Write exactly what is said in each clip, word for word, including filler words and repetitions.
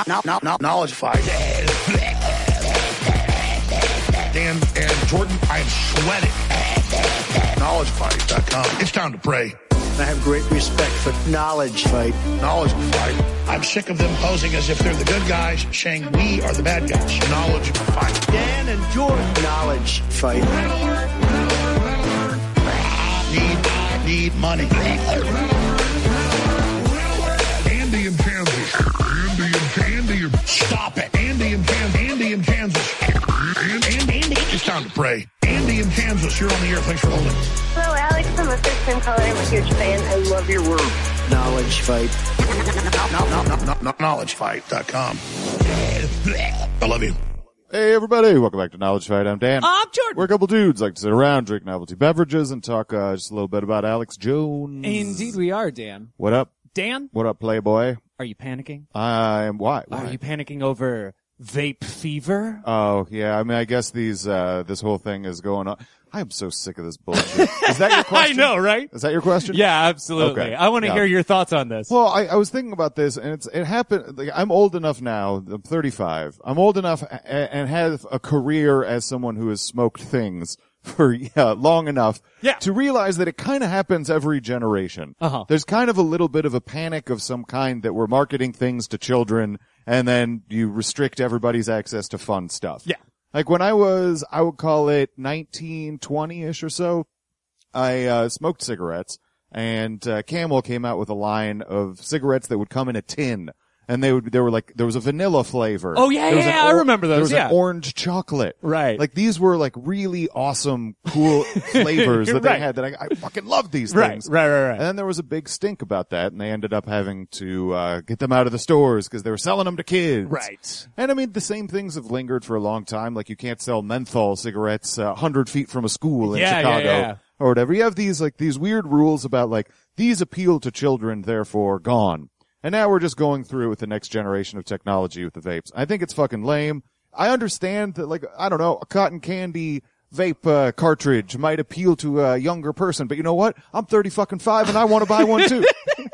no, no, no, knowledge fight. Dan and Jordan, I am sweating. knowledge fight dot com. It's time to pray. I have great respect for Knowledge Fight. Knowledge fight. I'm sick of them posing as if they're the good guys, saying we are the bad guys. Knowledge fight. Dan and Jordan. Knowledge Fight. Need, need money. Andy in Kansas. Andy in Andy. Stop it. Andy in Kansas. Andy in Kansas. Andy, Andy. It's time to pray. Andy in Kansas. You're on the air. Thanks for holding. Hello, Alex. I'm a first-time caller. I'm a huge fan. I love your work. Knowledge Fight. No, no, no, no, no, knowledge fight dot com. I love you. Hey everybody, welcome back to Knowledge Fight. I'm Dan. I'm Jordan. We're a couple dudes like to sit around, drink novelty beverages, and talk uh, just a little bit about Alex Jones. Indeed we are, Dan. What up? Dan, What up, Playboy? are you panicking? I am. Why? Why? Are you panicking over vape fever? Oh yeah. I mean, I guess these uh this whole thing is going on. I am so sick of this bullshit. Is that your question? I know, right? Is that your question? Yeah, absolutely. Okay. I want to Yeah. hear your thoughts on this. Well, I, I was thinking about this, and it's it happened. Like, I'm old enough now. I'm thirty-five. I'm old enough a, and have a career as someone who has smoked things for yeah, long enough Yeah. to realize that it kind of happens every generation. Uh-huh. There's kind of a little bit of a panic of some kind that we're marketing things to children, and then you restrict everybody's access to fun stuff. Yeah. Like when I was, I would call it nineteen, twenty-ish or so, I uh, smoked cigarettes, and uh, Camel came out with a line of cigarettes that would come in a tin. And they would, they were like, there was a vanilla flavor. Oh, yeah, There was yeah, an I remember those, There was yeah. an orange chocolate. Right. Like these were like really awesome, cool flavors that they Right. had that I, I fucking loved these Right, things. right, right, right. And then there was a big stink about that, and they ended up having to uh get them out of the stores because they were selling them to kids. Right. And I mean, the same things have lingered for a long time. Like you can't sell menthol cigarettes a uh, hundred feet from a school in Yeah, yeah, Chicago yeah. or whatever. You have these like these weird rules about like these appeal to children, therefore gone. And now we're just going through with the next generation of technology with the vapes. I think it's fucking lame. I understand that, like, I don't know, a cotton candy vape uh, cartridge might appeal to a younger person, but you know what? I'm thirty fucking five and I want to buy one too.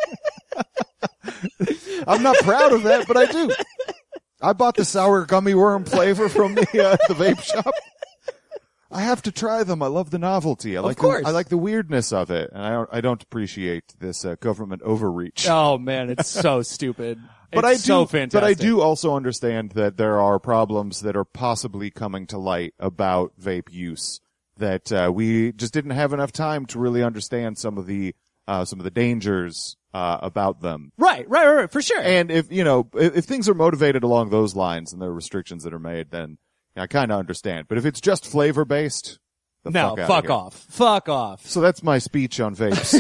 I'm not proud of that, but I do. I bought the sour gummy worm flavor from the uh, the vape shop. I have to try them. I love the novelty. I like Of course. The, I like the weirdness of it, and I don't I don't appreciate this uh, government overreach. Oh man, it's so stupid. But it's I do, so fantastic. but I do also understand that there are problems that are possibly coming to light about vape use that uh, we just didn't have enough time to really understand some of the uh, some of the dangers uh, about them. Right, right, right, right, for sure. And if you know if, if things are motivated along those lines and there are restrictions that are made, then I kind of understand. But if it's just flavor based, the no, fuck, outta fuck here. off. Fuck off. So that's my speech on vapes.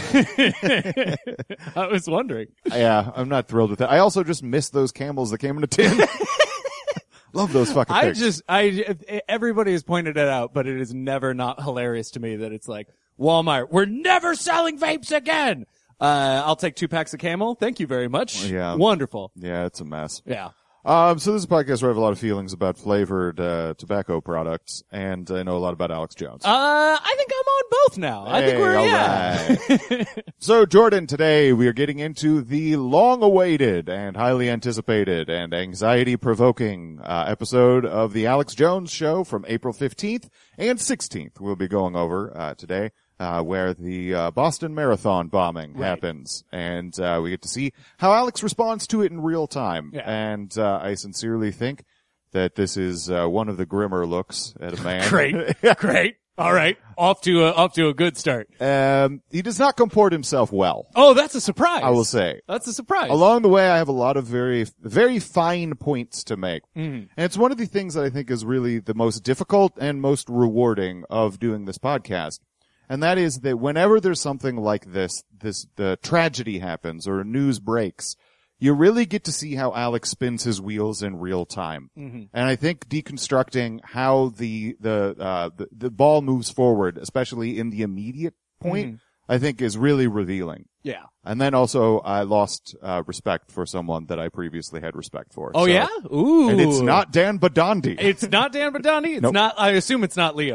I was wondering. Yeah, I'm not thrilled with that. I also just miss those Camels that came in a tin. Love those fucking I things. just, I, everybody has pointed it out, but it is never not hilarious to me that it's like, Walmart, we're never selling vapes again! Uh, I'll take two packs of Camel. Thank you very much. Yeah. Wonderful. Yeah, it's a mess. Yeah. Um, so this is a podcast where I have a lot of feelings about flavored uh, tobacco products, and I know a lot about Alex Jones. Uh, I think I'm on both now. I think Hey, we're, all yeah. right. So, Jordan, today we are getting into the long-awaited and highly anticipated and anxiety-provoking uh, episode of the Alex Jones Show from April fifteenth and sixteenth. We'll be going over uh, today. Uh, where the uh, Boston Marathon bombing Right. happens, and uh, we get to see how Alex responds to it in real time. Yeah. And uh, I sincerely think that this is uh, one of the grimmer looks at a man. Great. Great. All right. Off to a, off to a good start. Um, he does not comport himself well, Oh, that's a surprise. I will say. That's a surprise. Along the way, I have a lot of very, very fine points to make. Mm. And it's one of the things that I think is really the most difficult and most rewarding of doing this podcast. And that is that whenever there's something like this, this, the tragedy happens or news breaks, you really get to see how Alex spins his wheels in real time. Mm-hmm. And I think deconstructing how the, the, uh, the, the ball moves forward, especially in the immediate point, Mm-hmm. I think is really revealing. Yeah. And then also I lost, uh, respect for someone that I previously had respect for. Oh So- yeah? Ooh. And it's not Dan Badandi. It's not Dan Badani. It's Nope. not, I assume it's not Leo.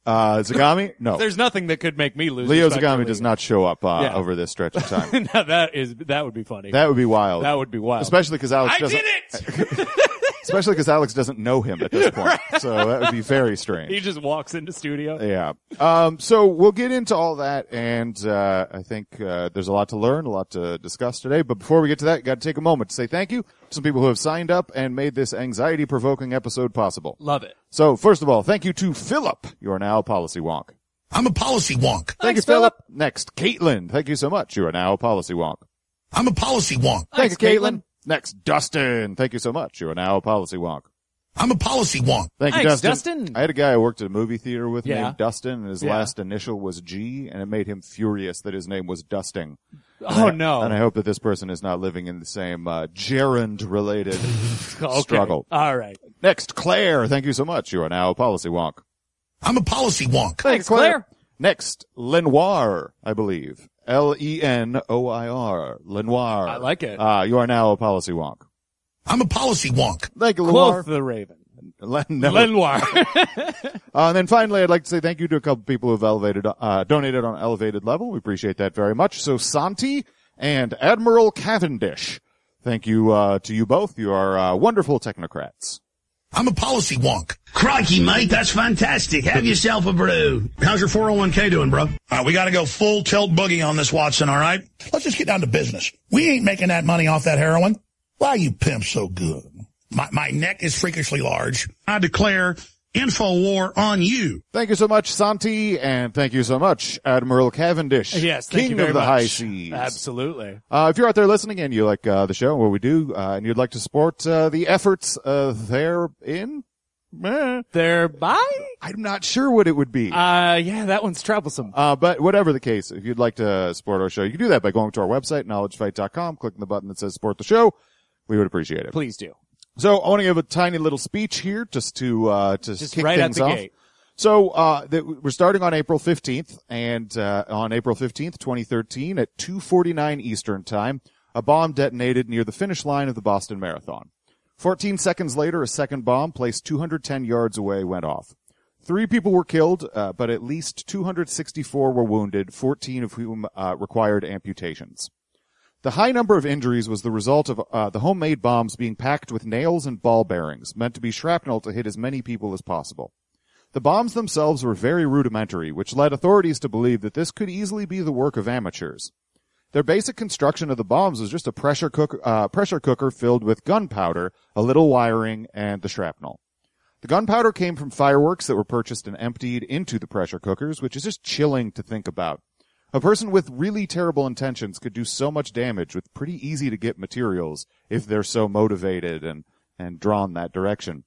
Uh, Zagami? No. There's nothing that could make me lose. Leo respect for Zagami Leo. does not show up uh, Yeah. over this stretch of time. now that is that would be funny. That would be wild. That would be wild. Especially because Alex I doesn't. did it. Especially because Alex doesn't know him at this point. So that would be very strange. He just walks into studio. Yeah. Um, so we'll get into all that, and uh, I think uh, there's a lot to learn, a lot to discuss today. But before we get to that, got to take a moment to say thank you to some people who have signed up and made this anxiety-provoking episode possible. Love it. So first of all, thank you to Philip. You are now a policy wonk. I'm a policy wonk. Thank you, Philip. Next, Caitlin. Thank you so much. You are now a policy wonk. I'm a policy wonk. Thank you, Thanks, Caitlin. Caitlin. Next, Dustin. Thank you so much. You are now a policy wonk. I'm a policy wonk. Thank you, Thanks, Dustin. Dustin. I had a guy who worked at a movie theater with Yeah. named Dustin, and his Yeah. last initial was G, and it made him furious that his name was Dusting. Oh And I- no. And I hope that this person is not living in the same uh, gerund-related Okay. struggle. All right. Next, Claire. Thank you so much. You are now a policy wonk. I'm a policy wonk. Thanks, Claire. Next, Lenoir, I believe. L E N O I R. Lenoir. I like it. Ah, you are now a policy wonk. I'm a policy wonk. Thank you, Lenoir. Quoth the Raven. Len- no. Lenoir. Uh, and then finally, I'd like to say thank you to a couple people who've elevated, uh, donated on elevated level. We appreciate that very much. So Santi and Admiral Cavendish. Thank you, uh, to you both. You are, uh, wonderful technocrats. I'm a policy wonk. Crikey, mate, that's fantastic. Have yourself a brew. How's your four oh one k doing, bro? All right, we got to go full tilt boogie on this, Watson, all right? Let's just get down to business. We ain't making that money off that heroin. Why you pimp so good? My, my neck is freakishly large. I declare info war on you. Thank you so much, Santi, and thank you so much, Admiral Cavendish. Yes, thank King you very of the much. high seas. Absolutely. Uh, if you're out there listening and you like, uh, the show and what we do, uh, and you'd like to support, uh, the efforts, uh, therein, eh, Thereby? I'm not sure what it would be. Uh, yeah, that one's troublesome. Uh, but whatever the case, if you'd like to support our show, you can do that by going to our website, knowledge fight dot com, clicking the button that says support the show. We would appreciate it. Please do. So I want to give a tiny little speech here just to, uh, to Just kick right out things the off. gate. So, uh, th- we're starting on April fifteenth, and, uh, on April fifteenth, twenty thirteen at two forty-nine Eastern Time, a bomb detonated near the finish line of the Boston Marathon. fourteen seconds later, a second bomb placed two hundred ten yards away went off. Three people were killed, uh, but at least two hundred sixty-four were wounded, fourteen of whom, uh, required amputations. The high number of injuries was the result of uh, the homemade bombs being packed with nails and ball bearings, meant to be shrapnel to hit as many people as possible. The bombs themselves were very rudimentary, which led authorities to believe that this could easily be the work of amateurs. Their basic construction of the bombs was just a pressure cooker, uh, pressure cooker filled with gunpowder, a little wiring, and the shrapnel. The gunpowder came from fireworks that were purchased and emptied into the pressure cookers, which is just chilling to think about. A person with really terrible intentions could do so much damage with pretty easy to get materials if they're so motivated and, and drawn that direction.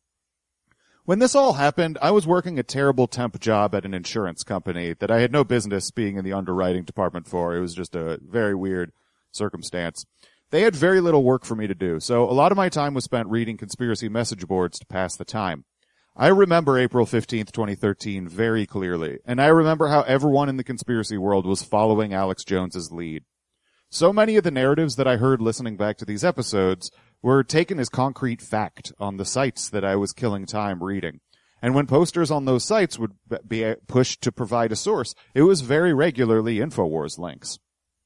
When this all happened, I was working a terrible temp job at an insurance company that I had no business being in the underwriting department for. It was just a very weird circumstance. They had very little work for me to do, so a lot of my time was spent reading conspiracy message boards to pass the time. I remember April fifteenth, twenty thirteen very clearly, and I remember how everyone in the conspiracy world was following Alex Jones's lead. So many of the narratives that I heard listening back to these episodes were taken as concrete fact on the sites that I was killing time reading. And when posters on those sites would be pushed to provide a source, it was very regularly InfoWars links.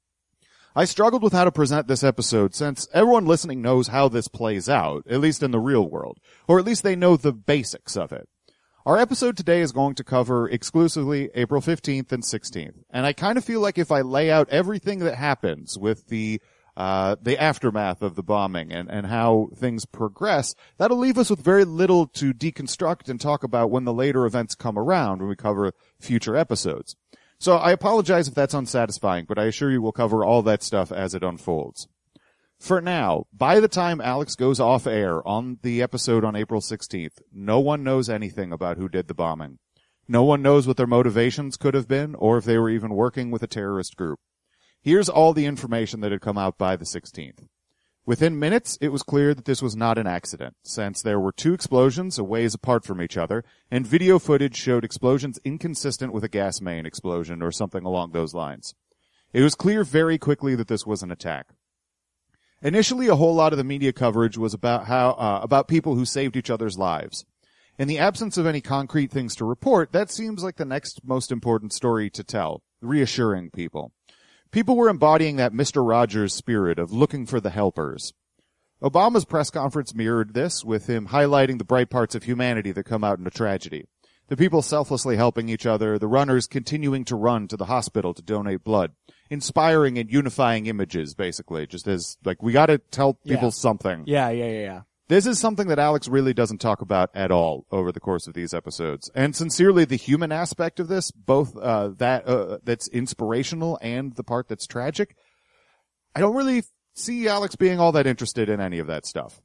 I struggled with how to present this episode since everyone listening knows how this plays out, at least in the real world, or at least they know the basics of it. Our episode today is going to cover exclusively April fifteenth and sixteenth, and I kind of feel like if I lay out everything that happens with the uh the aftermath of the bombing and, and how things progress, that'll leave us with very little to deconstruct and talk about when the later events come around when we cover future episodes. So I apologize if that's unsatisfying, but I assure you we'll cover all that stuff as it unfolds. For now, by the time Alex goes off air on the episode on April sixteenth, no one knows anything about who did the bombing. No one knows what their motivations could have been, or if they were even working with a terrorist group. Here's all the information that had come out by the sixteenth. Within minutes, it was clear that this was not an accident, since there were two explosions a ways apart from each other, and video footage showed explosions inconsistent with a gas main explosion or something along those lines. It was clear very quickly that this was an attack. Initially, a whole lot of the media coverage was about how, uh, about people who saved each other's lives. In the absence of any concrete things to report, that seems like the next most important story to tell, reassuring people. People were embodying that Mister Rogers spirit of looking for the helpers. Obama's press conference mirrored this, with him highlighting the bright parts of humanity that come out in a tragedy. The people selflessly helping each other, the runners continuing to run to the hospital to donate blood. Inspiring and unifying images, basically, just as, like, we gotta tell people Yeah. something. Yeah, yeah, yeah, yeah. This is something that Alex really doesn't talk about at all over the course of these episodes. And sincerely, the human aspect of this, both uh that uh, that's inspirational and the part that's tragic, I don't really see Alex being all that interested in any of that stuff.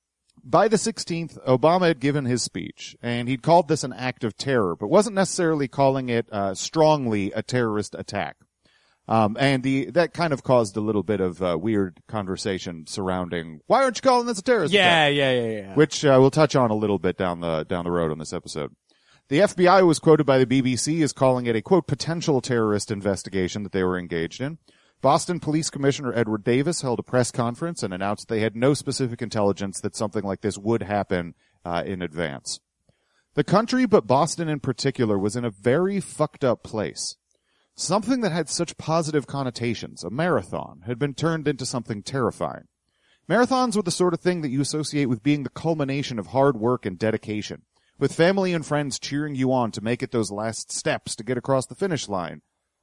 By the sixteenth, Obama had given his speech, and he'd called this an act of terror, but wasn't necessarily calling it uh strongly a terrorist attack. Um, and the, that kind of caused a little bit of uh, weird conversation surrounding, why aren't you calling this a terrorist Yeah, attack? yeah, yeah, yeah. Which, uh, we'll touch on a little bit down the, down the road on this episode. The F B I was quoted by the B B C as calling it a, quote, potential terrorist investigation that they were engaged in. Boston Police Commissioner Edward Davis held a press conference and announced they had no specific intelligence that something like this would happen, uh, in advance. The country, but Boston in particular, was in a very fucked up place. Something that had such positive connotations, a marathon, had been turned into something terrifying. Marathons were the sort of thing that you associate with being the culmination of hard work and dedication, with family and friends cheering you on to make it those last steps to get across the finish line.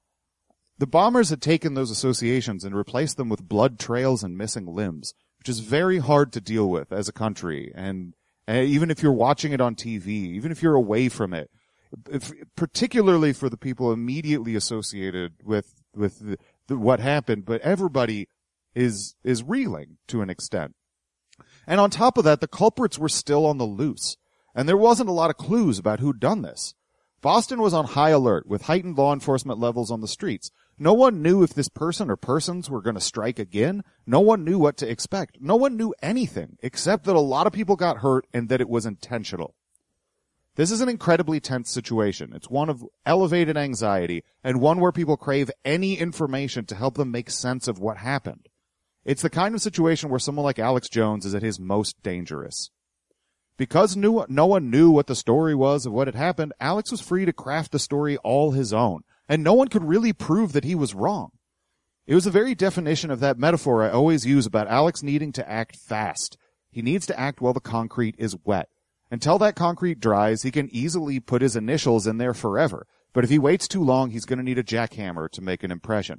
The bombers had taken those associations and replaced them with blood trails and missing limbs, which is very hard to deal with as a country, and uh, even if you're watching it on T V, even if you're away from it, If, particularly for the people immediately associated with with the, the, what happened, but everybody is is reeling to an extent. And on top of that, the culprits were still on the loose, and there wasn't a lot of clues about who'd done this. Boston was on high alert with heightened law enforcement levels on the streets. No one knew if this person or persons were going to strike again. No one knew what to expect. No one knew anything except that a lot of people got hurt and that it was intentional. This is an incredibly tense situation. It's one of elevated anxiety and one where people crave any information to help them make sense of what happened. It's the kind of situation where someone like Alex Jones is at his most dangerous. Because no one knew what the story was of what had happened, Alex was free to craft the story all his own, and no one could really prove that he was wrong. It was the very definition of that metaphor I always use about Alex needing to act fast. He needs to act while the concrete is wet. Until that concrete dries, he can easily put his initials in there forever. But if he waits too long, he's going to need a jackhammer to make an impression.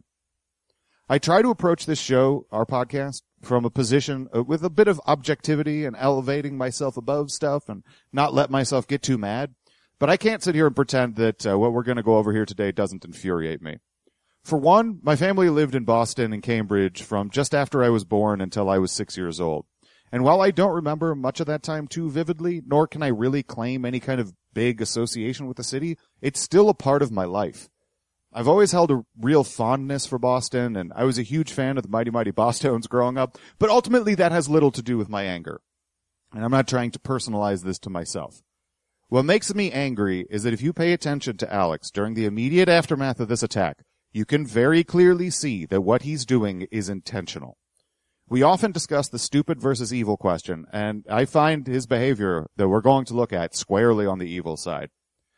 I try to approach this show, our podcast, from a position with a bit of objectivity and elevating myself above stuff and not let myself get too mad. But I can't sit here and pretend that uh, what we're going to go over here today doesn't infuriate me. For one, my family lived in Boston and Cambridge from just after I was born until I was six years old. And while I don't remember much of that time too vividly, nor can I really claim any kind of big association with the city, it's still a part of my life. I've always held a real fondness for Boston, and I was a huge fan of the Mighty Mighty Bosstones growing up, but ultimately that has little to do with my anger. And I'm not trying to personalize this to myself. What makes me angry is that if you pay attention to Alex during the immediate aftermath of this attack, you can very clearly see that what he's doing is intentional. We often discuss the stupid versus evil question, and I find his behavior that we're going to look at squarely on the evil side.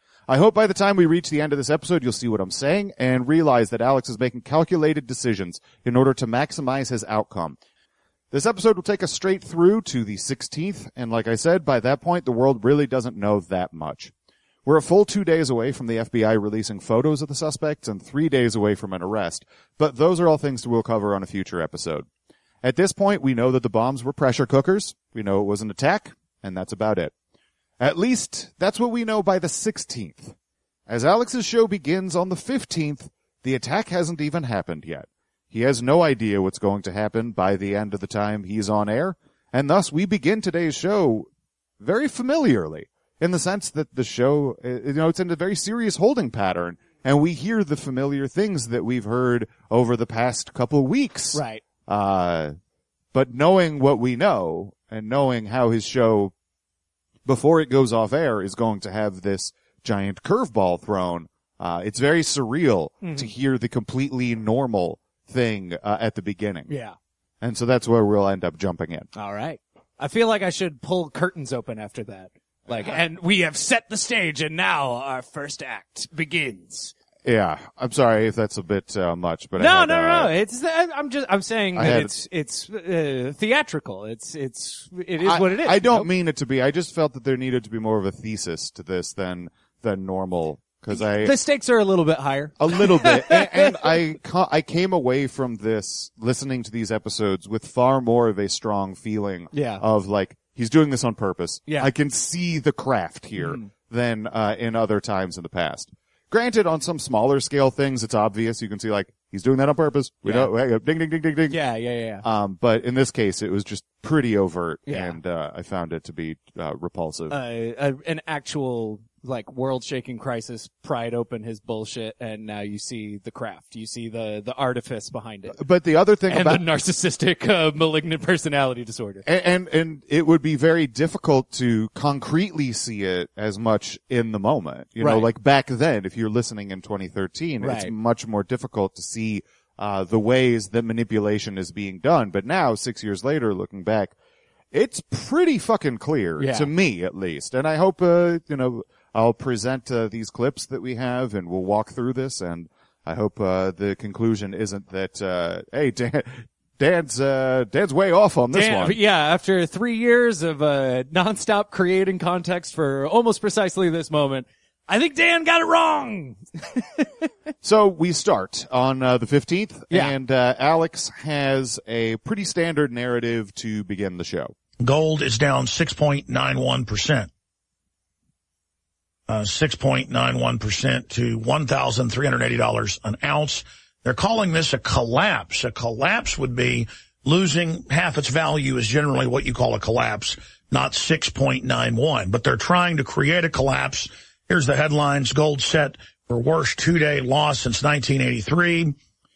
I hope by the time we reach the end of this episode, you'll see what I'm saying and realize that Alex is making calculated decisions in order to maximize his outcome. This episode will take us straight through to the sixteenth, and like I said, by that point, the world really doesn't know that much. We're a full two days away from the F B I releasing photos of the suspects and three days away from an arrest, but those are all things we'll cover on a future episode. At this point, we know that the bombs were pressure cookers, we know it was an attack, and that's about it. At least, that's what we know by the sixteenth. As Alex's show begins on the fifteenth, the attack hasn't even happened yet. He has no idea what's going to happen by the end of the time he's on air, and thus we begin today's show very familiarly, in the sense that the show, you know, it's in a very serious holding pattern, and we hear the familiar things that we've heard over the past couple weeks. Right. Uh, but knowing what we know, and knowing how his show, before it goes off air, is going to have this giant curveball thrown, uh, it's very surreal mm-hmm. to hear the completely normal thing uh, at the beginning. Yeah. And so that's where we'll end up jumping in. All right. I feel like I should pull curtains open after that. Like, and we have set the stage, and now our first act begins. Yeah, I'm sorry if that's a bit uh, much, but No, I had, no, no, uh, no. It's I'm just I'm saying I that had- it's it's uh, theatrical. It's it's it is I, what it is. I don't Nope. mean it to be. I just felt that there needed to be more of a thesis to this than than normal because I The stakes are a little bit higher. a little bit, and, and I ca- I came away from this listening to these episodes with far more of a strong feeling Yeah. of like he's doing this on purpose. Yeah. I can see the craft here Mm. than uh, in other times in the past. Granted, on some smaller scale things, it's obvious. You can see like he's doing that on purpose. We Yeah. know, hey, ding, ding, ding, ding, ding. Yeah, yeah, yeah. Um, but in this case, it was just pretty overt, Yeah. and uh, I found it to be uh, repulsive. Uh, a, an actual like world-shaking crisis pried open his bullshit, and now you see the craft. You see the the artifice behind it, but the other thing and about the narcissistic, uh, malignant personality disorder. And, and and it would be very difficult to concretely see it as much in the moment. You know, Right. like back then, if you're listening in twenty thirteen, it's Right. much more difficult to see uh the ways that manipulation is being done. But now, six years later, looking back, it's pretty fucking clear Yeah. to me, at least. And I hope, uh, you know, I'll present uh, these clips that we have, and we'll walk through this. And I hope uh the conclusion isn't that, uh, hey, Dan. Dan's, uh, Dan's way off on this Dan, one. yeah, after three years of uh, nonstop creating context for almost precisely this moment, I think Dan got it wrong. So we start on uh, the fifteenth, Yeah. and uh, Alex has a pretty standard narrative to begin the show. Gold is down six point nine one percent. Uh, six point nine one percent to one thousand three hundred eighty dollars an ounce. They're calling this a collapse. A collapse would be losing half its value is generally what you call a collapse, not six point nine one. But they're trying to create a collapse. Here's the headlines. Gold set for worst two-day loss since nineteen eighty-three.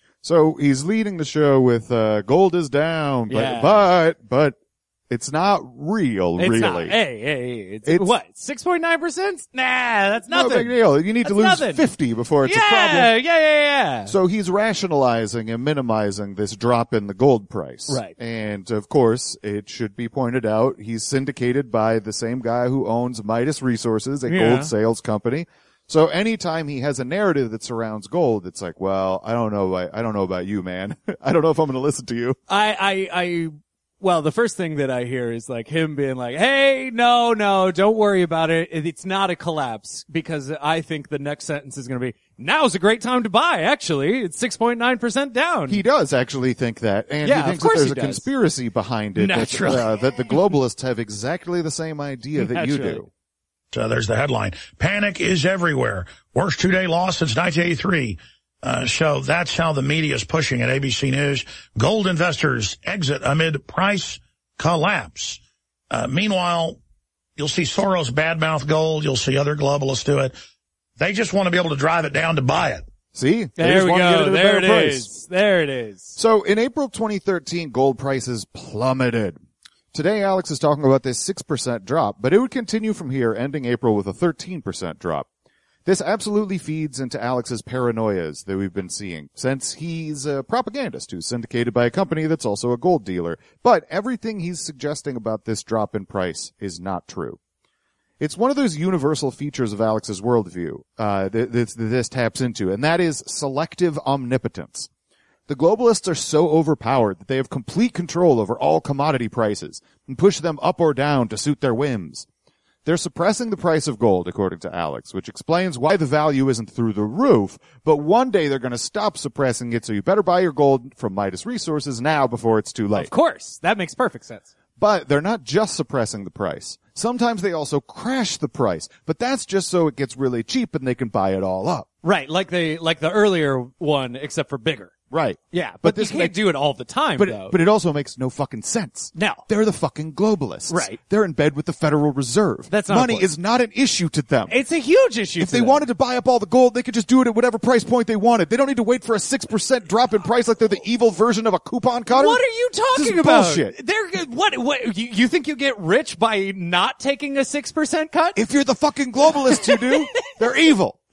So he's leading the show with uh, gold is down, but Yeah. but but it's not real, It's really. not. Hey, hey, hey. It's, It's- what? six point nine percent? Nah, that's No nothing. big deal. You need to That's lose nothing. fifty before it's yeah, a problem. yeah, yeah, yeah. So he's rationalizing and minimizing this drop in the gold price. Right. And of course, it should be pointed out, he's syndicated by the same guy who owns Midas Resources, a Yeah. gold sales company. So anytime he has a narrative that surrounds gold, it's like, well, I don't know, I, I don't know about you, man. I don't know if I'm going to listen to you. I, I, I, well, the first thing that I hear is like him being like, hey, no, no, don't worry about it. It's not a collapse, because I think the next sentence is going to be, now's a great time to buy, actually. It's six point nine percent down. He does actually think that, and Yeah, he of thinks course that there's he a does. conspiracy behind it. That, Naturally. uh, that the globalists have exactly the same idea that you Naturally. do. So there's the headline. Panic is everywhere. Worst two-day loss since nineteen eighty-three. Uh, so that's how the media is pushing it. A B C News. Gold investors exit amid price collapse. Uh, meanwhile, you'll see Soros badmouth gold. You'll see other globalists do it. They just want to be able to drive it down to buy it. See? They there just we want to get it go. at a There better it price. is. There it is. So in April twenty thirteen, gold prices plummeted. Today, Alex is talking about this six percent drop, but it would continue from here, ending April with a thirteen percent drop. This absolutely feeds into Alex's paranoias that we've been seeing, since he's a propagandist who's syndicated by a company that's also a gold dealer. But everything he's suggesting about this drop in price is not true. It's one of those universal features of Alex's worldview uh, that, that this taps into, and that is selective omnipotence. The globalists are so overpowered that they have complete control over all commodity prices and push them up or down to suit their whims. They're suppressing the price of gold, according to Alex, which explains why the value isn't through the roof, but one day they're going to stop suppressing it, so you better buy your gold from Midas Resources now before it's too late. Of course. That makes perfect sense. But they're not just suppressing the price. Sometimes they also crash the price, but that's just so it gets really cheap and they can buy it all up. Right. Like the, like the earlier one, except for bigger. Right. Yeah. But, But you this can't makes- do it all the time, But though. it, but it also makes no fucking sense. No. They're the fucking globalists. Right. They're in bed with the Federal Reserve. That's not Money important. is not an issue to them. It's a huge issue. If to they them. wanted to buy up all the gold, they could just do it at whatever price point they wanted. They don't need to wait for a six percent drop in price like they're the evil version of a coupon cutter. What are you This talking is about? bullshit. They're what? What? You, you think you get rich by not taking a six percent cut? If you're the fucking globalists who do, they're evil.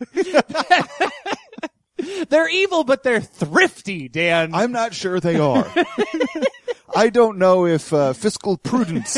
They're evil, but they're thrifty, Dan. I'm not sure they are. I don't know if uh, fiscal prudence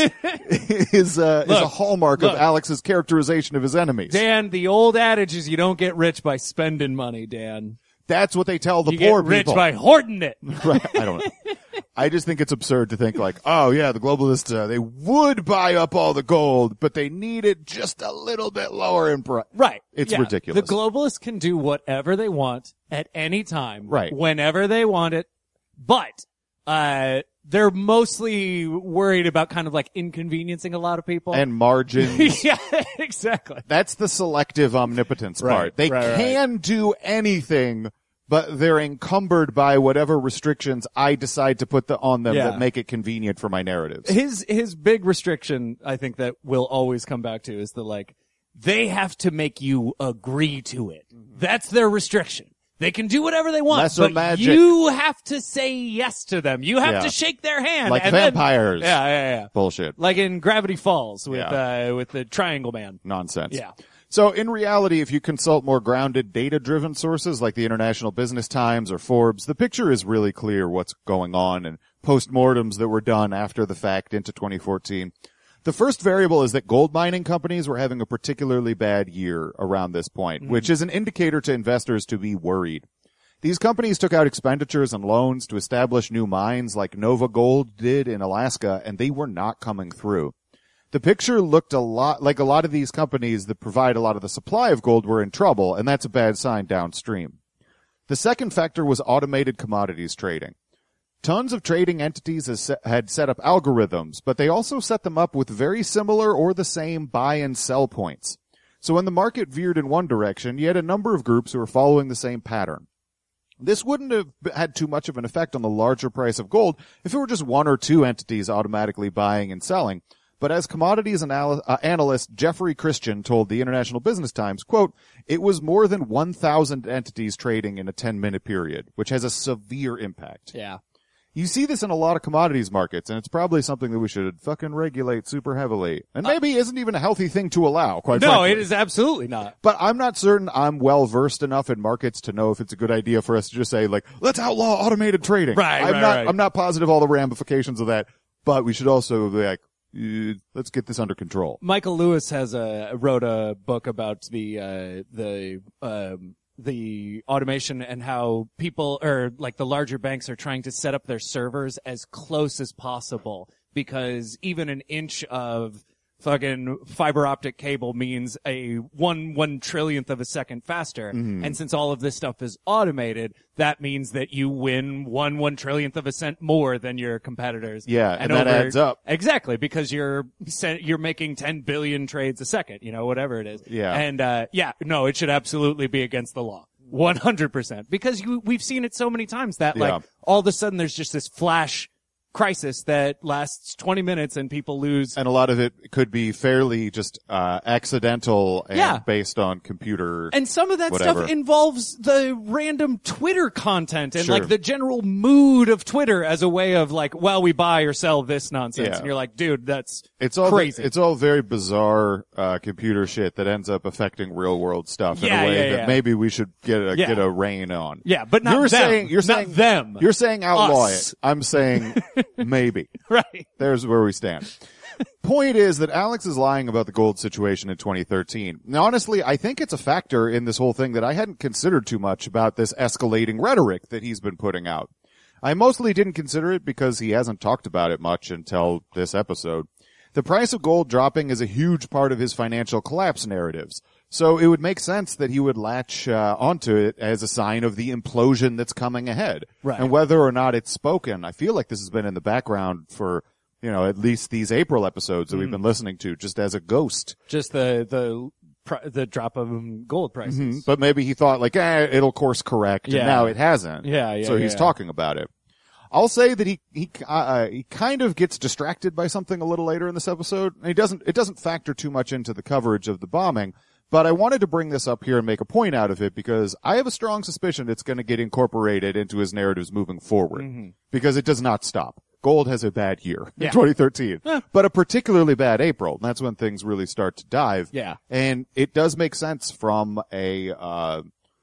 is, uh, Look, is a hallmark look. of Alex's characterization of his enemies. Dan, the old adage is you don't get rich by spending money, Dan. That's what they tell the You poor get rich people. by hoarding it. Right. I don't know. I just think it's absurd to think like, oh yeah, the globalists, uh, they would buy up all the gold, but they need it just a little bit lower in price. Right. It's Yeah. ridiculous. The globalists can do whatever they want at any time. Right. Whenever they want it. But, uh, they're mostly worried about kind of like inconveniencing a lot of people. And margins. yeah, exactly. That's the selective omnipotence Right, part. They right, right. can do anything, but they're encumbered by whatever restrictions I decide to put the, on them Yeah. that make it convenient for my narratives. His, his big restriction, I think that we'll always come back to is the like, they have to make you agree to it. That's their restriction. They can do whatever they want, Lesser but magic. you have to say yes to them. You have Yeah. to shake their hand. Like and then- vampires. yeah, yeah, yeah. Bullshit. Like in Gravity Falls with, Yeah. uh, with the Triangle Man. Nonsense. Yeah. So in reality, if you consult more grounded data-driven sources like the International Business Times or Forbes, the picture is really clear what's going on and postmortems that were done after the fact into twenty fourteen. The first variable is that gold mining companies were having a particularly bad year around this point, Mm-hmm. which is an indicator to investors to be worried. These companies took out expenditures and loans to establish new mines like Nova Gold did in Alaska, and they were not coming through. The picture looked a lot like a lot of these companies that provide a lot of the supply of gold were in trouble, and that's a bad sign downstream. The second factor was automated commodities trading. Tons of trading entities has set, had set up algorithms, but they also set them up with very similar or the same buy and sell points. So when the market veered in one direction, you had a number of groups who were following the same pattern. This wouldn't have had too much of an effect on the larger price of gold if it were just one or two entities automatically buying and selling. But as commodities anal- uh, analyst Jeffrey Christian told the International Business Times, quote, it was more than one thousand entities trading in a ten-minute period, which has a severe impact. Yeah. You see this in a lot of commodities markets, and it's probably something that we should fucking regulate super heavily. And maybe isn't even a healthy thing to allow, quite No, frankly. it is absolutely not. But I'm not certain I'm well versed enough in markets to know if it's a good idea for us to just say, like, let's outlaw automated trading. Right, I'm right, not, right. I'm not positive all the ramifications of that, but we should also be like, uh, let's get this under control. Michael Lewis has a wrote a book about the uh the um the automation and how people or like the larger banks are trying to set up their servers as close as possible because even an inch of fucking fiber optic cable means a one one trillionth of a second faster. Mm-hmm. And since all of this stuff is automated, that means that you win one one trillionth of a cent more than your competitors. Yeah, and that adds up. Exactly, because you're sen- you're making ten billion trades a second, you know, whatever it is. Yeah. And uh yeah, no, it should absolutely be against the law. one hundred percent. Because you we've seen it so many times that Yeah. like all of a sudden there's just this flash crisis that lasts twenty minutes and people lose. And a lot of it could be fairly just, uh, accidental and Yeah. based on computer. And some of that whatever. stuff involves the random Twitter content and Sure. like the general mood of Twitter as a way of like, well, we buy or sell this nonsense. Yeah. And you're like, dude, that's It's all crazy. It's all very bizarre uh, computer shit that ends up affecting real world stuff Yeah, in a way yeah, that yeah. maybe we should get a Yeah. get a rein on. Yeah, but not you're them. saying you're Not saying them. You're saying outlaw Us. it. I'm saying maybe. right. There's where we stand. Point is that Alex is lying about the gold situation in twenty thirteen. Now, honestly, I think it's a factor in this whole thing that I hadn't considered too much about this escalating rhetoric that he's been putting out. I mostly didn't consider it because he hasn't talked about it much until this episode. The price of gold dropping is a huge part of his financial collapse narratives. So it would make sense that he would latch uh, onto it as a sign of the implosion that's coming ahead. Right. And whether or not it's spoken, I feel like this has been in the background for, you know, at least these April episodes that we've been listening to, just as a ghost. Just the the pr- the drop of gold prices. But maybe he thought like, eh, it'll course correct, Yeah. and now it hasn't. Yeah, yeah, So he's yeah. talking about it. I'll say that he he uh, he kind of gets distracted by something a little later in this episode. And he doesn't it doesn't factor too much into the coverage of the bombing. But I wanted to bring this up here and make a point out of it because I have a strong suspicion it's going to get incorporated into his narratives moving forward. Because it does not stop. Gold has a bad year in Yeah. twenty thirteen, but a particularly bad April. And that's when things really start to dive. Yeah. And it does make sense from a, uh,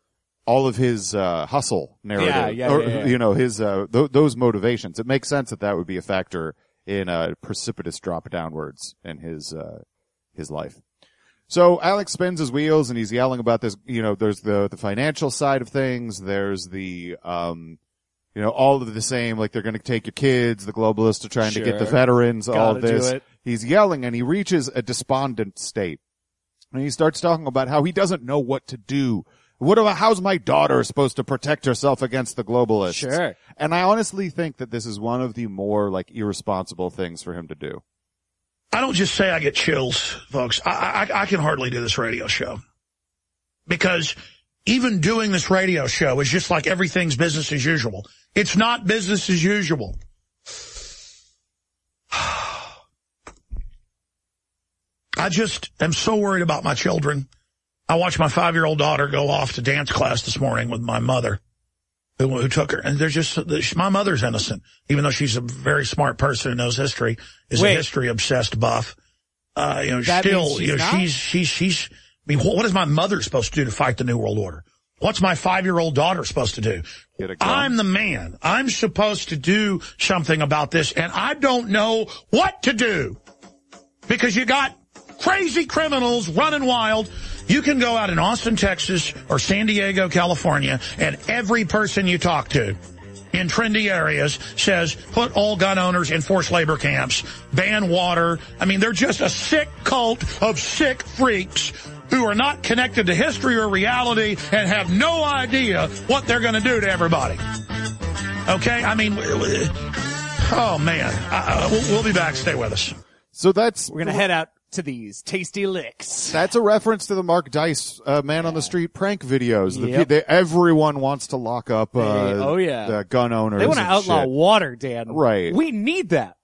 all of his uh hustle narrative, Yeah, yeah, or yeah, yeah. you know, his uh th- those motivations. It makes sense that that would be a factor in a precipitous drop downwards in his uh his life. So Alex spins his wheels and he's yelling about this. You know, there's the the financial side of things. There's the um. You know, all of the same, like they're going to take your kids, the globalists are trying Sure. to get the veterans, all Gotta of this. do it. He's yelling and he reaches a despondent state. And he starts talking about how he doesn't know what to do. What about, how's my daughter supposed to protect herself against the globalists? Sure. And I honestly think that this is one of the more, like, irresponsible things for him to do. I don't just say I get chills, folks. I, I, I can hardly do this radio show. Because even doing this radio show is just like everything's business as usual. It's not business as usual. I just am so worried about my children. I watched my five-year-old daughter go off to dance class this morning with my mother, who, who took her. And they're just, my mother's innocent, even though she's a very smart person who knows history, is Wait. a history-obsessed buff. Uh, you know, That still, means she's you know, not? she's, she's, she's, I mean, what is my mother supposed to do to fight the New World Order? What's my five-year-old daughter supposed to do? Get a gun. I'm the man. I'm supposed to do something about this, and I don't know what to do. Because you got crazy criminals running wild. You can go out in Austin, Texas, or San Diego, California, and every person you talk to in trendy areas says, put all gun owners in forced labor camps, ban water. I mean, they're just a sick cult of sick freaks who are not connected to history or reality and have no idea what they're going to do to everybody. Okay? I mean, oh, man. Uh, we'll, we'll be back. Stay with us. So that's, We're gonna head out to these tasty licks. that's a reference to the Mark Dice, uh, man on the street prank videos. The, Yep. they, everyone wants to lock up, uh, Hey, oh, yeah. the gun owners. They want to and outlaw shit. water, Dan. Right. We need that.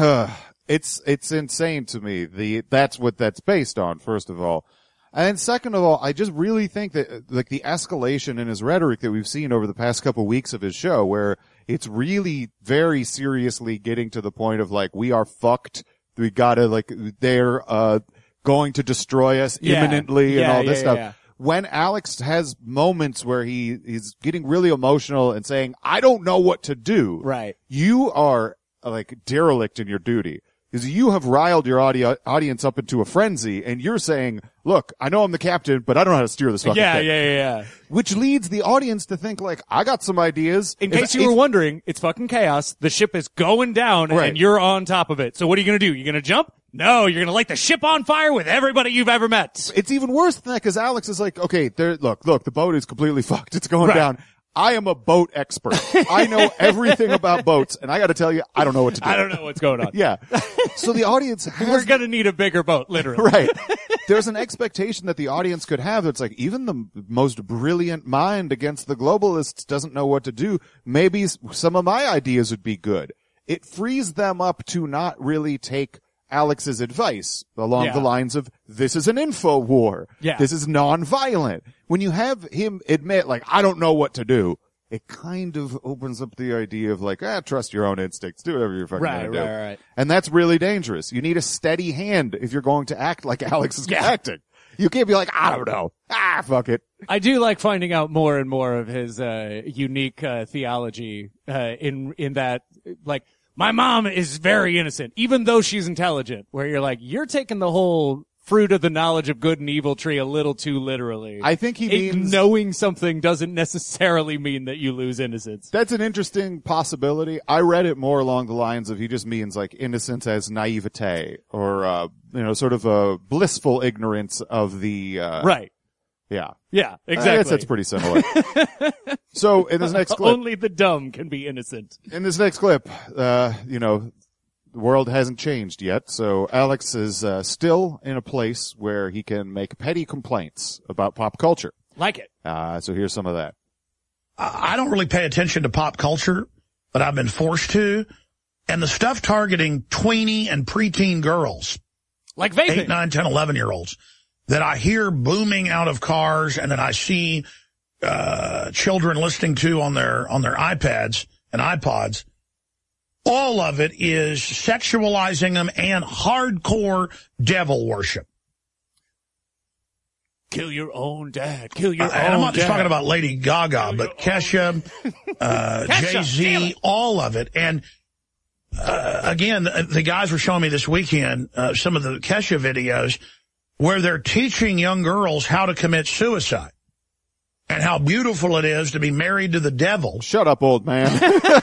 It's, it's insane to me. The, that's what that's based on, first of all. And then second of all, I just really think that, like, the escalation in his rhetoric that we've seen over the past couple weeks of his show, where it's really very seriously getting to the point of, like, we are fucked. We gotta, like, they're, uh, going to destroy us Yeah. imminently and Yeah, all this yeah, stuff. yeah. When Alex has moments where he, he's getting really emotional and saying, I don't know what to do. Right. You are, uh, like, derelict in your duty. Because you have riled your audio, audience up into a frenzy, and you're saying, look, I know I'm the captain, but I don't know how to steer this fucking Yeah, thing. yeah, yeah, yeah. Which leads the audience to think, like, I got some ideas. In If- case you if- were wondering, it's fucking chaos. The ship is going down, Right. and you're on top of it. So what are you gonna do? You're gonna jump? No, you're gonna light the ship on fire with everybody you've ever met. It's even worse than that, because Alex is like, okay, there, look, look, the boat is completely fucked. It's going Right. down. I am a boat expert. I know everything about boats, and I gotta tell you, I don't know what to do. I don't know what's going on. Yeah. So the audience has We're gonna need a bigger boat, literally. right. There's an expectation that the audience could have. It's like, even the most brilliant mind against the globalists doesn't know what to do. Maybe s- some of my ideas would be good. It frees them up to not really take Alex's advice along Yeah. the lines of, this is an info war. Yeah. This is non-violent. When you have him admit, like, I don't know what to do, it kind of opens up the idea of, like, ah, trust your own instincts. Do whatever you're fucking Right, gonna do. right, right. And that's really dangerous. You need a steady hand if you're going to act like Alex is Yeah. acting. You can't be like, I don't know. Ah, fuck it. I do like finding out more and more of his uh, unique uh, theology uh, in in that, like, my mom is very innocent, even though she's intelligent. Where you're like, you're taking the whole fruit of the knowledge of good and evil tree a little too literally. I think he It- means knowing something doesn't necessarily mean that you lose innocence. that's an interesting possibility. I read it more along the lines of he just means like innocence as naivete or, uh, you know, sort of a blissful ignorance of the, uh, Right. yeah. Yeah, I exactly. guess that's pretty similar. So in this next clip, Only the dumb can be innocent. in this next clip, uh, you know, the world hasn't changed yet, so Alex is uh, still in a place where he can make petty complaints about pop culture. Like it. Uh, so here's some of that. I I don't really pay attention to pop culture, but I've been forced to. And the stuff targeting tweenie and preteen girls, Like vaping. eight, nine, ten, eleven year olds, that I hear booming out of cars and that I see uh children listening to on their on their iPads and iPods, all of it is sexualizing them and hardcore devil worship. Kill your own dad. Kill your Uh, own and I'm not just dad. talking about Lady Gaga, but Kesha, uh, Kesha, damn Jay-Z, it. all of it. And, uh, again, the, the guys were showing me this weekend, uh, some of the Kesha videos where they're teaching young girls how to commit suicide and how beautiful it is to be married to the devil. Shut up, old man.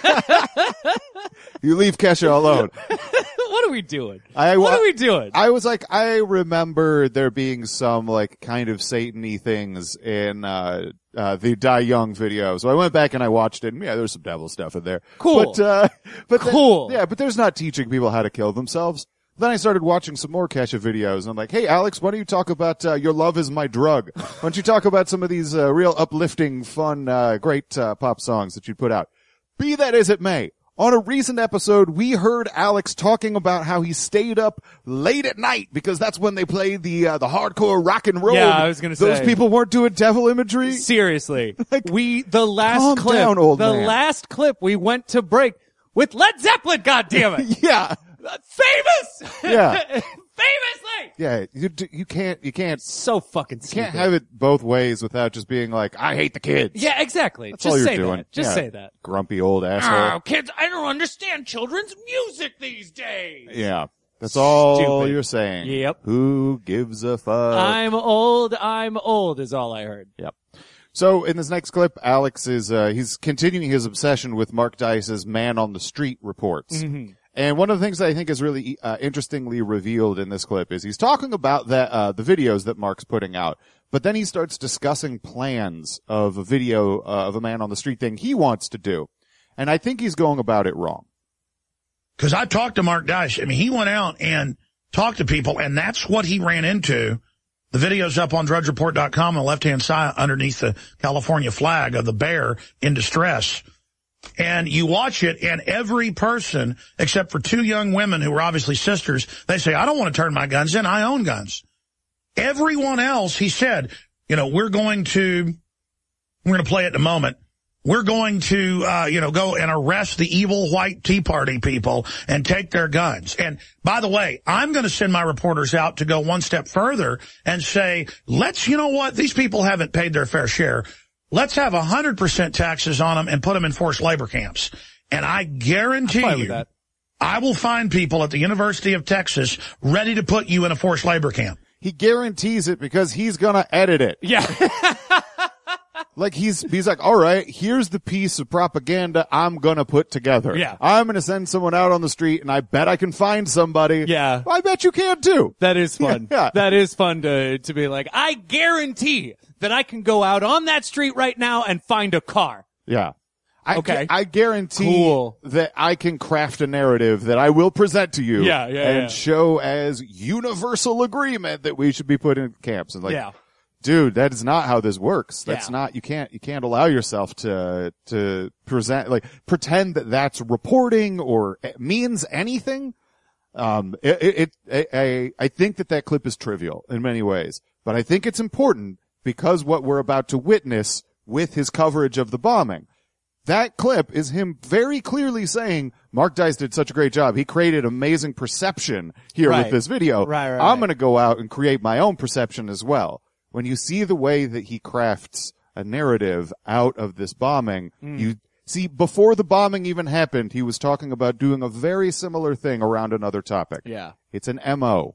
You leave Kesha alone. What are we doing? I, what are we doing? I was like, I remember there being some like kind of Satan-y things in uh, uh, the Die Young video. So I went back and I watched it, and yeah, there's some devil stuff in there. Cool. But, uh, but then- Cool. yeah, but there's not teaching people how to kill themselves. Then I started watching some more Kesha videos, and I'm like, hey, Alex, why don't you talk about uh, Your Love Is My Drug? Why don't you talk about some of these uh, real uplifting, fun, uh, great uh, pop songs that you put out? Be that as it may, on a recent episode, we heard Alex talking about how he stayed up late at night because that's when they played the uh, the hardcore rock and roll. Yeah, I was gonna Those say. people weren't doing devil imagery. Seriously. Like, we, the last calm clip, down, old the man. last clip, we went to break with Led Zeppelin, goddammit. Yeah, Famous! Yeah. Famously! yeah. You d- you can't you can't So fucking you stupid. can't have it both ways without just being like, I hate the kids. Yeah, exactly. That's Just all you're say doing. that. Just Yeah. say that. Grumpy old asshole. Oh, kids, I don't understand children's music these days. Yeah. That's all Stupid. you're saying. Yep. Who gives a fuck? I'm old, I'm old is all I heard. Yep. So in this next clip, Alex is, uh, he's continuing his obsession with Mark Dice's Man on the Street reports. Mm-hmm. And one of the things that I think is really, uh, interestingly revealed in this clip is he's talking about that, uh, the videos that Mark's putting out. But then he starts discussing plans of a video, uh, of a Man on the Street thing he wants to do. And I think he's going about it wrong. Because I talked to Mark Dice. I mean, he went out and talked to people, and that's what he ran into. The video's up on drudge report dot com on the left-hand side underneath the California flag of the bear in distress. And you watch it, and every person, except for two young women who were obviously sisters, they say, I don't want to turn my guns in. I own guns. Everyone else, he said, you know, we're going to, we're going to play it in a moment. We're going to, uh, you know, go and arrest the evil white Tea Party people and take their guns. And by the way, I'm going to send my reporters out to go one step further and say, let's, you know what? These people haven't paid their fair share. Let's have one hundred percent taxes on them and put them in forced labor camps. And I guarantee I'm fine with you, that. I will find people at the University of Texas ready to put you in a forced labor camp. He guarantees it because he's gonna edit it. Yeah. Like he's, he's like, all right, here's the piece of propaganda I'm gonna put together. Yeah. I'm gonna send someone out on the street and I bet I can find somebody. Yeah. I bet you can too. That is fun. Yeah. That is fun to, to be like, I guarantee that I can go out on that street right now and find a car. Yeah. I, Okay. gu- I guarantee Cool. that I can craft a narrative that I will present to you. Yeah, yeah, and yeah. show as universal agreement that we should be put in camps. And like, Yeah. dude, that is not how this works. That's Yeah. not, you can't, you can't allow yourself to, to present, like, pretend that that's reporting or it means anything. Um, it, it, it I, I think that that clip is trivial in many ways, but I think it's important because what we're about to witness with his coverage of the bombing, that clip is him very clearly saying, Mark Dice did such a great job. He created amazing perception here Right. with this video. Right, right, I'm right. going to go out and create my own perception as well. When you see the way that he crafts a narrative out of this bombing, Mm. you see before the bombing even happened, he was talking about doing a very similar thing around another topic. Yeah. It's an M O.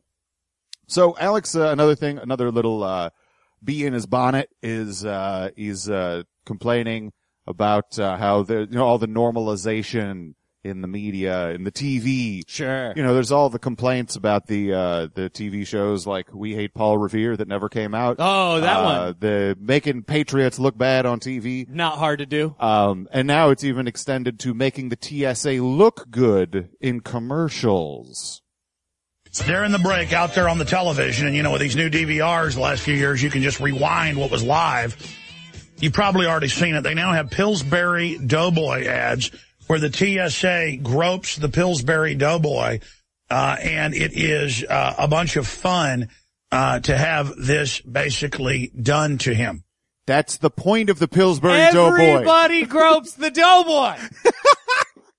So Alex, uh, another thing, another little, uh, bee in his bonnet is, uh, he's, uh, complaining about, uh, how the, you know, all the normalization in the media, in the T V. Sure. You know, there's all the complaints about the, uh, the T V shows like We Hate Paul Revere that never came out. Oh, that uh, one. The making patriots look bad on T V. Not hard to do. Um, and now it's even extended to making the T S A look good in commercials. During the break out there on the television, and you know, with these new D V Rs the last few years, you can just rewind what was live. You've probably already seen it. They now have Pillsbury Doughboy ads where the T S A gropes the Pillsbury Doughboy, uh, and it is uh, a bunch of fun uh, to have this basically done to him. That's the point of the Pillsbury Doughboy. Everybody gropes the doughboy.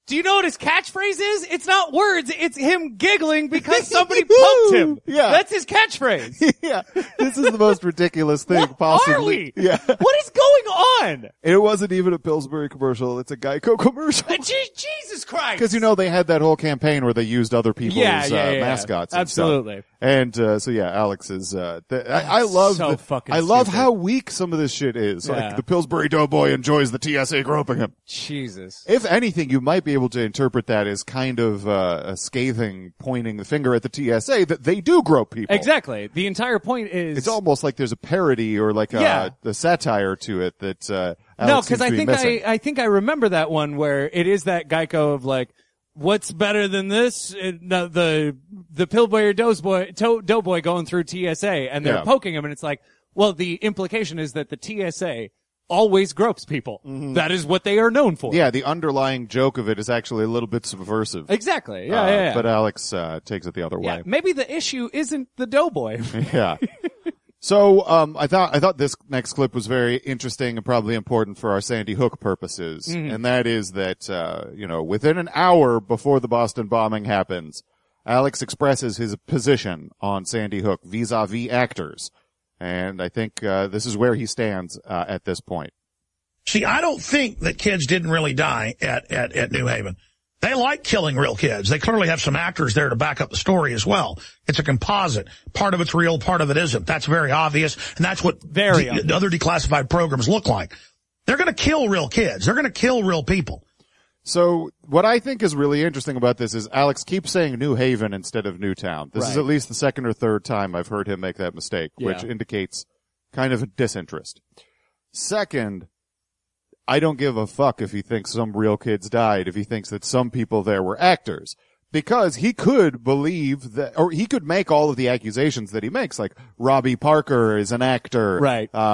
Do you know what his catchphrase is? It's not words. It's him giggling because somebody poked him. Yeah. That's his catchphrase. Yeah. This is the most ridiculous thing What possibly. are we? Yeah. What is going on? It wasn't even a Pillsbury commercial. It's a Geico commercial. Je- Jesus Christ. Because, you know, they had that whole campaign where they used other people's Yeah, yeah, uh, yeah. mascots and Absolutely. stuff. And, uh, so yeah, Alex is, uh, th- I, I love, so the- fucking I love stupid. how weak some of this shit is. Yeah. Like, the Pillsbury Doughboy enjoys the T S A groping him. Jesus. If anything, you might be able to interpret that as kind of, uh, a scathing, pointing the finger at the T S A that they do grope people. Exactly. The entire point is It's almost like there's a parody or like a, Yeah. a satire to it that, uh, Alex no, seems because to I be think missing. I I think I remember that one where it is that Geico of like, what's better than this? It, the the the Pillsbury Doughboy to, Doughboy going through T S A and they're Yeah. poking him, and it's like, well, the implication is that the T S A always gropes people. That is what they are known for. Mm-hmm. Yeah, the underlying joke of it is actually a little bit subversive. Exactly. Yeah, Uh, yeah, yeah. But Alex uh, takes it the other yeah, way. maybe the issue isn't the Doughboy. Yeah. So um, I thought I thought this next clip was very interesting and probably important for our Sandy Hook purposes, Mm-hmm. and that is that uh, you know within an hour before the Boston bombing happens, Alex expresses his position on Sandy Hook vis-a-vis actors, and I think uh, this is where he stands uh, at this point. See, I don't think that kids didn't really die at, at, at New Haven. They like killing real kids. They clearly have some actors there to back up the story as well. It's a composite. Part of it's real, part of it isn't. That's very obvious, and that's what Very de- obvious. other declassified programs look like. They're going to kill real kids. They're going to kill real people. So what I think is really interesting about this is Alex keeps saying New Haven instead of Newtown. This is Right. at least the second or third time I've heard him make that mistake, which Yeah. indicates kind of a disinterest. Second, I don't give a fuck if he thinks some real kids died, if he thinks that some people there were actors. Because he could believe that, or he could make all of the accusations that he makes, like Robbie Parker is an actor. Right. Uh,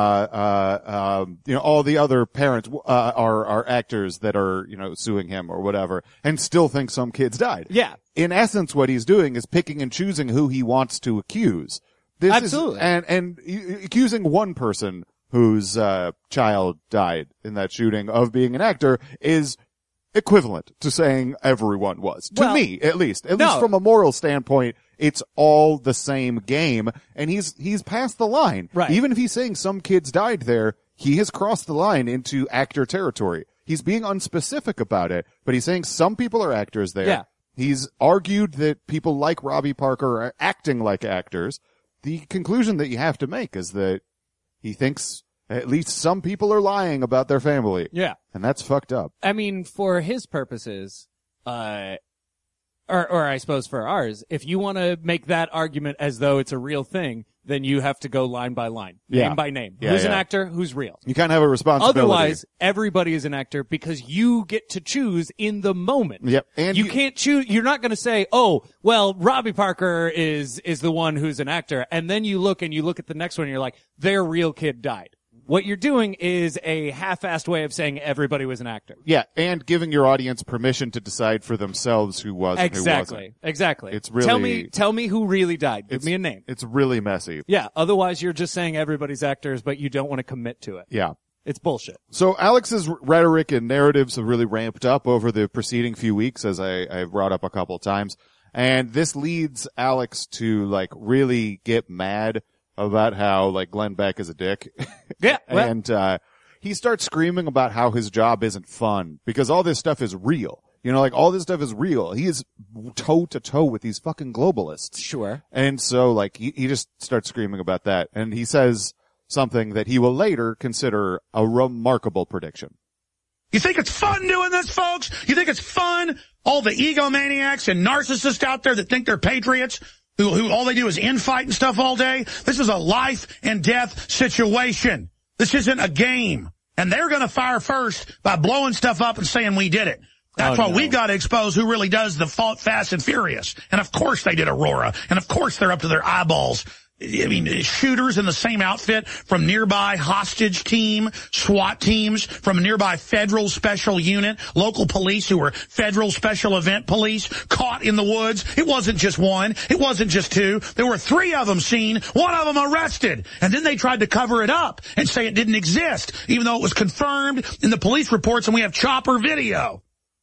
uh, um, you know, all the other parents, uh, are, are actors that are, you know, suing him or whatever, and still think some kids died. Yeah. In essence, what he's doing is picking and choosing who he wants to accuse. This Absolutely. Is, and, and y- accusing one person whose, uh, child died in that shooting of being an actor is equivalent to saying everyone was. To Well, me, at least. At no. least from a moral standpoint, it's all the same game, and he's, he's past the line. Right. Even if he's saying some kids died there, he has crossed the line into actor territory. He's being unspecific about it, but he's saying some people are actors there. Yeah. He's argued that people like Robbie Parker are acting like actors. The conclusion that you have to make is that he thinks at least some people are lying about their family. Yeah. And that's fucked up. I mean, for his purposes, uh, or, or I suppose for ours, if you want to make that argument as though it's a real thing, then you have to go line by line, Yeah. name by name. Yeah, Who's an yeah. actor? Who's real? You kind of have a responsibility. Otherwise, everybody is an actor because you get to choose in the moment. Yep. And you, you- can't choose. You're not going to say, "Oh, well, Robbie Parker is is the one who's an actor," and then you look and you look at the next one and you're like, "Their real kid died." What you're doing is a half-assed way of saying everybody was an actor. Yeah, and giving your audience permission to decide for themselves who was and who Exactly. wasn't. Exactly. It's really- tell me tell me who really died. Give It's- me a name. It's really messy. Yeah. Otherwise, you're just saying everybody's actors, but you don't want to commit to it. Yeah. It's bullshit. So Alex's rhetoric and narratives have really ramped up over the preceding few weeks, as I, I brought up a couple of times. And this leads Alex to, like, really get mad about how, like, Glenn Beck is a dick. Yeah. Well, and, uh, he starts screaming about how his job isn't fun because all this stuff is real. You know, like, all this stuff is real. He is toe to toe with these fucking globalists. sure. And so, like, he, he just starts screaming about that. And he says something that he will later consider a remarkable prediction. You think it's fun doing this, folks? You think it's fun? All the egomaniacs and narcissists out there that think they're patriots, who, who all they do is infight and stuff all day? This is a life and death situation. This isn't a game. And they're going to fire first by blowing stuff up and saying we did it. That's Oh, why no. we've got to expose who really does the fault Fast and Furious. And of course they did Aurora. And of course they're up to their eyeballs. I mean, shooters in the same outfit from nearby hostage team, SWAT teams, from a nearby federal special unit, local police who were federal special event police caught in the woods. It wasn't just one. It wasn't just two. There were three of them seen, one of them arrested. And then they tried to cover it up and say it didn't exist, even though it was confirmed in the police reports and we have chopper video.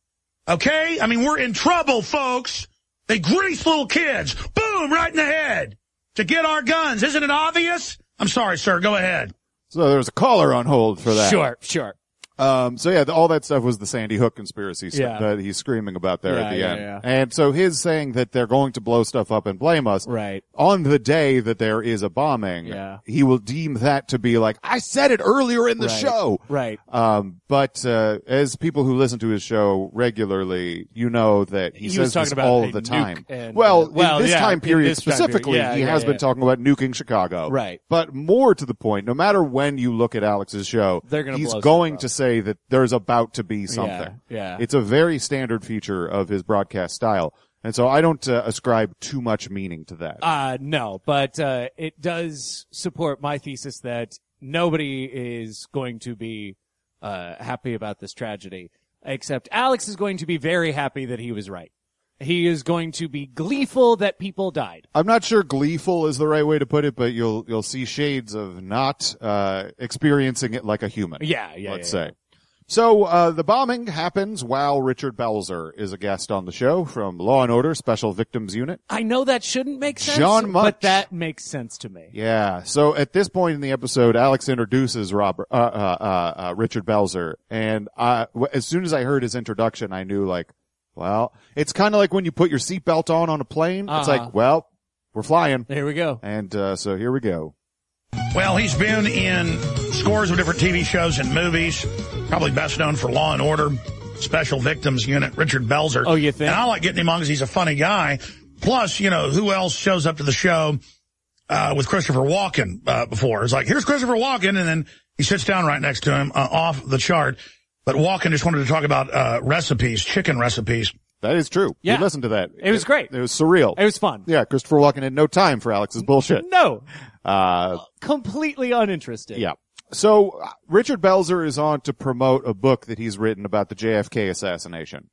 Okay? I mean, we're in trouble, folks. They grease little kids. Boom, right in the head. To get our guns. Isn't it obvious? I'm sorry, sir. Go ahead. So there was a caller on hold for that. Sure, sure. Um, so yeah, the, all that stuff was the Sandy Hook conspiracy stuff Yeah. that he's screaming about there Yeah, at the yeah, end. yeah. And so his saying that they're going to blow stuff up and blame us Right. on the day that there is a bombing, Yeah. he will deem that to be like, I said it earlier in the Right. show. Right. Um, but, uh, as people who listen to his show regularly, you know that he, He says was talking this about all a of the nuke time. and, well, uh, well, in this yeah, time in period this time period. specifically, Yeah, he yeah, has yeah. been talking about nuking Chicago. Right. But more to the point, no matter when you look at Alex's show, They're gonna he's blow stuff going up. to say that there's about to be something. Yeah, yeah. It's a very standard feature of his broadcast style. And so I don't uh, ascribe too much meaning to that. Uh, no, but, uh, it does support my thesis that nobody is going to be, uh, happy about this tragedy, except Alex is going to be very happy that he was right. He is going to be gleeful that people died. I'm not sure gleeful is the right way to put it, but you'll you'll see shades of not uh experiencing it like a human. Yeah, yeah, Let's yeah, say. So uh the bombing happens while Richard Belzer is a guest on the show from Law and Order Special Victims Unit. I know that shouldn't make sense, John Munch. but that makes sense to me. Yeah. So at this point in the episode, Alex introduces Robert, uh, uh, uh, uh, Richard Belzer. And I, w- as soon as I heard his introduction, I knew like, well, it's kind of like when you put your seatbelt on on a plane. It's Uh-huh. like, well, we're flying. There we go. And, uh, so here we go. Well, he's been in scores of different T V shows and movies. Probably best known for Law and Order, Special Victims Unit, Richard Belzer. Oh, you think? And I like getting him on because he's a funny guy. Plus, you know, who else shows up to the show uh with Christopher Walken uh, before? It's like, here's Christopher Walken, and then he sits down right next to him uh, off the chart. But Walken just wanted to talk about uh recipes, chicken recipes. That is true. Yeah. We listened to that. It was great. It was surreal. It was fun. Yeah, Christopher Walken had no time for Alex's bullshit. No, Uh, completely uninterested. yeah. So, uh, Richard Belzer is on to promote a book that he's written about the J F K assassination.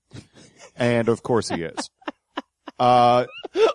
And of course he is. Uh,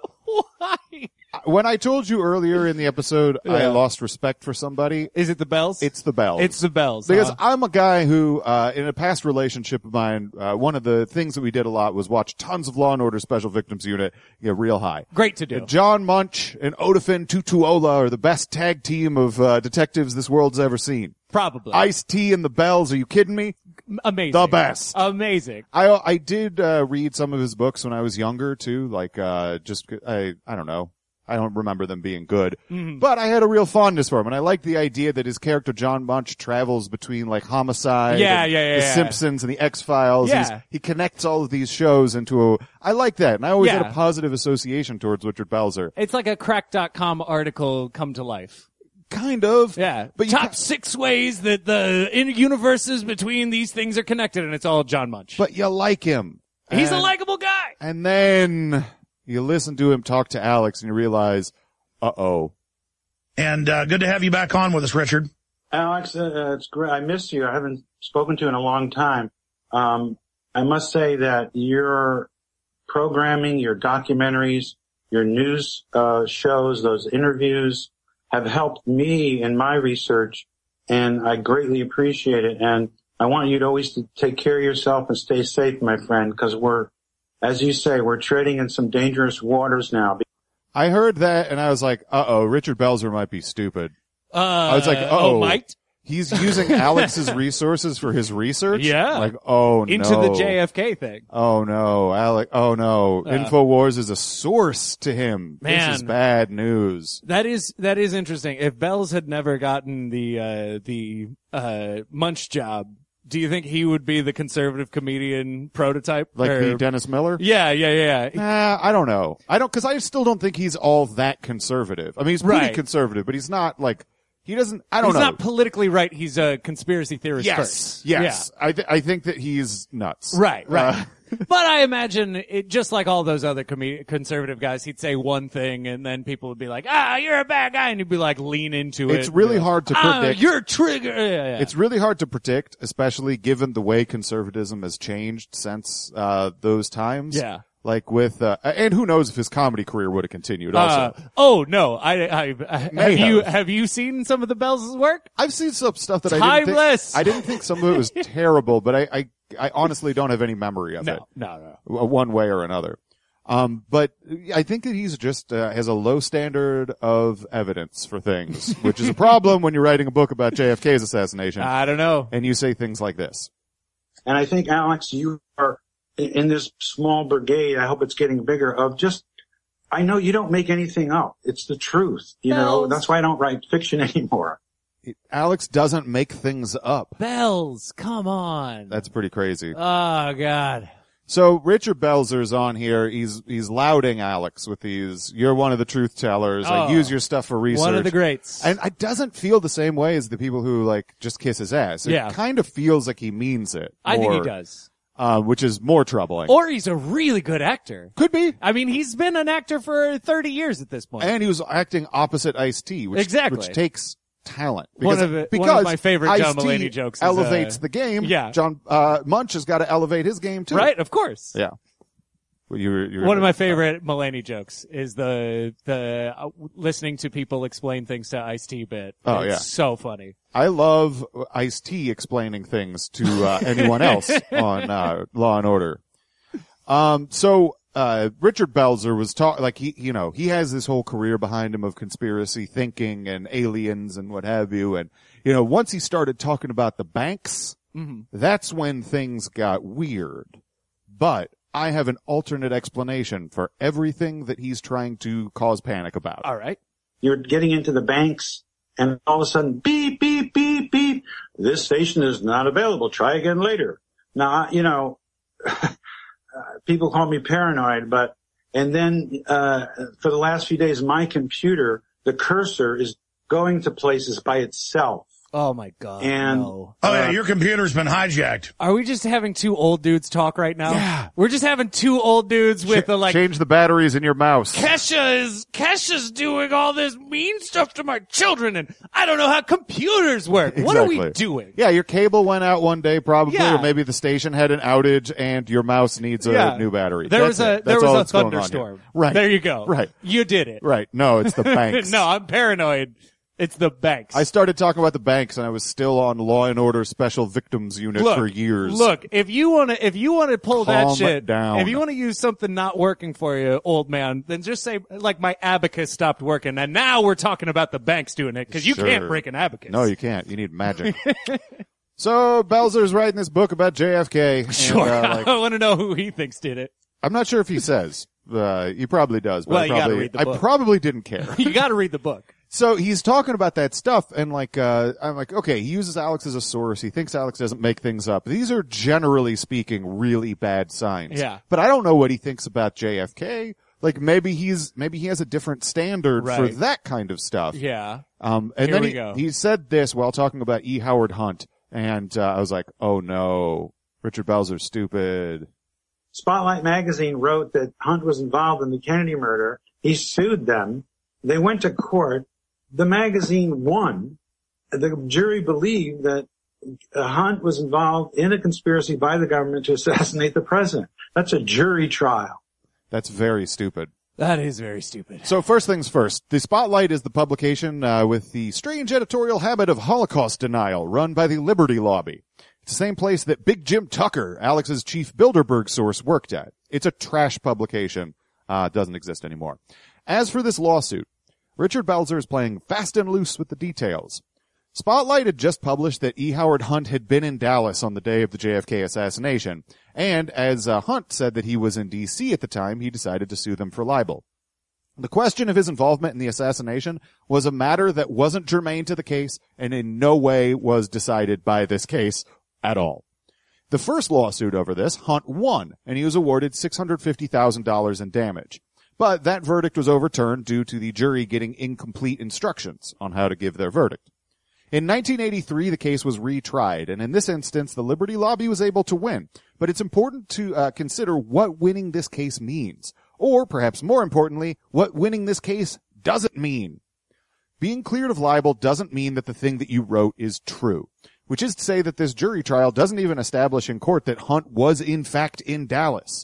Why? when I told you earlier in the episode I Yeah. lost respect for somebody, Is it the bells? it's the bells. It's the bells. Because huh? I'm a guy who, uh, in a past relationship of mine, uh, one of the things that we did a lot was watch tons of Law and Order Special Victims Unit get real high. Great to do. John Munch and Odafin Tutuola are the best tag team of uh, detectives this world's ever seen. Probably. Ice-T and the Bells, are you kidding me? Amazing. The best. Amazing. I I did uh, read some of his books when I was younger too, like uh just I I don't know. I don't remember them being good, Mm-hmm. but I had a real fondness for him, and I like the idea that his character John Munch travels between like Homicide, Yeah, and yeah, yeah, The yeah. Simpsons, and The X Files. Yeah. He connects all of these shows into a. I like that, and I always Yeah. had a positive association towards Richard Belzer. It's like a crack dot com article come to life. Kind of, Yeah. But you Top ca- six ways that the in- universes between these things are connected, and it's all John Munch. but you like him. He's a And- likable guy. And then you listen to him talk to Alex, and you realize, uh oh. And uh good to have you back on with us, Richard. Alex, uh, it's great. I miss you. I haven't spoken to you in a long time. Um, I must say that your programming, your documentaries, your news uh, shows, those interviews have helped me in my research, and I greatly appreciate it. And I want you to always to take care of yourself and stay safe, my friend, because we're, as you say, we're treading in some dangerous waters now. I heard that, and I was like, uh oh, Richard Belzer might be stupid. Uh, I was like, uh-oh. oh, Mike? He's using Alex's resources for his research? Yeah. Like, oh no. Into the J F K thing. Oh no, Alex, oh no. Uh, InfoWars is a source to him. Man. This is bad news. That is that is interesting. If Bells had never gotten the uh the uh Munch job, do you think he would be the conservative comedian prototype? Like Or- the Dennis Miller? Yeah, yeah, yeah. Nah, I don't know. I don't, cause I still don't think he's all that conservative. I mean, he's pretty Right. conservative, but he's not like, he doesn't, I don't He's know. not politically right. He's a conspiracy theorist yes. first. Yes. I, th- I think that he's nuts. Yeah. Right, right. Uh, But I imagine it, just like all those other com- conservative guys, he'd say one thing and then people would be like, ah, you're a bad guy. And he'd be like, lean into it. It's really You know, hard to ah, predict. you're trigger. Yeah, yeah. It's really hard to predict, especially given the way conservatism has changed since uh those times. Yeah. Like with, uh, and who knows if his comedy career would have continued also. Uh, oh no, I, I, I have May you have. have you seen some of the Bells' work? I've seen some stuff that I didn't Timeless. think, I didn't think some of it was terrible, but I, I, I honestly don't have any memory of it. No, no, no. w- one way or another. Um, but I think that he's just, uh, has a low standard of evidence for things, which is a problem when you're writing a book about J F K's assassination. I don't know. And you say things like this. And I think, Alex, you are in this small brigade. I hope it's getting bigger of just, I know you don't make anything up. It's the truth. You know, Bells. that's why I don't write fiction anymore. Alex doesn't make things up. Bells, come on. That's pretty crazy. Oh God. So Richard Belzer's on here. He's, he's lauding Alex with these, you're one of the truth tellers. I Oh. use your stuff for research. One of the greats. And it doesn't feel the same way as the people who like just kiss his ass. It Yeah. kind of feels like he means it. I think he more, does. Uh, which is more troubling. Or he's a really good actor. Could be. I mean, he's been an actor for thirty years at this point. And he was acting opposite Ice-T, which, Exactly. which takes talent. One Because, of it- because one of my favorite John Ice-T Mulaney jokes is, elevates uh, the game. yeah. John, uh, Munch has got to elevate his game too. Right, of course. Yeah. Well, you were, you were, One of my favorite Mulaney jokes is the the uh, listening to people explain things to Ice-T bit. Oh, it's yeah. so funny. I love Ice-T explaining things to uh, anyone else on uh, Law and Order. Um, so uh, Richard Belzer was talking, like he, you know, he has this whole career behind him of conspiracy thinking and aliens and what have you. And you know, once he started talking about the banks, Mm-hmm. that's when things got weird. But I have an alternate explanation for everything that he's trying to cause panic about. All right. You're getting into the banks and all of a sudden, beep, beep, beep, beep. This station is not available. Try again later. Now, you know, uh, people call me paranoid, but, and then, uh, for the last few days, my computer, the cursor is going to places by itself. Oh my God. And- no. Oh, yeah, your computer's been hijacked. Are we just having two old dudes talk right now? Yeah. We're just having two old dudes with Ch- the like, change the batteries in your mouse. Kesha is, Kesha's doing all this mean stuff to my children and I don't know how computers work. What are we Exactly. doing? Yeah, your cable went out one day probably, Yeah. or maybe the station had an outage and your mouse needs a Yeah. new battery. There That's was a, it. there That's was all a that's going on here. thunderstorm. Right. There you go. Right. You did it. Right. No, it's the banks. No, I'm paranoid. It's the banks. I started talking about the banks and I was still on Law and Order Special Victims Unit look, for years. Look, if you want to, if you want to pull that Calm shit, down. if you want to use something not working for you, old man, then just say, like, my abacus stopped working, and now we're talking about the banks doing it, because you Sure. can't break an abacus. No, you can't. You need magic. So Belzer's writing this book about J F K. and, Sure. uh, like, I want to know who he thinks did it. I'm not sure if he says. Uh, he probably does, but Well, I you gotta probably, read the I book. probably didn't care. You got to read the book. So he's talking about that stuff and like, uh, I'm like, okay, he uses Alex as a source. He thinks Alex doesn't make things up. These are generally speaking really bad signs. Yeah. But I don't know what he thinks about J F K. Like maybe he's, maybe he has a different standard for Right. that kind of stuff. Yeah. Um, and Here then we he, go. he said this while talking about E. Howard Hunt. And, uh, I was like, oh no, Richard Belzer's stupid. Spotlight magazine wrote that Hunt was involved in the Kennedy murder. He sued them. They went to court. The magazine won. The jury believed that uh, Hunt was involved in a conspiracy by the government to assassinate the president. That's a jury trial. That's very stupid. That is very stupid. So first things first, the Spotlight is the publication uh, with the strange editorial habit of Holocaust denial run by the Liberty Lobby. It's the same place that Big Jim Tucker, Alex's chief Bilderberg source, worked at. It's a trash publication. Uh, doesn't exist anymore. As for this lawsuit, Richard Belzer is playing fast and loose with the details. Spotlight had just published that E. Howard Hunt had been in Dallas on the day of the J F K assassination, and as uh, Hunt said that he was in D C at the time, he decided to sue them for libel. The question of his involvement in the assassination was a matter that wasn't germane to the case and in no way was decided by this case at all. The first lawsuit over this, Hunt won, and he was awarded six hundred fifty thousand dollars in damage. But that verdict was overturned due to the jury getting incomplete instructions on how to give their verdict. In nineteen eighty-three, the case was retried, and in this instance, the Liberty Lobby was able to win. But it's important to uh, consider what winning this case means, or perhaps more importantly, what winning this case doesn't mean. Being cleared of libel doesn't mean that the thing that you wrote is true, which is to say that this jury trial doesn't even establish in court that Hunt was in fact in Dallas.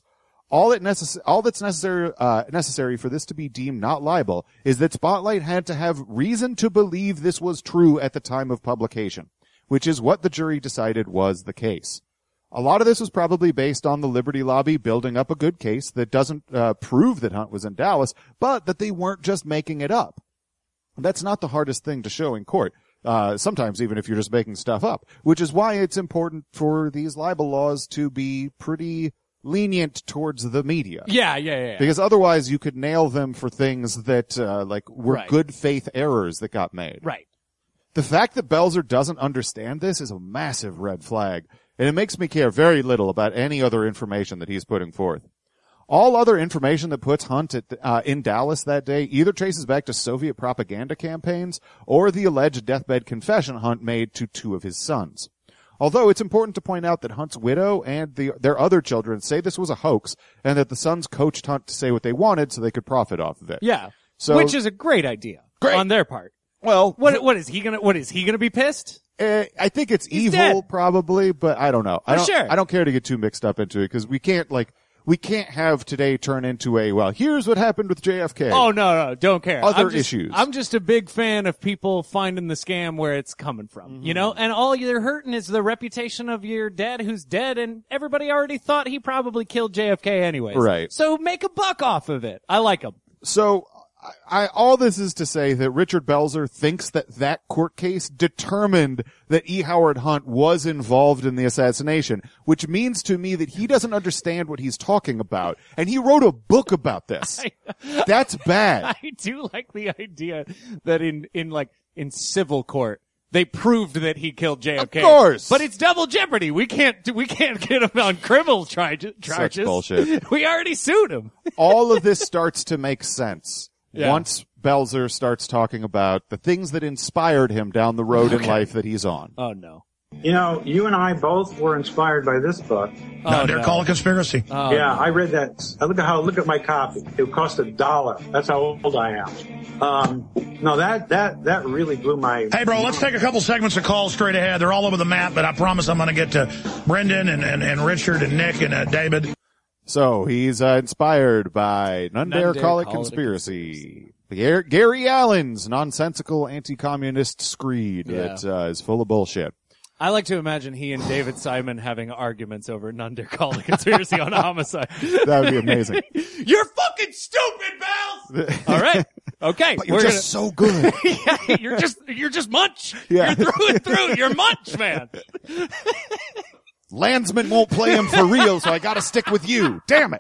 All it necess- all that's necessary, uh, necessary for this to be deemed not libel is that Spotlight had to have reason to believe this was true at the time of publication, which is what the jury decided was the case. A lot of this was probably based on the Liberty Lobby building up a good case that doesn't uh, prove that Hunt was in Dallas, but that they weren't just making it up. That's not the hardest thing to show in court. Uh, sometimes even if you're just making stuff up, which is why it's important for these libel laws to be pretty lenient towards the media. Yeah, yeah, yeah. yeah. Because otherwise you could nail them for things that, uh, like were Right. good faith errors that got made. Right. The fact that Belzer doesn't understand this is a massive red flag, and it makes me care very little about any other information that he's putting forth. All other information that puts Hunt at, uh, in Dallas that day either traces back to Soviet propaganda campaigns or the alleged deathbed confession Hunt made to two of his sons. Although it's important to point out that Hunt's widow and the, their other children say this was a hoax and that the sons coached Hunt to say what they wanted so they could profit off of it. Yeah. So- Which is a great idea Great. on their part. Well, What what is he gonna what is he gonna be pissed? Uh, I think it's He's evil, dead. probably, but I don't know. I For don't, sure. I don't care to get too mixed up into it because we can't, like, we can't have today turn into a, well, here's what happened with J F K. Oh no, no, don't care. Other I'm just, issues. I'm just a big fan of people finding the scam where it's coming from. Mm-hmm. You know, and all you're hurting is the reputation of your dad who's dead, and everybody already thought he probably killed J F K anyways. Right. So make a buck off of it. I like him. So, I, I, all this is to say that Richard Belzer thinks that that court case determined that E. Howard Hunt was involved in the assassination, which means to me that he doesn't understand what he's talking about. And he wrote a book about this. That's bad. I do like the idea that in in like in civil court they proved that he killed J F K. Of course. But it's double jeopardy. We can't we can't get him on criminal charges. charges. bullshit. We already sued him. All of this starts to make sense Yeah. once Belzer starts talking about the things that inspired him down the road in life that he's on. Oh no. You know, you and I both were inspired by this book. Oh, no, they're no. called a conspiracy. Oh, yeah, I read that. I look at how look at my copy. It cost a dollar. That's how old I am. Um, no, that that that really blew my. Hey, bro, let's take a couple segments of calls straight ahead. They're all over the map, but I promise I'm going to get to Brendan and, and, and Richard and Nick and uh, David. So he's uh, inspired by None Dare None Dare Call It Call It a Conspiracy. Gar- Gary Allen's nonsensical anti-communist screed Yeah. that uh, is full of bullshit. I like to imagine he and David Simon having arguments over None Dare Call It Conspiracy on homicide. That would be amazing. You're fucking stupid, Bells! All right. Okay. But you're we're just so good. gonna, yeah, you're just, you're just munch. Yeah. You're through and through. You're munch, man. Landsman won't play him for real, so I gotta stick with you. Damn it.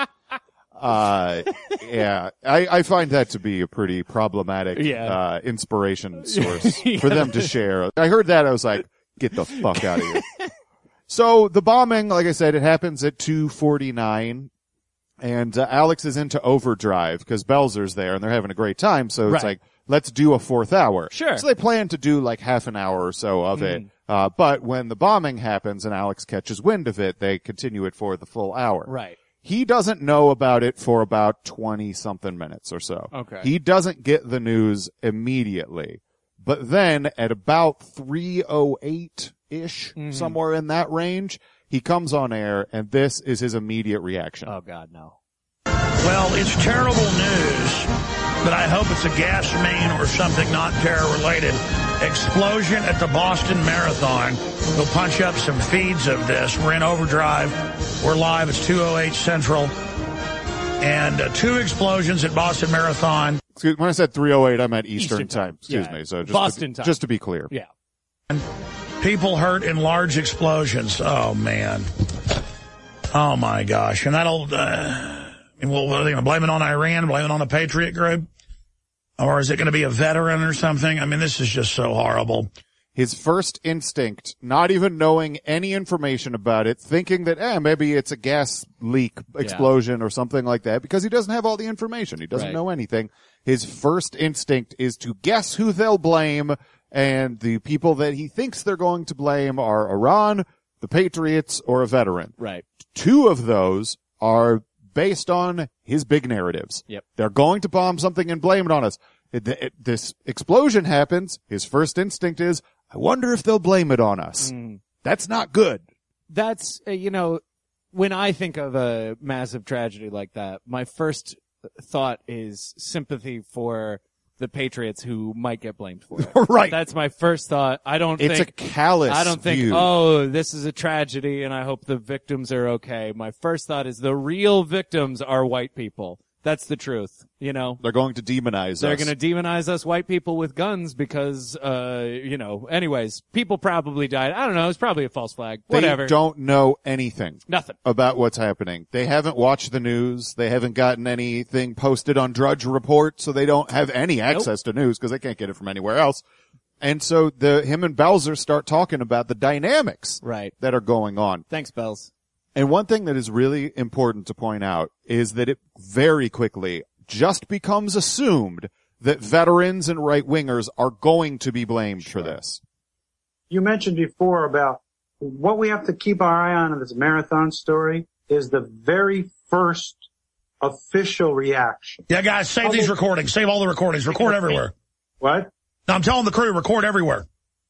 Uh, yeah, I, I find that to be a pretty problematic, Yeah. uh, inspiration source Yeah. for them to share. I heard that, I was like, get the fuck out of here. So the bombing, like I said, it happens at two forty-nine. And uh, Alex is into overdrive because Belzer's there and they're having a great time. So it's Right. like, let's do a fourth hour. Sure. So they plan to do like half an hour or so of it. Uh, but when the bombing happens and Alex catches wind of it, they continue it for the full hour. Right. He doesn't know about it for about twenty something minutes or so. Okay. He doesn't get the news immediately. But then at about three oh eight-ish, Mm-hmm. somewhere in that range, he comes on air and this is his immediate reaction. Oh God, no. Well, it's terrible news, but I hope it's a gas main or something not terror-related. Explosion at the Boston Marathon. We'll punch up some feeds of this. We're in overdrive. We're live. It's two oh eight Central. And uh, two explosions at Boston Marathon. Excuse, when I said three oh eight, I meant Eastern, Eastern time. time. Excuse Yeah. me. So just Boston to, time. just to be clear. Yeah. People hurt in large explosions. Oh, man. Oh, my gosh. And that'll... Uh, well, are they going to blame it on Iran, blame it on a Patriot group? Or is it going to be a veteran or something? I mean, this is just so horrible. His first instinct, not even knowing any information about it, thinking that, eh, maybe it's a gas leak explosion or something like that, because he doesn't have all the information. He doesn't Right. know anything. His first instinct is to guess who they'll blame, and the people that he thinks they're going to blame are Iran, the Patriots, or a veteran. Right. Two of those are based on his big narratives. Yep. They're going to bomb something and blame it on us. It, it, this explosion happens. His first instinct is, I wonder if they'll blame it on us. Mm. That's not good. That's, uh, you know, when I think of a massive tragedy like that, my first thought is sympathy for the Patriots who might get blamed for it. Right. That's my first thought. I don't It's think, a callous I don't think, view. oh, this is a tragedy and I hope the victims are okay. My first thought is the real victims are white people. That's the truth, you know? They're going to demonize They're us. going to demonize us white people with guns because, uh, you know, anyways, people probably died. I don't know. It's probably a false flag. They Whatever. don't know anything. Nothing. About what's happening. They haven't watched the news. They haven't gotten anything posted on Drudge Report, so they don't have any access nope. to news because they can't get it from anywhere else. And so the him and Belzer start talking about the dynamics right. that are going on. Thanks, Bells. And one thing that is really important to point out is that it very quickly just becomes assumed that veterans and right-wingers are going to be blamed sure. for this. You mentioned before about what we have to keep our eye on in this marathon story is the very first official reaction. Yeah, guys, save these recordings. Save all the recordings. Record everywhere. What? No, I'm telling the crew, record everywhere.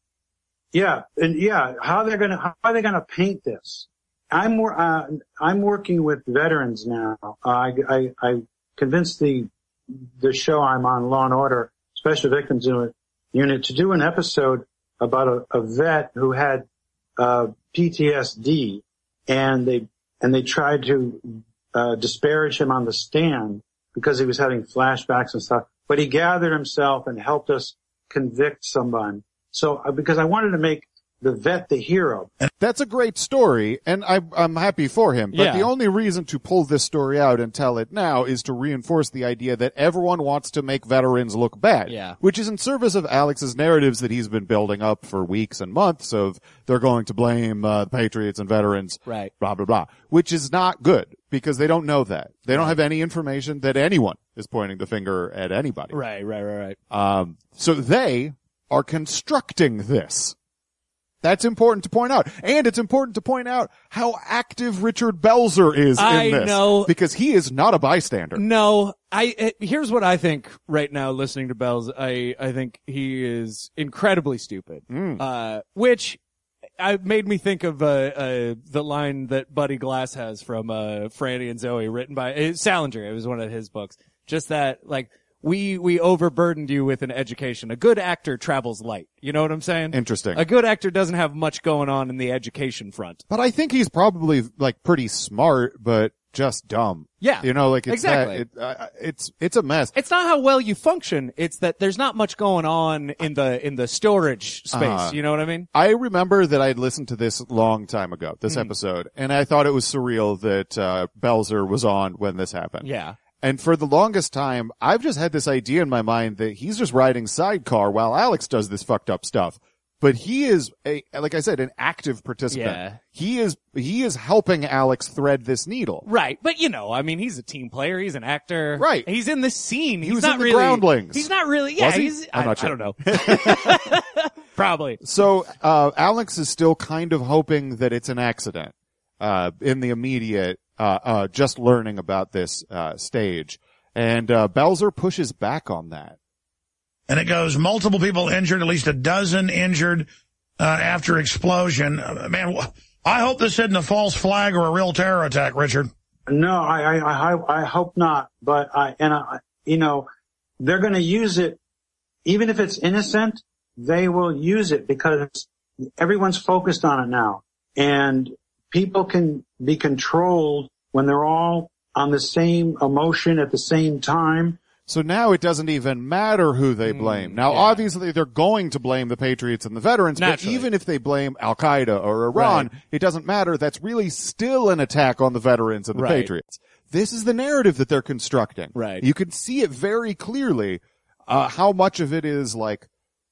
Yeah, and yeah, how they're gonna, how are they gonna paint this? I'm uh, I'm working with veterans now. Uh, I, I I convinced the the show I'm on, Law and Order Special Victims Unit, to do an episode about a, a vet who had uh, P T S D, and they and they tried to uh, disparage him on the stand because he was having flashbacks and stuff. But he gathered himself and helped us convict someone. So uh, because I wanted to make the vet the hero. That's a great story, and I, I'm happy for him. But yeah. the only reason to pull this story out and tell it now is to reinforce the idea that everyone wants to make veterans look bad. Yeah. Which is in service of Alex's narratives that he's been building up for weeks and months of they're going to blame uh, the Patriots and veterans. Right. Blah, blah, blah. Which is not good because they don't know that. They don't have any information that anyone is pointing the finger at anybody. Right, right, right, right. Um, so they are constructing this. That's important to point out. And it's important to point out how active Richard Belzer is I in this. know. Because he is not a bystander. No, I, it, here's what I think right now listening to Bells. I, I think he is incredibly stupid. Mm. Uh, which, I made me think of, uh, uh, the line that Buddy Glass has from, uh, Franny and Zoe written by, uh, Salinger. It was one of his books. Just that, like, We, we overburdened you with an education. A good actor travels light. You know what I'm saying? Interesting. A good actor doesn't have much going on in the education front. But I think he's probably like pretty smart, but just dumb. Yeah. You know, like it's exactly. that, it, uh, it's, it's a mess. It's not how well you function. It's that there's not much going on in the, in the storage space. Uh, you know what I mean? I remember that I'd listened to this a long time ago, this Mm. episode, and I thought it was surreal that, uh, Belzer was on when this happened. Yeah. And for the longest time, I've just had this idea in my mind that he's just riding sidecar while Alex does this fucked up stuff. But he is a, like I said, an active participant. Yeah. He is, he is helping Alex thread this needle. Right. But you know, I mean, he's a team player. He's an actor. Right. He's in this scene. He he's was not in the really, Groundlings. He's not really, yeah, Was he? he's, I'm I, not sure. I don't know. Probably. So, uh, Alex is still kind of hoping that it's an accident, uh, in the immediate, uh, uh, just learning about this, uh, stage. And, uh, Belzer pushes back on that. And it goes multiple people injured, at least a dozen injured, uh, after explosion. Uh, man, I hope this isn't a false flag or a real terror attack, Richard. No, I, I, I, I hope not. But I, and I, you know, they're going to use it, even if it's innocent, they will use it because everyone's focused on it now. And people can be controlled when they're all on the same emotion at the same time. So now it doesn't even matter who they blame. Now, yeah. obviously, they're going to blame the Patriots and the veterans, Naturally. but even if they blame Al-Qaeda or Iran, Right. it doesn't matter. That's really still an attack on the veterans and the Right. Patriots. This is the narrative that they're constructing. Right. You can see it very clearly, uh, how much of it is like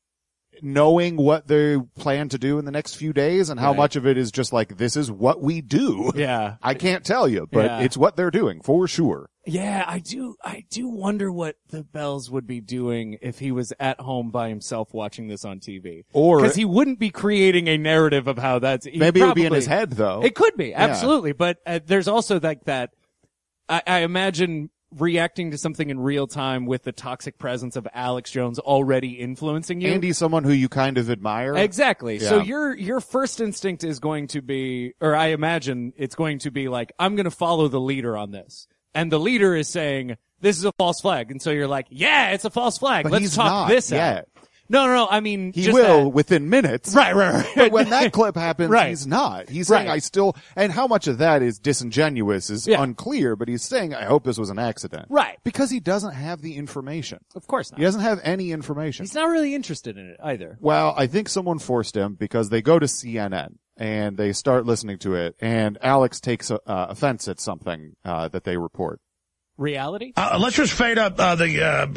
knowing what they plan to do in the next few days and how Right. much of it is just like, this is what we do. Yeah. I can't tell you, but Yeah. it's what they're doing for sure. Yeah, I do, I do wonder what the Bells would be doing if he was at home by himself watching this on T V. Or- because he wouldn't be creating a narrative of how that's, he Maybe it would be in probably- his head though. It could be, absolutely. But uh, there's also like that, I, I imagine reacting to something in real time with the toxic presence of Alex Jones already influencing you. And he's someone who you kind of admire. Exactly. Yeah. So your your first instinct is going to be, or I imagine it's going to be like, I'm going to follow the leader on this. And the leader is saying, this is a false flag. And so you're like, yeah, it's a false flag. But Let's he's talk not this yet. out. No, no, no. I mean, He just will that. within minutes. Right, right, right. But when that clip happens, Right. he's not. He's saying, Right. I still, and how much of that is disingenuous is Yeah. unclear, but he's saying, I hope this was an accident. Right. Because he doesn't have the information. Of course not. He doesn't have any information. He's not really interested in it either. Well, I think someone forced him because they go to C N N and they start listening to it, and Alex takes uh, offense at something uh, that they report. Reality? Uh, let's just fade up uh, the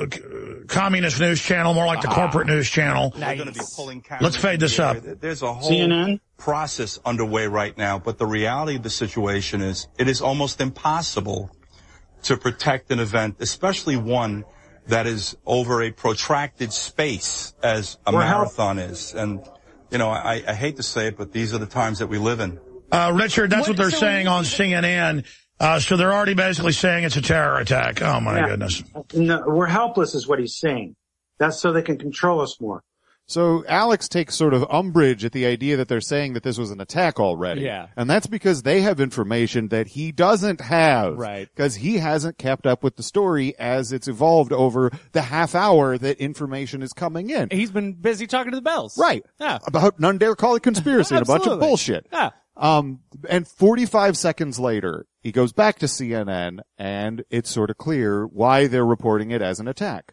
uh, communist news channel, more like the corporate news channel. Nice. We're going to be pulling cameras Let's fade this here. up. There's a whole C N N? process underway right now, but the reality of the situation is it is almost impossible to protect an event, especially one that is over a protracted space as a We're help- marathon is. And, you know, I, I hate to say it, but these are the times that we live in. Uh, Richard, that's what, What- they're so- saying on C N N. Uh, so they're already basically saying it's a terror attack. Oh, my Yeah. goodness. No, we're helpless is what he's saying. That's so they can control us more. So Alex takes sort of umbrage at the idea that they're saying that this was an attack already. Yeah. And that's because they have information that he doesn't have. Right. Because he hasn't kept up with the story as it's evolved over the half hour that information is coming in. He's been busy talking to the bells. Right. Yeah. About none dare call it conspiracy and a bunch of Absolutely. bullshit. Yeah. Um, and forty-five seconds later, he goes back to C N N and it's sort of clear why they're reporting it as an attack.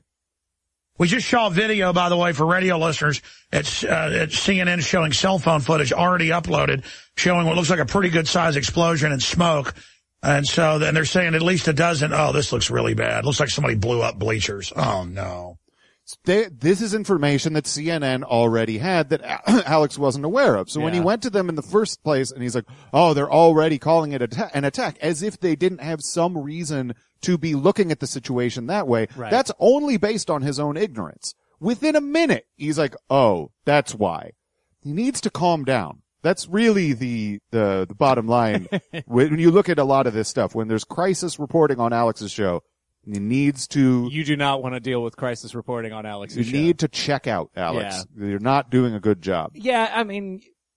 We just saw a video, by the way, for radio listeners. It's uh, at C N N showing cell phone footage already uploaded, showing what looks like a pretty good size explosion and smoke. And so then they're saying at least a dozen. Oh, this looks really bad. Looks like somebody blew up bleachers. Oh, no. They, this is information that C N N already had that Alex wasn't aware of. So when he Yeah. went to them in the first place and he's like, oh, they're already calling it atta- an attack, as if they didn't have some reason to be looking at the situation that way. Right. That's only based on his own ignorance. Within a minute, he's like, oh, that's why. He needs to calm down. That's really the, the, the bottom line. When you look at a lot of this stuff, when there's crisis reporting on Alex's show, he needs to You do not want to deal with crisis reporting on Alex's You show. need to check out, Alex. You're not doing a good job. Yeah, I mean,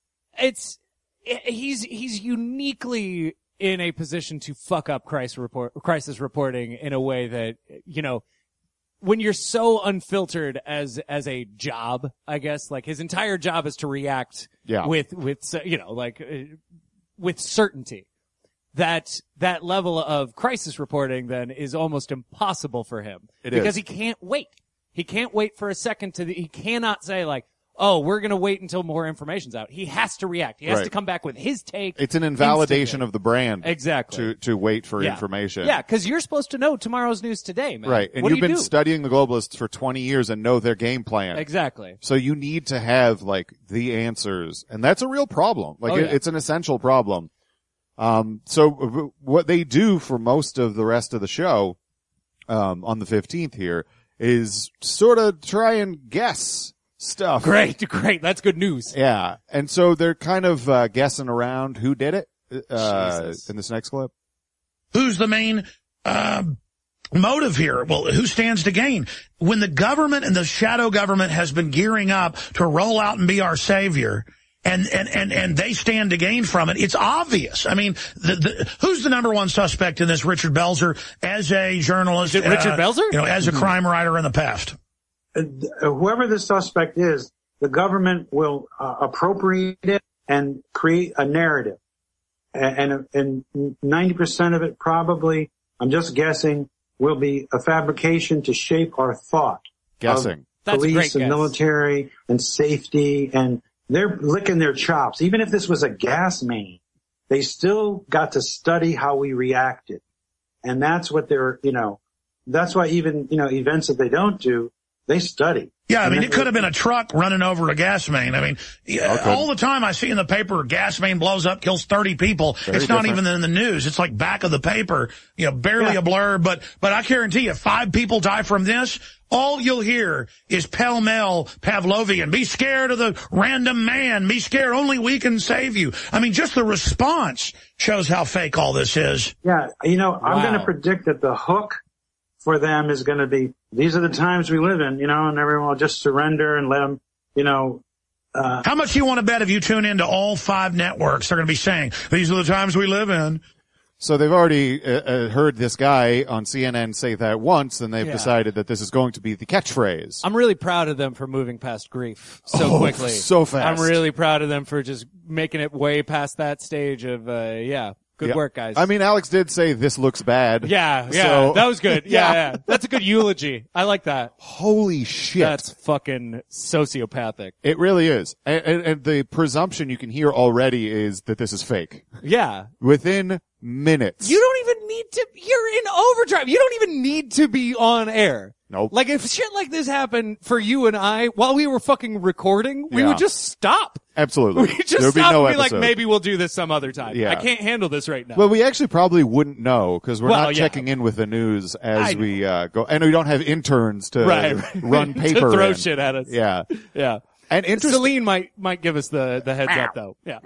it's he's he's uniquely in a position to fuck up crisis report crisis reporting in a way that, you know, when you're so unfiltered as as a job, I guess, like his entire job is to react Yeah. with with you know like uh, with certainty. That that level of crisis reporting then is almost impossible for him It because is. he can't wait. He can't wait for a second to the, he cannot say like, oh, we're going to wait until more information's out. He has to react. He has Right. to come back with his take. It's an invalidation instantly. of the brand. Exactly. To, to wait for Yeah. information. Yeah, because you're supposed to know tomorrow's news today, man. Right. And what you've do you been do? studying the globalists for twenty years and know their game plan. Exactly. So you need to have like the answers. And that's a real problem. Like Oh, it, yeah. it's an essential problem. Um, so w- what they do for most of the rest of the show, um, on the fifteenth here is sort of try and guess stuff. Great, great. That's good news. Yeah. And so they're kind of, uh, guessing around who did it, uh, Jesus. in this next clip. Who's the main uh, motive here? Well, who stands to gain? When the government and the shadow government has been gearing up to roll out and be our savior, and and and and they stand to gain from it, it's obvious. I mean, the, the, who's the number one suspect in this? Richard Belzer, as a journalist, Is it Richard uh, Belzer? you know, as a crime writer in the past. Uh, whoever the suspect is, the government will uh, appropriate it and create a narrative. And, and, and ninety percent of it probably, I'm just guessing, will be a fabrication to shape our thought. Guessing. That's a Police great and guess. military and safety, and they're licking their chops. Even if this was a gas main, they still got to study how we reacted. And that's what they're, you know, that's why even, you know, events that they don't do, they study. Yeah, I mean, And it could have been a truck running over a gas main. I mean, yeah, Okay. all the time I see in the paper, gas main blows up, kills thirty people. Very it's not different. even in the news. It's like back of the paper, you know, barely Yeah. a blur. But, but I guarantee you, five people die from this. All you'll hear is pell-mell Pavlovian. Be scared of the random man. Be scared. Only we can save you. I mean, just the response shows how fake all this is. Yeah, you know, I'm Wow. going to predict that the hook for them is going to be, these are the times we live in, you know, and everyone will just surrender and let them, you know. Uh, How much do you want to bet if you tune into all five networks, they're going to be saying, these are the times we live in? So they've already uh, uh, heard this guy on C N N say that once, and they've Yeah. decided that this is going to be the catchphrase. I'm really proud of them for moving past grief so Oh, quickly. so fast. I'm really proud of them for just making it way past that stage of, uh, yeah. Good Yeah. work, guys. I mean, Alex did say this looks bad. yeah, yeah. So- that was good. Yeah, Yeah. yeah. That's a good eulogy. I like that. Holy shit. That's fucking sociopathic. It really is. And, and, and the presumption you can hear already is that this is fake. Yeah. Within minutes. You don't even need to, you're in overdrive. You don't even need to be on air. Nope. Like if shit like this happened for you and I while we were fucking recording, we Yeah. would just stop. Absolutely. We just There'd be stop no and be like, episode. maybe we'll do this some other time. Yeah. I can't handle this right now. Well, we actually probably wouldn't know because we're Well, not yeah. checking in with the news as I- we uh, go, and we don't have interns to right, right. run to paper throw in. shit at us. Yeah, Yeah. and interesting. Celine might, might give us the, the heads up though. Yeah.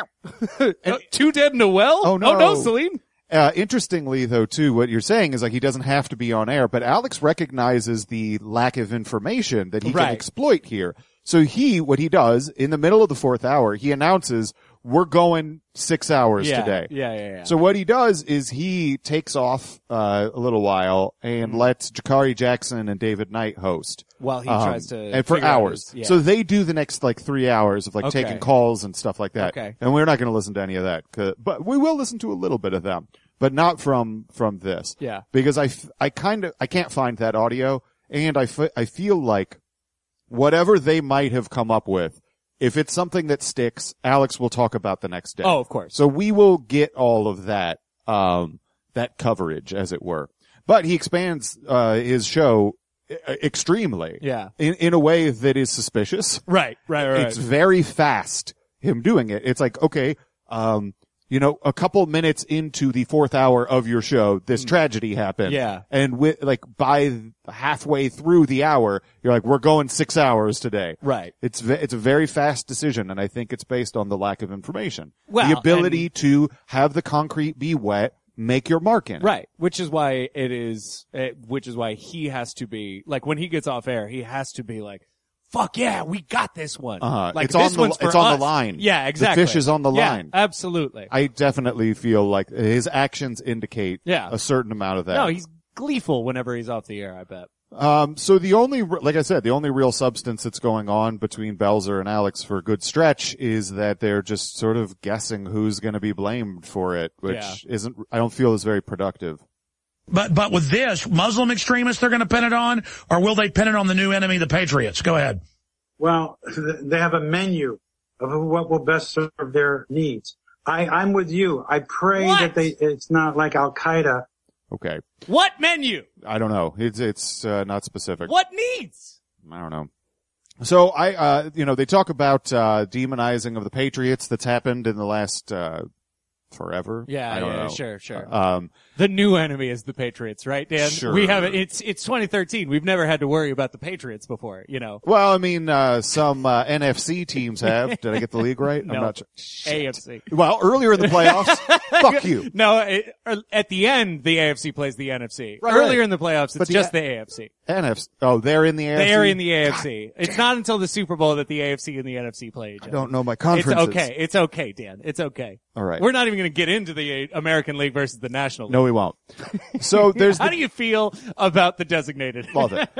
Uh, Two dead in a well? Oh, no. Oh no, Celine. Uh, interestingly, though, too, what you're saying is like he doesn't have to be on air, but Alex recognizes the lack of information that he Right. can exploit here. So he, what he does in the middle of the fourth hour, he announces, "We're going six hours Yeah. today." Yeah, yeah, yeah. So what he does is he takes off uh, a little while and lets Jakari Jackson and David Knight host. While he Um, tries to and for figure out hours. his- yeah. So they do the next like three hours of like Okay. taking calls and stuff like that. Okay. And we're not going to listen to any of that, 'cause- but we will listen to a little bit of them, but not from from this. Yeah. Because I f- I kind of I can't find that audio, and I, f- I feel like whatever they might have come up with, if it's something that sticks, Alex will talk about the next day. Oh, of course. So we will get all of that, um, that coverage, as it were. But he expands, uh, his show e- extremely. Yeah. In, in a way that is suspicious. Right, right, right. It's very fast, him doing it. It's like, okay, um, you know, a couple minutes into the fourth hour of your show, this tragedy happened. Yeah. And with, like, by halfway through the hour, you're like, we're going six hours today. Right. It's ve- it's a very fast decision, and I think it's based on the lack of information. Well, the ability and- to have the concrete be wet, make your mark in it. Right, which is why it is, it, which is why he has to be, like, when he gets off air, he has to be like, fuck yeah, we got this one. Uh-huh. Like, It's on this the- one's for it's on the us. line. Yeah, The exactly. fish is on the Yeah, line. absolutely. I definitely feel like his actions indicate Yeah. a certain amount of that. No, he's gleeful whenever he's off the air, I bet. Um, so the only, like I said, the only real substance that's going on between Belzer and Alex for a good stretch is that they're just sort of guessing who's going to be blamed for it, which Yeah. isn't, I don't feel is very productive. But but with this, Muslim extremists they're going to pin it on, or will they pin it on the new enemy, the Patriots? Go ahead. Well, they have a menu of what will best serve their needs. I, I'm with you. I pray What? that they, it's not like Al Qaeda. Okay. What menu? I don't know. It's, it's, uh, not specific. What needs? I don't know. So I, uh, you know, they talk about, uh, demonizing of the Patriots that's happened in the last, uh, forever. Yeah, I don't yeah, know. sure, sure. Um, The new enemy is the Patriots, right, Dan? Sure. We have it. It's it's twenty thirteen. We've never had to worry about the Patriots before, you know. well, I mean, uh, some, uh, N F C teams have. Did I get the league right? No. I'm not sure. A F C. Well, earlier in the playoffs, fuck you. No, it, at the end, the A F C plays the N F C. Right, Earlier right. in the playoffs, it's But the- just the A F C. N F C. Oh, they're in the A F C. They're in the A F C. It's not until the Super Bowl that the A F C and the N F C play each I other. don't know my It's conferences. okay. It's okay, Dan. It's okay. All right. We're not even going to get into the uh, American League versus the National League. No, we won't. So there's How the, do you feel about the designated? love it.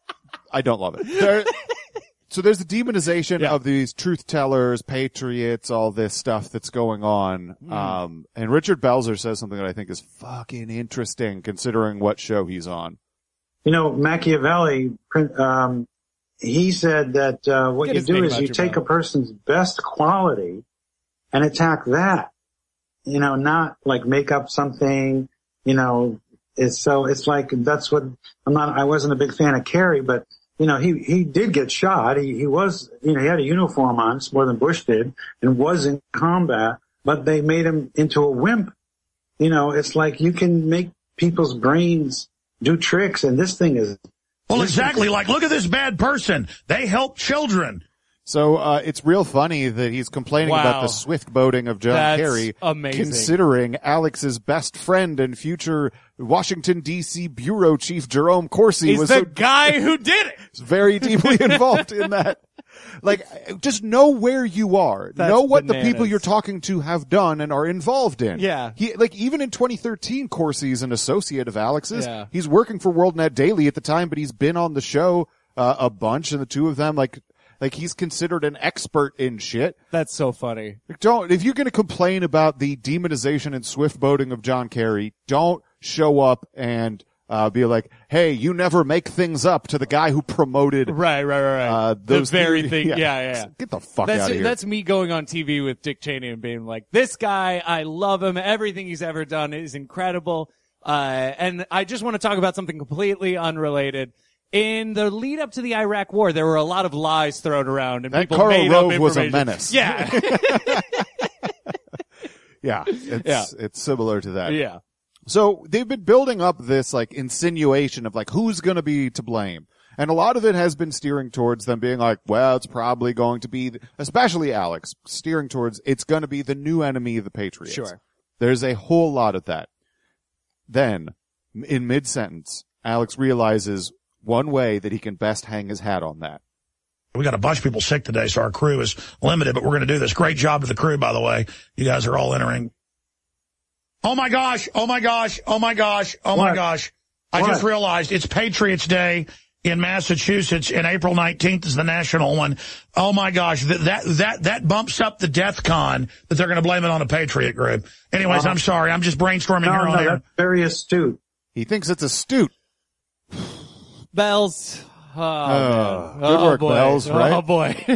I don't love it. There, so there's the demonization Yeah. of these truth tellers, patriots, all this stuff that's going on. Mm. Um, and Richard Belzer says something that I think is fucking interesting considering what show he's on. You know, Machiavelli, um, he said that, uh, what Get you his do name is out you your take a mouth. person's best quality and attack that. You know, not like make up something, you know, it's so, it's like, that's what, I'm not, I wasn't a big fan of Kerry, but, you know, he, he did get shot. He, he was, you know, he had a uniform on, it's more than Bush did, and was in combat, but they made him into a wimp. You know, it's like you can make people's brains do tricks, and this thing is, Well, this exactly. is- Like, look at this bad person. They help children. So uh it's real funny that he's complaining Wow. about the swift boating of John That's Kerry, amazing. considering Alex's best friend and future Washington D C bureau chief Jerome Corsi He's was the so guy who did it. very deeply involved in that. Like, just know where you are. That's know what the bananas. people you're talking to have done and are involved in. Yeah. He, like, even in twenty thirteen, Corsi's an associate of Alex's. Yeah. He's working for WorldNet Daily at the time, but he's been on the show uh, a bunch, and the two of them, like, like he's considered an expert in shit. That's so funny. Like, don't, if you're going to complain about the demonization and swift boating of John Kerry, don't show up and uh be like, hey, you never make things up to the guy who promoted Right, right, right, right. uh those the very theory- thing. Yeah, yeah. yeah. yeah. Get the fuck That's out of here. that's me going on T V with Dick Cheney and being like, this guy, I love him. Everything he's ever done is incredible. Uh, and I just want to talk about something completely unrelated. In the lead up to the Iraq War, there were a lot of lies thrown around, and That people Karl made Rove up was a information. menace. Yeah, Yeah, it's, Yeah. it's similar to that. yeah. So they've been building up this like insinuation of like who's going to be to blame. And a lot of it has been steering towards them being like, well, it's probably going to be, especially Alex, steering towards it's going to be the new enemy of the Patriots. Sure. There's a whole lot of that. Then, in mid-sentence, Alex realizes one way that he can best hang his hat on that. We got a bunch of people sick today, so our crew is limited, but we're going to do this. Great job to the crew, by the way. You guys are all entering. Oh my gosh, oh my gosh, oh my gosh, oh my What? gosh. I What? just realized it's Patriots Day in Massachusetts, and April nineteenth is the national one. Oh my gosh, that that that, that bumps up the death con that they're going to blame it on a Patriot group. Anyways, Uh-huh. I'm sorry. I'm just brainstorming No, here on no, air. that's very astute. He thinks it's astute. Bells. Oh, Uh, man. good Oh, work, boy. Bells, right? Oh boy.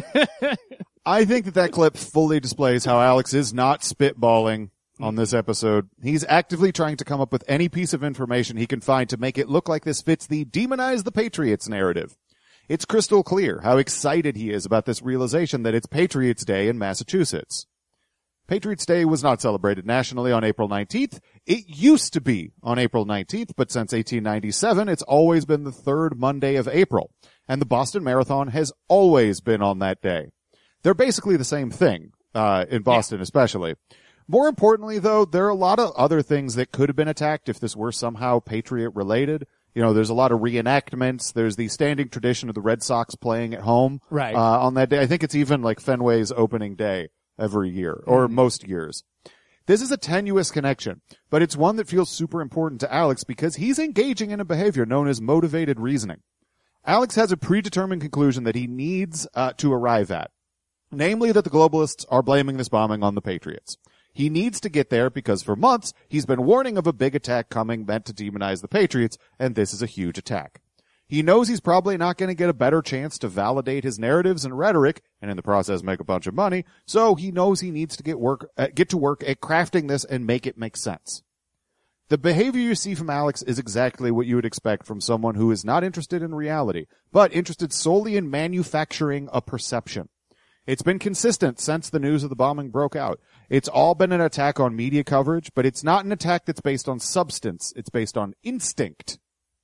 I think that that clip fully displays how Alex is not spitballing on this episode. He's actively trying to come up with any piece of information he can find to make it look like this fits the demonize the Patriots narrative. It's crystal clear how excited he is about this realization that it's Patriots Day in Massachusetts. Patriots Day was not celebrated nationally on April nineteenth. It used to be on April nineteenth, but since eighteen ninety-seven, it's always been the third Monday of April. And the Boston Marathon has always been on that day. They're basically the same thing, uh, in Boston especially. More importantly, though, there are a lot of other things that could have been attacked if this were somehow Patriot related. You know, there's a lot of reenactments. There's the standing tradition of the Red Sox playing at home. Right. Uh, on that day. I think it's even like Fenway's opening day every year, or most years. This is a tenuous connection, but it's one that feels super important to Alex because he's engaging in a behavior known as motivated reasoning. Alex has a predetermined conclusion that he needs uh, to arrive at, namely that the globalists are blaming this bombing on the Patriots. He needs to get there because for months he's been warning of a big attack coming meant to demonize the Patriots, and this is a huge attack. He knows he's probably not going to get a better chance to validate his narratives and rhetoric, and in the process make a bunch of money, so he knows he needs to get work, uh, get to work at crafting this and make it make sense. The behavior you see from Alex is exactly what you would expect from someone who is not interested in reality, but interested solely in manufacturing a perception. It's been consistent since the news of the bombing broke out. It's all been an attack on media coverage, but it's not an attack that's based on substance. It's based on instinct.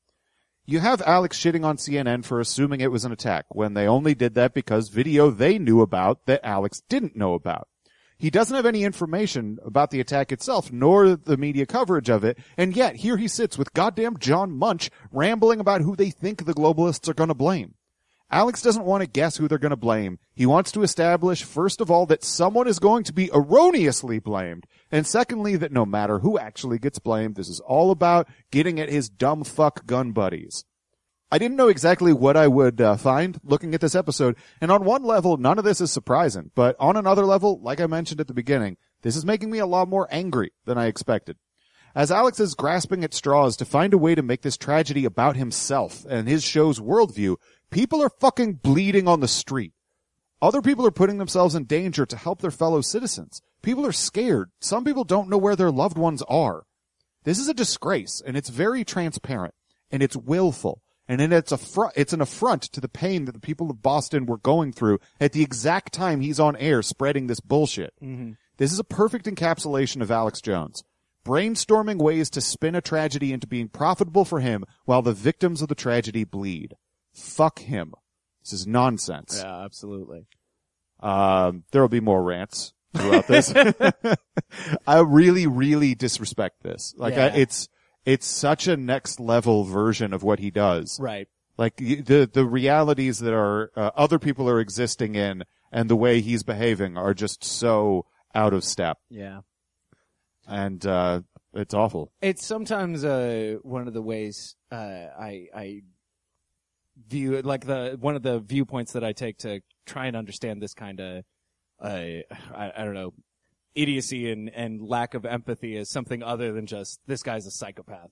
You have Alex shitting on C N N for assuming it was an attack, when they only did that because video they knew about that Alex didn't know about. He doesn't have any information about the attack itself, nor the media coverage of it, and yet here he sits with goddamn John Munch rambling about who they think the globalists are going to blame. Alex doesn't want to guess who they're going to blame. He wants to establish, first of all, that someone is going to be erroneously blamed, and secondly, that no matter who actually gets blamed, this is all about getting at his dumb fuck gun buddies. I didn't know exactly what I would uh, find looking at this episode, and on one level, none of this is surprising, but on another level, like I mentioned at the beginning, this is making me a lot more angry than I expected. As Alex is grasping at straws to find a way to make this tragedy about himself and his show's worldview, people are fucking bleeding on the street. Other people are putting themselves in danger to help their fellow citizens. People are scared. Some people don't know where their loved ones are. This is a disgrace, and it's very transparent, and it's willful, and it's, a fr- it's an affront to the pain that the people of Boston were going through at the exact time he's on air spreading this bullshit. Mm-hmm. This is a perfect encapsulation of Alex Jones. Brainstorming ways to spin a tragedy into being profitable for him while the victims of the tragedy bleed. Fuck him. This is nonsense. Yeah, absolutely. Um, there will be more rants throughout this. I really, really disrespect this. Like, Yeah. I, it's, it's such a next level version of what he does. Right. Like y- the, the realities that are, uh, other people are existing in and the way he's behaving are just so out of step. Yeah. And, uh, it's awful. It's sometimes, uh, one of the ways, uh, I, I view it, like the, one of the viewpoints that I take to try and understand this kind of, uh, I, I don't know, idiocy and, and lack of empathy as something other than just, this guy's a psychopath,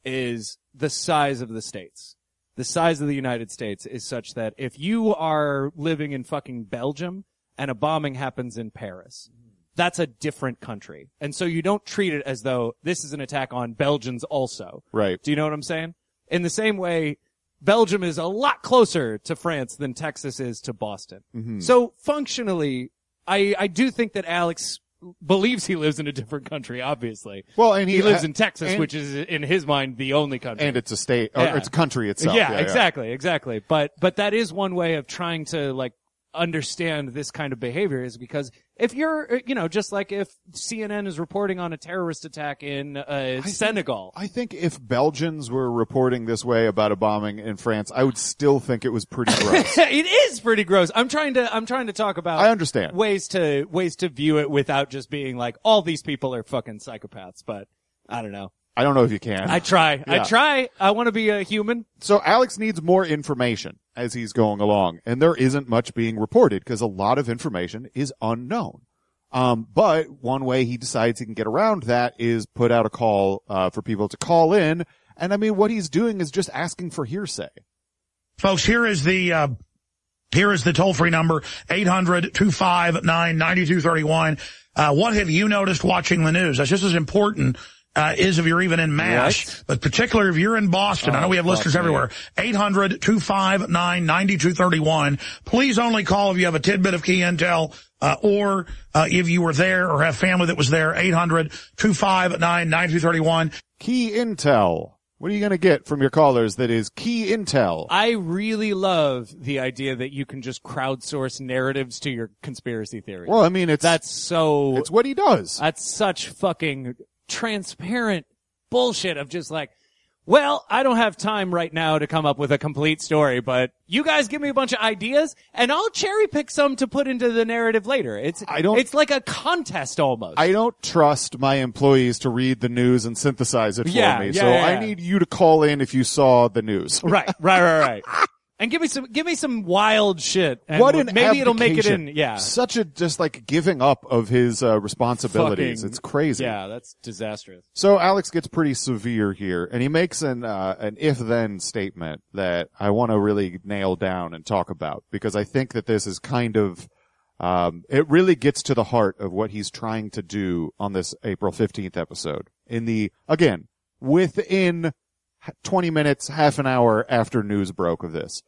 is the size of the states. The size of the United States is such that if you are living in fucking Belgium and a bombing happens in Paris, that's a different country. And so you don't treat it as though this is an attack on Belgians also. Right. Do you know what I'm saying? In the same way, Belgium is a lot closer to France than Texas is to Boston. Mm-hmm. So functionally, I, I do think that Alex believes he lives in a different country, obviously. Well, and he, he lives uh, in Texas, and, which is in his mind the only country. and it's a state, or Yeah. it's a country itself. Yeah, Yeah, yeah. exactly, exactly. But, but that is one way of trying to, like, understand this kind of behavior, is because if you're, you know, just like if C N N is reporting on a terrorist attack in uh, Senegal. I think if Belgians were reporting this way about a bombing in France, I would still think it was pretty gross. It is pretty gross. I'm trying to, I'm trying to talk about I understand. ways to, ways to view it without just being like, all these people are fucking psychopaths, but I don't know. I don't know if you can. I try. I Yeah. try. I want to be a human. So Alex needs more information as he's going along, and there isn't much being reported because a lot of information is unknown. Um, but one way he decides he can get around that is put out a call, uh, for people to call in. And I mean, what he's doing is just asking for hearsay. Folks, here is the, uh, here is the toll-free number, eight hundred, two five nine, nine two three one. Uh, what have you noticed watching the news? That's just as important Uh, is if you're even in MASH, What? but particularly if you're in Boston. I know we have Oh, listeners fuck me. everywhere. eight hundred, two five nine, nine two three one. Please only call if you have a tidbit of key intel, uh, or, uh, if you were there or have family that was there. eight hundred, two five nine, nine two three one. Key intel. What are you going to get from your callers that is key intel? I really love the idea that you can just crowdsource narratives to your conspiracy theories. Well, I mean, it's, That's so, it's what he does. that's such fucking transparent bullshit of just like, well, I don't have time right now to come up with a complete story, but you guys give me a bunch of ideas and I'll cherry pick some to put into the narrative later. It's, I don't- it's like a contest almost. I don't trust my employees to read the news and synthesize it for Yeah, me. yeah, so yeah, I yeah. need you to call in if you saw the news. right, right, right, right. And give me some, give me some wild shit. And What an maybe it'll make it abdication. in, yeah. Such a just like giving up of his uh, responsibilities. Fucking- It's crazy. Yeah, that's disastrous. So Alex gets pretty severe here, and he makes an uh, an if-then statement that I want to really nail down and talk about, because I think that this is kind of um, it really gets to the heart of what he's trying to do on this April fifteenth episode. In the again within twenty minutes, half an hour after news broke of this.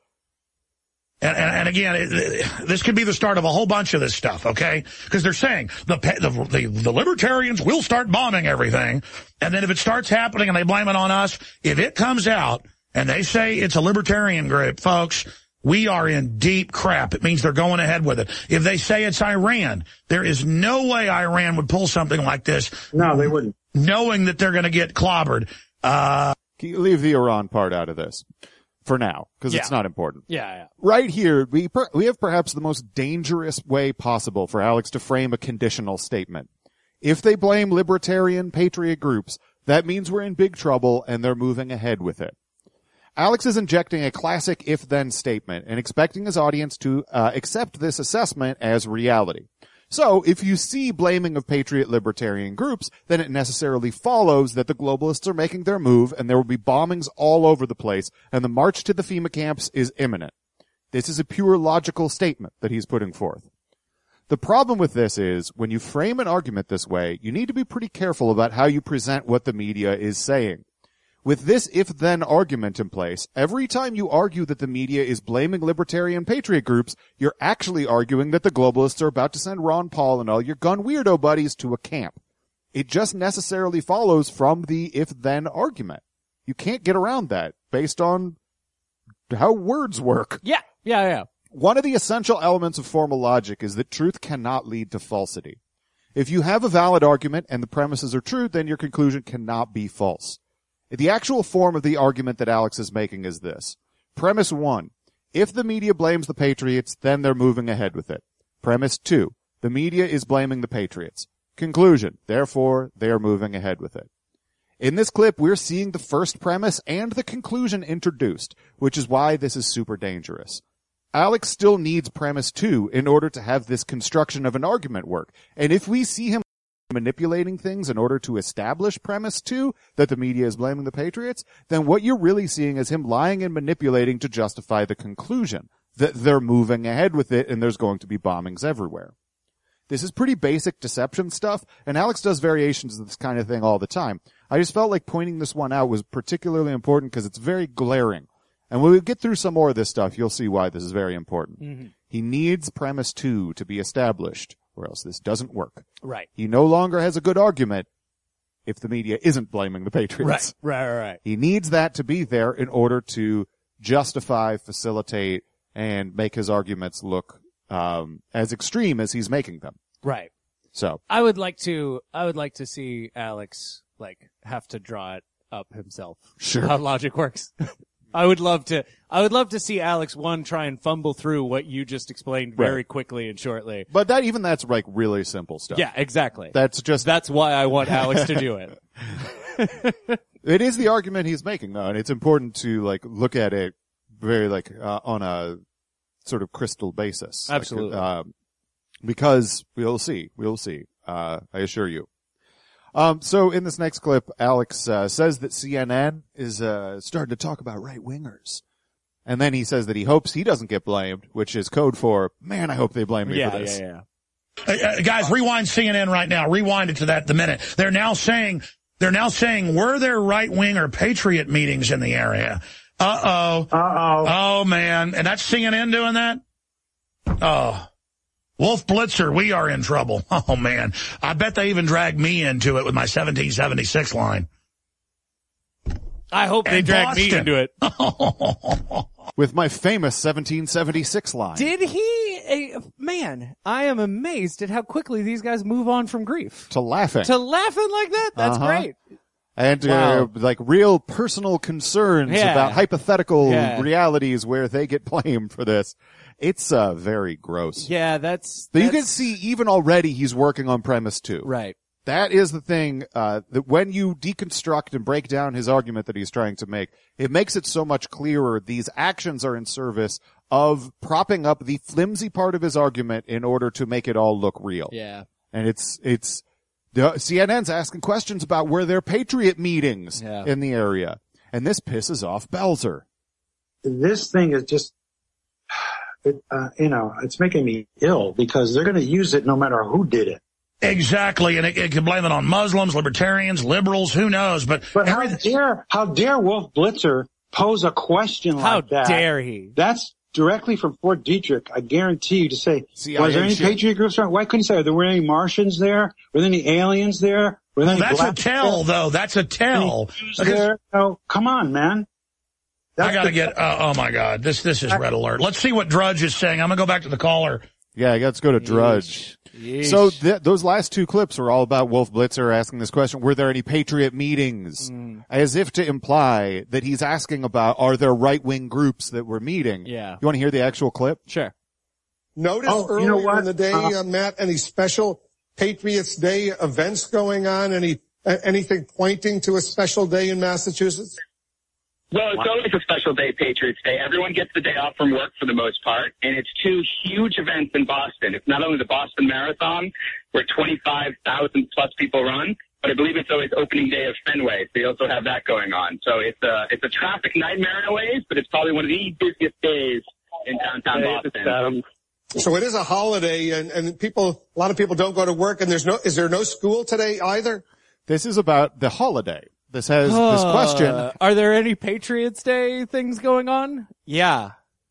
And, and, and again, it, it, this could be the start of a whole bunch of this stuff, okay? Because they're saying the, the the the libertarians will start bombing everything, and then if it starts happening and they blame it on us, if it comes out and they say it's a libertarian group, folks, we are in deep crap. It means they're going ahead with it. If they say it's Iran, there is no way Iran would pull something like this, No, they wouldn't. knowing that they're going to get clobbered. Uh, Can you leave the Iran part out of this for now, because it's Yeah. not important. Yeah, yeah. Right here, we per- we have perhaps the most dangerous way possible for Alex to frame a conditional statement. If they blame libertarian patriot groups, that means we're in big trouble and they're moving ahead with it. Alex is injecting a classic if-then statement and expecting his audience to uh, accept this assessment as reality. So, if you see blaming of patriot libertarian groups, then it necessarily follows that the globalists are making their move and there will be bombings all over the place and the march to the FEMA camps is imminent. This is a pure logical statement that he's putting forth. The problem with this is, when you frame an argument this way, you need to be pretty careful about how you present what the media is saying. With this if-then argument in place, every time you argue that the media is blaming libertarian patriot groups, you're actually arguing that the globalists are about to send Ron Paul and all your gun weirdo buddies to a camp. It just necessarily follows from the if-then argument. You can't get around that based on how words work. Yeah, yeah, yeah. One of the essential elements of formal logic is that truth cannot lead to falsity. If you have a valid argument and the premises are true, then your conclusion cannot be false. The actual form of the argument that Alex is making is this. Premise one, if the media blames the Patriots, then they're moving ahead with it. Premise two, the media is blaming the Patriots. Conclusion, therefore, they are moving ahead with it. In this clip, we're seeing the first premise and the conclusion introduced, which is why this is super dangerous. Alex still needs premise two in order to have this construction of an argument work. And if we see him manipulating things in order to establish premise two, that the media is blaming the Patriots, then what you're really seeing is him lying and manipulating to justify the conclusion, that they're moving ahead with it and there's going to be bombings everywhere. This is pretty basic deception stuff, and Alex does variations of this kind of thing all the time. I just felt like pointing this one out was particularly important because it's very glaring. And when we get through some more of this stuff, you'll see why this is very important. Mm-hmm. He needs premise two to be established, or else this doesn't work. Right. He no longer has a good argument if the media isn't blaming the Patriots. Right, right, right, right. He needs that to be there in order to justify, facilitate, and make his arguments look um as extreme as he's making them. Right. So I would like to, I would like to see Alex, like, have to draw it up himself. Sure. How logic works. I would love to, I would love to see Alex, one, try and fumble through what you just explained very Right. quickly and shortly. But that, even that's like really simple stuff. Yeah, exactly. That's just, That's why I want Alex to do it. it is the argument he's making though, and it's important to like look at it very like, uh, on a sort of crystal basis. Absolutely. Like, uh, because we'll see, we'll see, uh, I assure you. Um, so in this next clip, Alex, uh, says that C N N is, uh, starting to talk about right-wingers. And then he says that he hopes he doesn't get blamed, which is code for, man, I hope they blame me yeah, for this. yeah, yeah. Uh, uh, guys, rewind C N N right now. Rewind it to that the minute. They're now saying, they're now saying, were there right-wing or patriot meetings in the area? Uh-oh. Uh-oh. Oh, man. And that's C N N doing that? Oh. Wolf Blitzer, we are in trouble. Oh, man. I bet they even dragged me into it with my seventeen seventy-six line. I hope they And drag me Boston. into it. With my famous seventeen seventy-six line. Did he? Uh, man, I am amazed at how quickly these guys move on from grief. To laughing. To laughing like that? That's Uh-huh. great. And, Wow. uh, like real personal concerns Yeah. about hypothetical Yeah. realities where they get blamed for this. It's, uh, very gross. Yeah, that's... But you that's- can see even already he's working on premise two. Right. That is the thing, uh, that when you deconstruct and break down his argument that he's trying to make, it makes it so much clearer these actions are in service of propping up the flimsy part of his argument in order to make it all look real. Yeah. And it's, it's, the C N N's asking questions about where there are patriot meetings Yeah. in the area. And this pisses off Belzer. This thing is just, it, uh, you know, it's making me ill because they're going to use it no matter who did it. Exactly. And it, it can blame it on Muslims, libertarians, liberals, who knows. But, But how everything- dare, how dare Wolf Blitzer pose a question How like that? dare he? That's directly from Fort Detrick. I guarantee you to say, C I A was there any shit. patriot groups around? Why couldn't you say, are there were any Martians there? Were there any aliens there? Were there any that's a blacks tell, there? though. That's a tell. Jews Because- there? No, come on, man. I That's got to the- get, uh, oh, my God. This this is red alert. Let's see what Drudge is saying. I'm going to go back to the caller. Yeah, let's go to Drudge. Yeesh. So th- those last two clips were all about Wolf Blitzer asking this question, were there any patriot meetings? Mm. As if to imply that he's asking about, are there right-wing groups that were meeting? Yeah. You want to hear the actual clip? Sure. Notice Oh, you earlier know what? in the day, Uh, uh, Matt, any special Patriots Day events going on? Any uh, anything pointing to a special day in Massachusetts? Well, it's always a special day, Patriots Day. Everyone gets the day off from work for the most part, and it's two huge events in Boston. It's not only the Boston Marathon, where twenty-five thousand plus people run, but I believe it's always opening day of Fenway, so you also have that going on. So it's a, it's a traffic nightmare in a ways, but it's probably one of the busiest days in downtown Boston. So it is a holiday, and, and people, a lot of people don't go to work, and there's no, is there no school today either? This is about the holiday. This has this Uh, question. Are there any Patriots Day things going on? Yeah.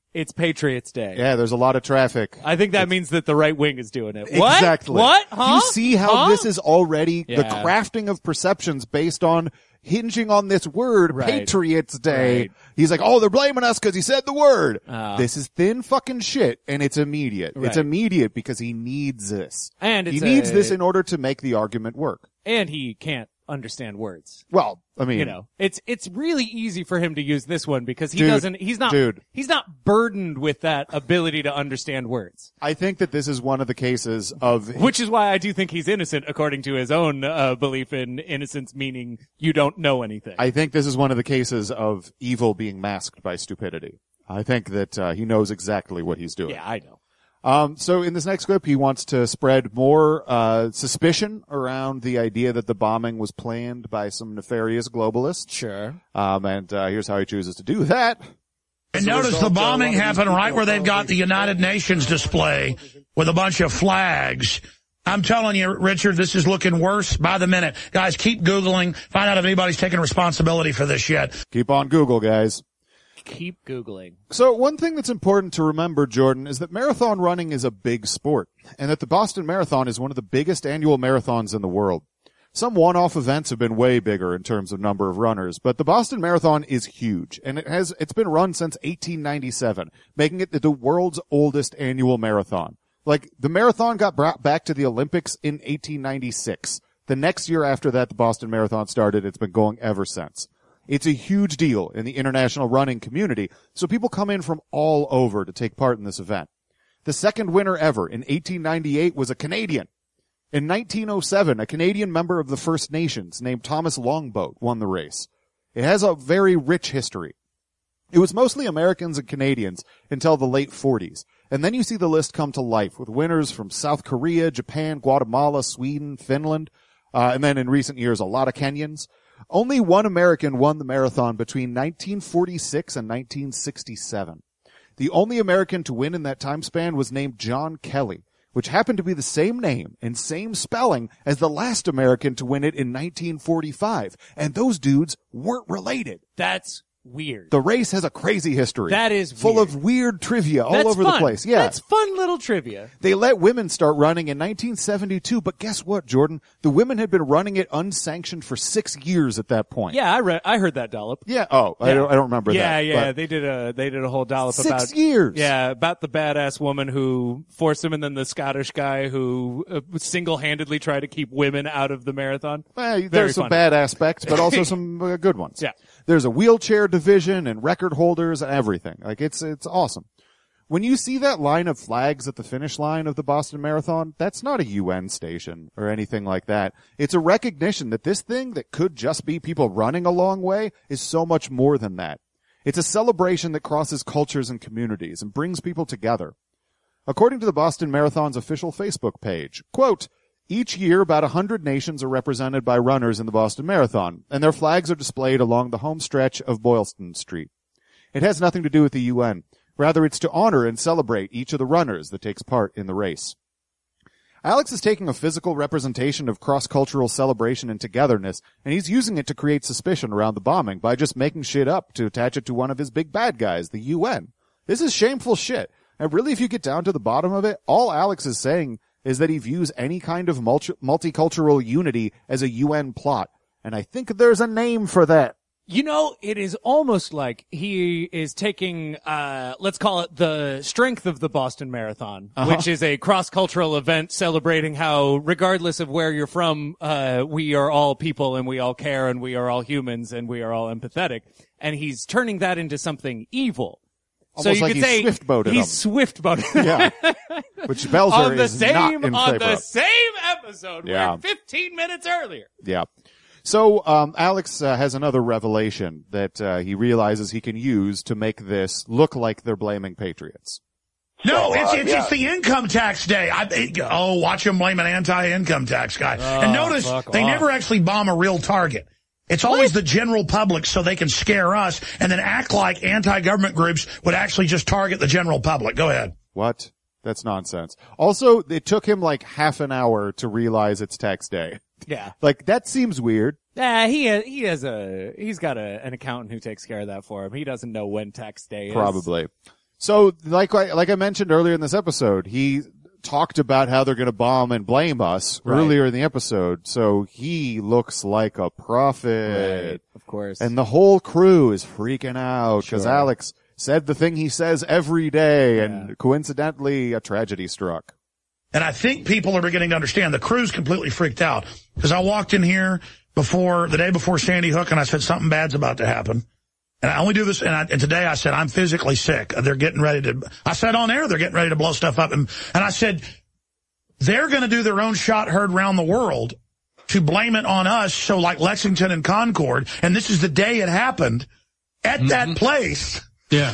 it's Patriots Day. Yeah, there's a lot of traffic. I think that means that the right wing is doing it. What? Exactly. What? Huh? You see how Huh? this is already Yeah. the crafting of perceptions based on hinging on this word, Right. Patriots Day. Right. He's like, oh, they're blaming us because he said the word. Oh. This is thin fucking shit, and it's immediate. Right. It's immediate because he needs this. And he it's needs a- this in order to make the argument work. And he can't understand words. Well, I mean, You know, it's it's really easy for him to use this one because he Dude, doesn't. He's not. dude. He's not burdened with that ability to understand words. I think that this is one of the cases of Which is why I do think he's innocent, according to his own uh, belief in innocence, meaning you don't know anything. I think this is one of the cases of evil being masked by stupidity. I think that uh, he knows exactly what he's doing. yeah, I know. Um, so in this next clip, he wants to spread more uh, suspicion around the idea that the bombing was planned by some nefarious globalists. Sure. Um, and uh, here's how he chooses to do that. And notice the bombing happened right where they've got the United Nations display with a bunch of flags. I'm telling you, Richard, this is looking worse by the minute. Guys, keep Googling. Find out if anybody's taking responsibility for this yet. Keep on Google, guys. Keep Googling. So one thing that's important to remember, Jordan, is that marathon running is a big sport, and that the Boston Marathon is one of the biggest annual marathons in the world. Some one-off events have been way bigger in terms of number of runners, but the Boston Marathon is huge, and it has, it's been run since eighteen ninety-seven, making it the world's oldest annual marathon. Like, the marathon got brought back to the Olympics in eighteen ninety-six. The next year after that, the Boston Marathon started. It's been going ever since. It's a huge deal in the international running community, so people come in from all over to take part in this event. The second winner ever in eighteen ninety-eight was a Canadian. In nineteen oh seven, a Canadian member of the First Nations named Thomas Longboat won the race. It has a very rich history. It was mostly Americans and Canadians until the late forties, and then you see the list come to life with winners from South Korea, Japan, Guatemala, Sweden, Finland, uh, and then in recent years a lot of Kenyans. Only one American won the marathon between nineteen forty-six and nineteen sixty-seven. The only American to win in that time span was named John Kelly, which happened to be the same name and same spelling as the last American to win it in nineteen forty-five. And those dudes weren't related. That's weird. The race has a crazy history. That is full weird. of weird trivia all That's over fun. the place. Yeah. That's fun little trivia. They let women start running in nineteen seventy-two, but guess what, Jordan? The women had been running it unsanctioned for six years at that point. Yeah, I read. I heard that dollop. Yeah. Oh, I Yeah. don't, I don't remember yeah, that. Yeah, but They did a they did a whole dollop Six about years. Yeah, about the badass woman who forced him, and then the Scottish guy who uh, single handedly tried to keep women out of the marathon. Well, Very there's some funny. bad aspects, but also some uh, good ones. Yeah. There's a wheelchair division and record holders and everything. Like, it's, it's awesome. When you see that line of flags at the finish line of the Boston Marathon, that's not a U N station or anything like that. It's a recognition that this thing that could just be people running a long way is so much more than that. It's a celebration that crosses cultures and communities and brings people together. According to the Boston Marathon's official Facebook page, quote, each year, about a hundred nations are represented by runners in the Boston Marathon, and their flags are displayed along the home stretch of Boylston Street. It has nothing to do with the U N. Rather, it's to honor and celebrate each of the runners that takes part in the race. Alex is taking a physical representation of cross-cultural celebration and togetherness, and he's using it to create suspicion around the bombing by just making shit up to attach it to one of his big bad guys, the U N. This is shameful shit. And really, if you get down to the bottom of it, all Alex is saying is that he views any kind of multi- multicultural unity as a U N plot. And I think there's a name for that. You know, it is almost like he is taking, uh, let's call it the strength of the Boston Marathon, Uh-huh. which is a cross-cultural event celebrating how, regardless of where you're from, uh, we are all people and we all care and we are all humans and we are all empathetic. And he's turning that into something evil. Almost so you like could he's say swift-boated he's them. swift-boated. Yeah. Which Belzer on the is same, not in on favor the of. same episode, Yeah. where fifteen minutes earlier. Yeah. So, um, Alex uh, has another revelation that uh, he realizes he can use to make this look like they're blaming patriots. No, So, it's uh, it's, yeah. it's the income tax day. I, it, oh, watch him blame an anti-income tax guy. and notice fuck they off. never actually bomb a real target. It's always the general public so they can scare us and then act like anti-government groups would actually just target the general public. Go ahead. What? That's nonsense. Also, it took him like half an hour to realize it's tax day. Yeah. Like, that seems weird. Yeah, he has, he has a, he's got a, an accountant who takes care of that for him. He doesn't know when tax day is. Probably. So, like I, like I mentioned earlier in this episode, he talked about how they're going to bomb and blame us Right. earlier in the episode. So he looks like a prophet. Right, of course. And the whole crew is freaking out because Sure. Alex said the thing he says every day, Yeah. and coincidentally, a tragedy struck. And I think people are beginning to understand. The crew's completely freaked out because I walked in here before the day before Sandy Hook, and I said something bad's about to happen. And I only do this, and, I, and today I said I'm physically sick. They're getting ready to. I said on air they're getting ready to blow stuff up, and and I said they're going to do their own shot heard around the world to blame it on us. So like Lexington and Concord, and this is the day it happened at mm-hmm. that place. Yeah.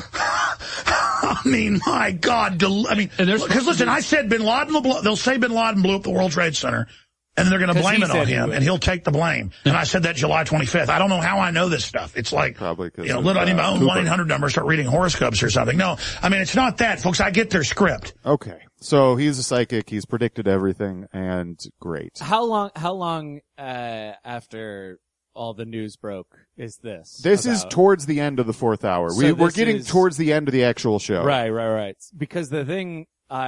I mean, my God. Del- I mean, because listen, I said Bin Laden will blow, they'll say Bin Laden blew up the World Trade Center, and they're going to blame it on him, and he'll take the blame. And I said that July twenty-fifth. I don't know how I know this stuff. It's like, Probably you know, little, I need my own one eight hundred number, start reading horoscopes or something. No, I mean, it's not that, folks. I get their script. Okay. So he's a psychic. He's predicted everything, and great. How long, how long, uh, after all the news broke is this? This about? is towards the end of the fourth hour. So we, we're this getting is- towards the end of the actual show. Right, right, right. Because the thing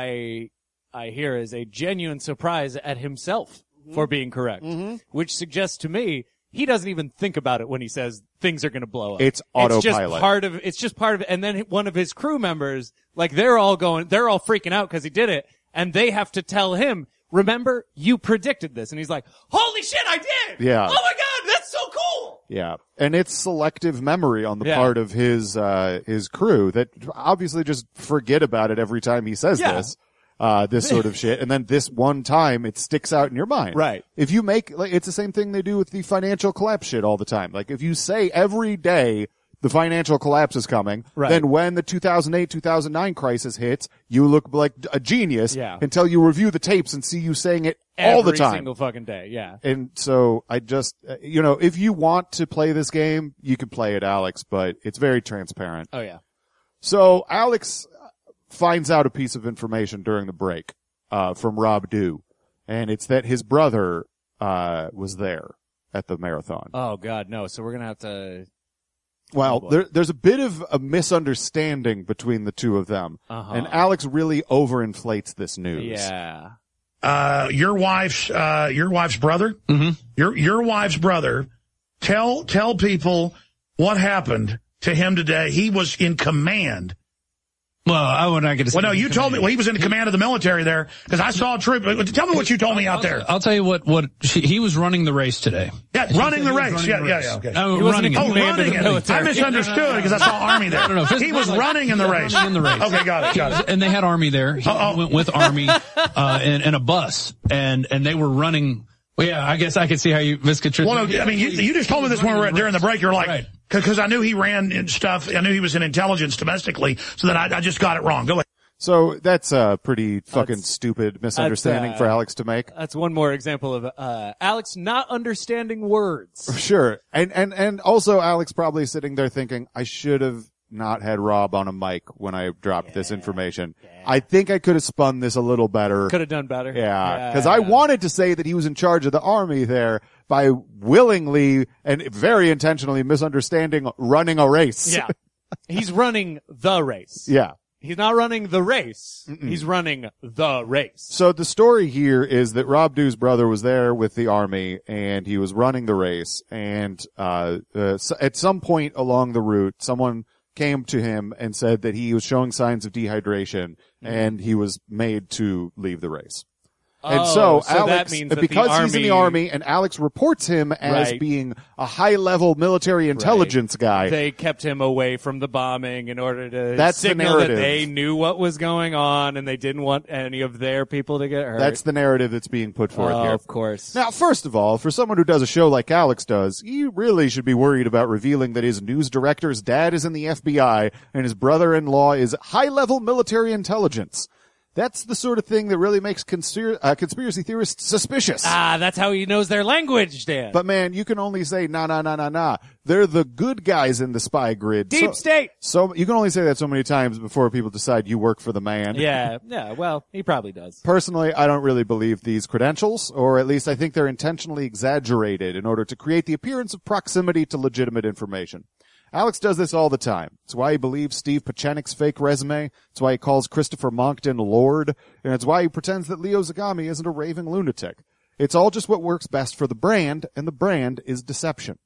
I, I hear is a genuine surprise at himself for being correct, Mm-hmm. which suggests to me he doesn't even think about it when he says things are going to blow up. It's It's just autopilot. part of, it's just part of it. And then one of his crew members, like they're all going, they're all freaking out because he did it. And they have to tell him, remember, you predicted this. And he's like, holy shit, I did. Yeah. Oh my God, that's so cool. Yeah. And it's selective memory on the Yeah. part of his, uh, his crew that obviously just forget about it every time he says Yeah. this, uh, this sort of shit. And then this one time it sticks out in your mind. Right. If you make, like, it's the same thing they do with the financial collapse shit all the time. Like, if you say every day the financial collapse is coming, Right. then when the two thousand eight, two thousand nine crisis hits, you look like a genius Yeah. until you review the tapes and see you saying it all the Every time. single fucking day. Yeah. And so I just, uh, you know, if you want to play this game, you can play it, Alex, but it's very transparent. Oh yeah. So Alex finds out a piece of information during the break, uh, from Rob Dew. And it's that his brother, uh, was there at the marathon. Oh God, no. So we're going to have to, Well, Oh, boy. there, there's a bit of a misunderstanding between the two of them. Uh-huh. And Alex really overinflates this news. yeah. Uh, your wife's, uh, your wife's brother, Mm-hmm. your, your wife's brother, tell, tell people what happened to him today. He was in command. Well, I would not get to say. Well, no, you told me, well, he was in command of the military there because I saw a troop. Tell me what you told me out there. I'll tell you what, what, she, he was running the race today. Yeah, He running said the he was race. running Yeah, the yeah, race. yeah, okay. Uh, He wasn't running in it. Oh, command of running the it. military. I misunderstood because I saw Army there. No, no, He was like- running in the race. Running in the race. Okay, got it, got it. And they had Army there. He Uh-oh. went with Army, uh, in, in a bus, and, and they were running. Well, yeah, I guess I could see how you misconstrued. Well, no, I mean, you, you just told me this when we were during the break. You're like, Right. because I knew he ran in stuff. I knew he was in intelligence domestically, so then I, I just got it wrong. Go ahead. So that's a pretty fucking That's- stupid misunderstanding uh, for Alex to make. That's one more example of, uh, Alex not understanding words. Sure. And, and, and also Alex probably sitting there thinking, I should have not had Rob on a mic when I dropped this information. I think I could have spun this a little better. Could have done better. Yeah. Cause I wanted to say that he was in charge of the army there by willingly and very intentionally misunderstanding running a race. Yeah. He's running the race. Yeah. He's not running the race. Mm-mm. He's running the race. So the story here is that Rob Dew's brother was there with the army and he was running the race, and uh, uh so at some point along the route someone came to him and said that he was showing signs of dehydration, mm-hmm. and he was made to leave the race. And oh, so, so Alex, that means that because the he's in the army and Alex reports him as Right. being a high-level military intelligence guy. They kept him away from the bombing in order to That's the signal that narrative. they knew what was going on and they didn't want any of their people to get hurt. That's the narrative that's being put forth oh, here. of course. Now, first of all, for someone who does a show like Alex does, you really should be worried about revealing that his news director's dad is in the F B I and his brother-in-law is high-level military intelligence. That's the sort of thing that really makes conspir- uh, conspiracy theorists suspicious. Ah, that's how he knows their language, Dan. But man, you can only say nah, nah, nah, nah, nah. They're the good guys in the spy grid. Deep so, state. So you can only say that so many times before people decide you work for the man. Yeah, yeah, well, he probably does. Personally, I don't really believe these credentials, or at least I think they're intentionally exaggerated in order to create the appearance of proximity to legitimate information. Alex does this all the time. It's why he believes Steve Pachenik's fake resume. It's why he calls Christopher Monckton Lord. And it's why he pretends that Leo Zagami isn't a raving lunatic. It's all just what works best for the brand, and the brand is deception.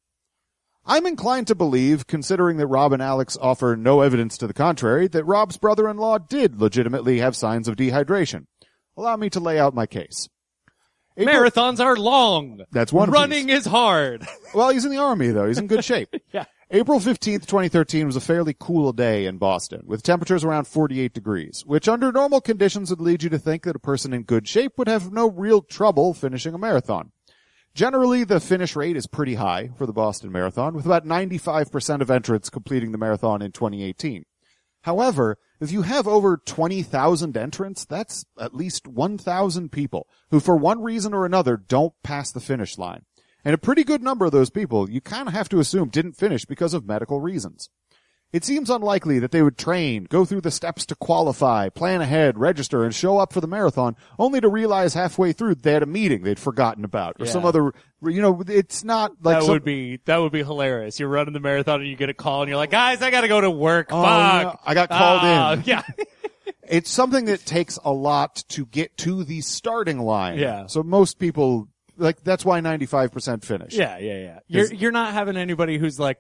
I'm inclined to believe, considering that Rob and Alex offer no evidence to the contrary, that Rob's brother-in-law did legitimately have signs of dehydration. Allow me to lay out my case. April- Marathons are long. That's one Running piece. is hard. Well, he's in the Army, though. He's in good shape. Yeah. April fifteenth, twenty thirteen was a fairly cool day in Boston, with temperatures around forty-eight degrees, which under normal conditions would lead you to think that a person in good shape would have no real trouble finishing a marathon. Generally, the finish rate is pretty high for the Boston Marathon, with about ninety-five percent of entrants completing the marathon in twenty eighteen. However, if you have over twenty thousand entrants, that's at least one thousand people who for one reason or another don't pass the finish line. And a pretty good number of those people you kind of have to assume didn't finish because of medical reasons. It seems unlikely that they would train, go through the steps to qualify, plan ahead, register, and show up for the marathon, only to realize halfway through they had a meeting they'd forgotten about, or Yeah. some other, you know, it's not like that some, would be that would be hilarious. You're running the marathon and you get a call and you're like, guys, I got to go to work. Oh, Fuck. no, I got called Ah, in. Yeah. It's something that takes a lot to get to the starting line. Yeah. So most people, like, that's why ninety-five percent finish. Yeah, yeah, yeah. You're you're not having anybody who's like,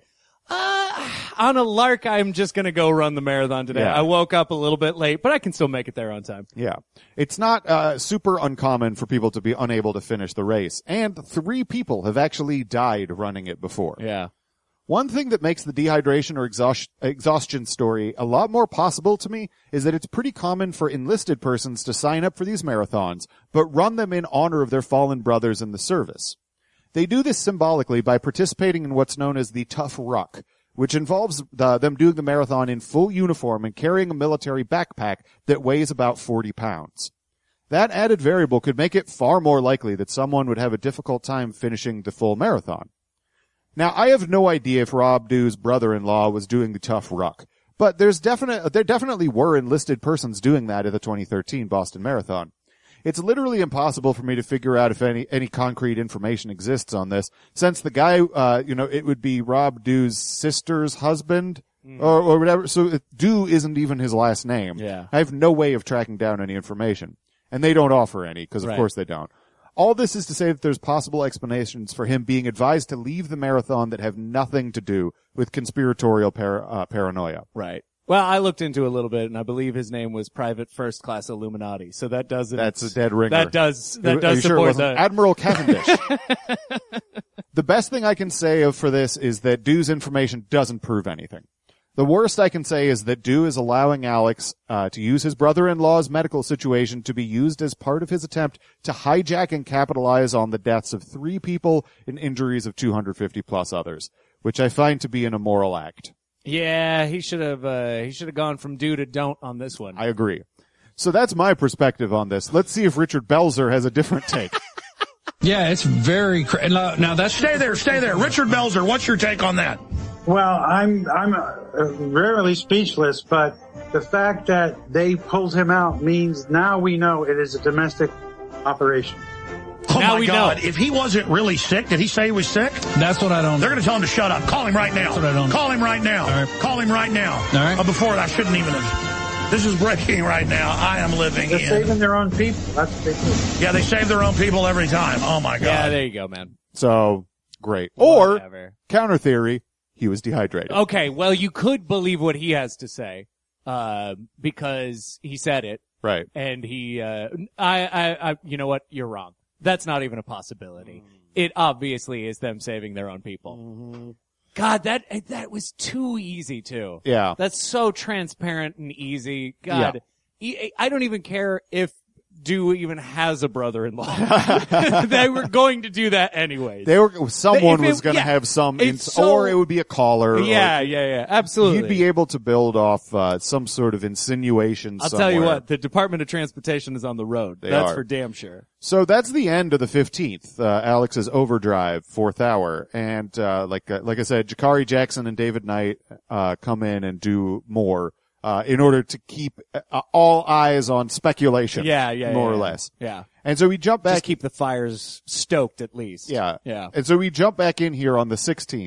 uh, on a lark, I'm just gonna go run the marathon today. Yeah. I woke up a little bit late, but I can still make it there on time. Yeah. It's not, uh, super uncommon for people to be unable to finish the race. And three people have actually died running it before. Yeah. One thing that makes the dehydration or exhaust- exhaustion story a lot more possible to me is that it's pretty common for enlisted persons to sign up for these marathons, but run them in honor of their fallen brothers in the service. They do this symbolically by participating in what's known as the Tough Ruck, which involves the, them doing the marathon in full uniform and carrying a military backpack that weighs about forty pounds. That added variable could make it far more likely that someone would have a difficult time finishing the full marathon. Now, I have no idea if Rob Dew's brother-in-law was doing the Tough Ruck, but there's definite, there definitely were enlisted persons doing that at the twenty thirteen Boston Marathon. It's literally impossible for me to figure out if any, any concrete information exists on this, since the guy, uh, you know, it would be Rob Dew's sister's husband, mm. or, or whatever, so it, Dew isn't even his last name. Yeah. I have no way of tracking down any information. And they don't offer any, because of Right. course they don't. All this is to say that there's possible explanations for him being advised to leave the marathon that have nothing to do with conspiratorial par- uh, paranoia. Right. Well, I looked into it a little bit, and I believe his name was Private First Class Illuminati. So that does That's a dead ringer. That does that Are does you sure it support wasn't the Admiral Cavendish. The best thing I can say of, for this is that Dew's information doesn't prove anything. The worst I can say is that Dew is allowing Alex uh, to use his brother-in-law's medical situation to be used as part of his attempt to hijack and capitalize on the deaths of three people and injuries of two hundred fifty plus others, which I find to be an immoral act. Yeah, he should have uh, he should have gone from do to don't on this one. I agree. So that's my perspective on this. Let's see if Richard Belzer has a different take. Yeah, it's very cra- now, now that's Stay there, stay there. Richard Belzer, what's your take on that? Well, I'm I'm uh, rarely speechless, but the fact that they pulled him out means now we know it is a domestic operation. Oh Now my we God! know. If he wasn't really sick, did he say he was sick? that's what I don't. They're going to tell him to shut up. Call him right now. That's what I don't- Call him right now. All right. Call him right now. All right. Uh, before I shouldn't even have. This is breaking right now. I am living They're in. saving their own people. That's what they do. Yeah, they save their own people every time. Oh my God. Yeah, there you go, man. So, great. Or, Whatever. counter theory, he was dehydrated. Okay, well, you could believe what he has to say, uh, because he said it, Right. and he, uh, I, I, I, you know what? You're wrong. That's not even a possibility. It obviously is them saving their own people. God, that, that was too easy too. Yeah. That's so transparent and easy. God, E- I don't even care if Dew even has a brother-in-law. They were going to do that anyways. They were, someone If it- was going to yeah, have some, it's ins- so- or it would be a caller. yeah, or yeah, yeah, absolutely. you'd be able to build off, uh, some sort of insinuation I'll somewhere. tell you what, the Department of Transportation is on the road. They That's are. for damn sure. So that's the end of the fifteenth, uh, Alex's Overdrive, fourth hour. And, uh, like, uh, like I said, Jakari Jackson and David Knight, uh, come in and do more, uh, in order to keep uh, all eyes on speculation. Yeah, yeah, More yeah, or yeah. less. Yeah. And so we jump back. Just keep the fires stoked at least. Yeah. Yeah. And so we jump back in here on the sixteenth.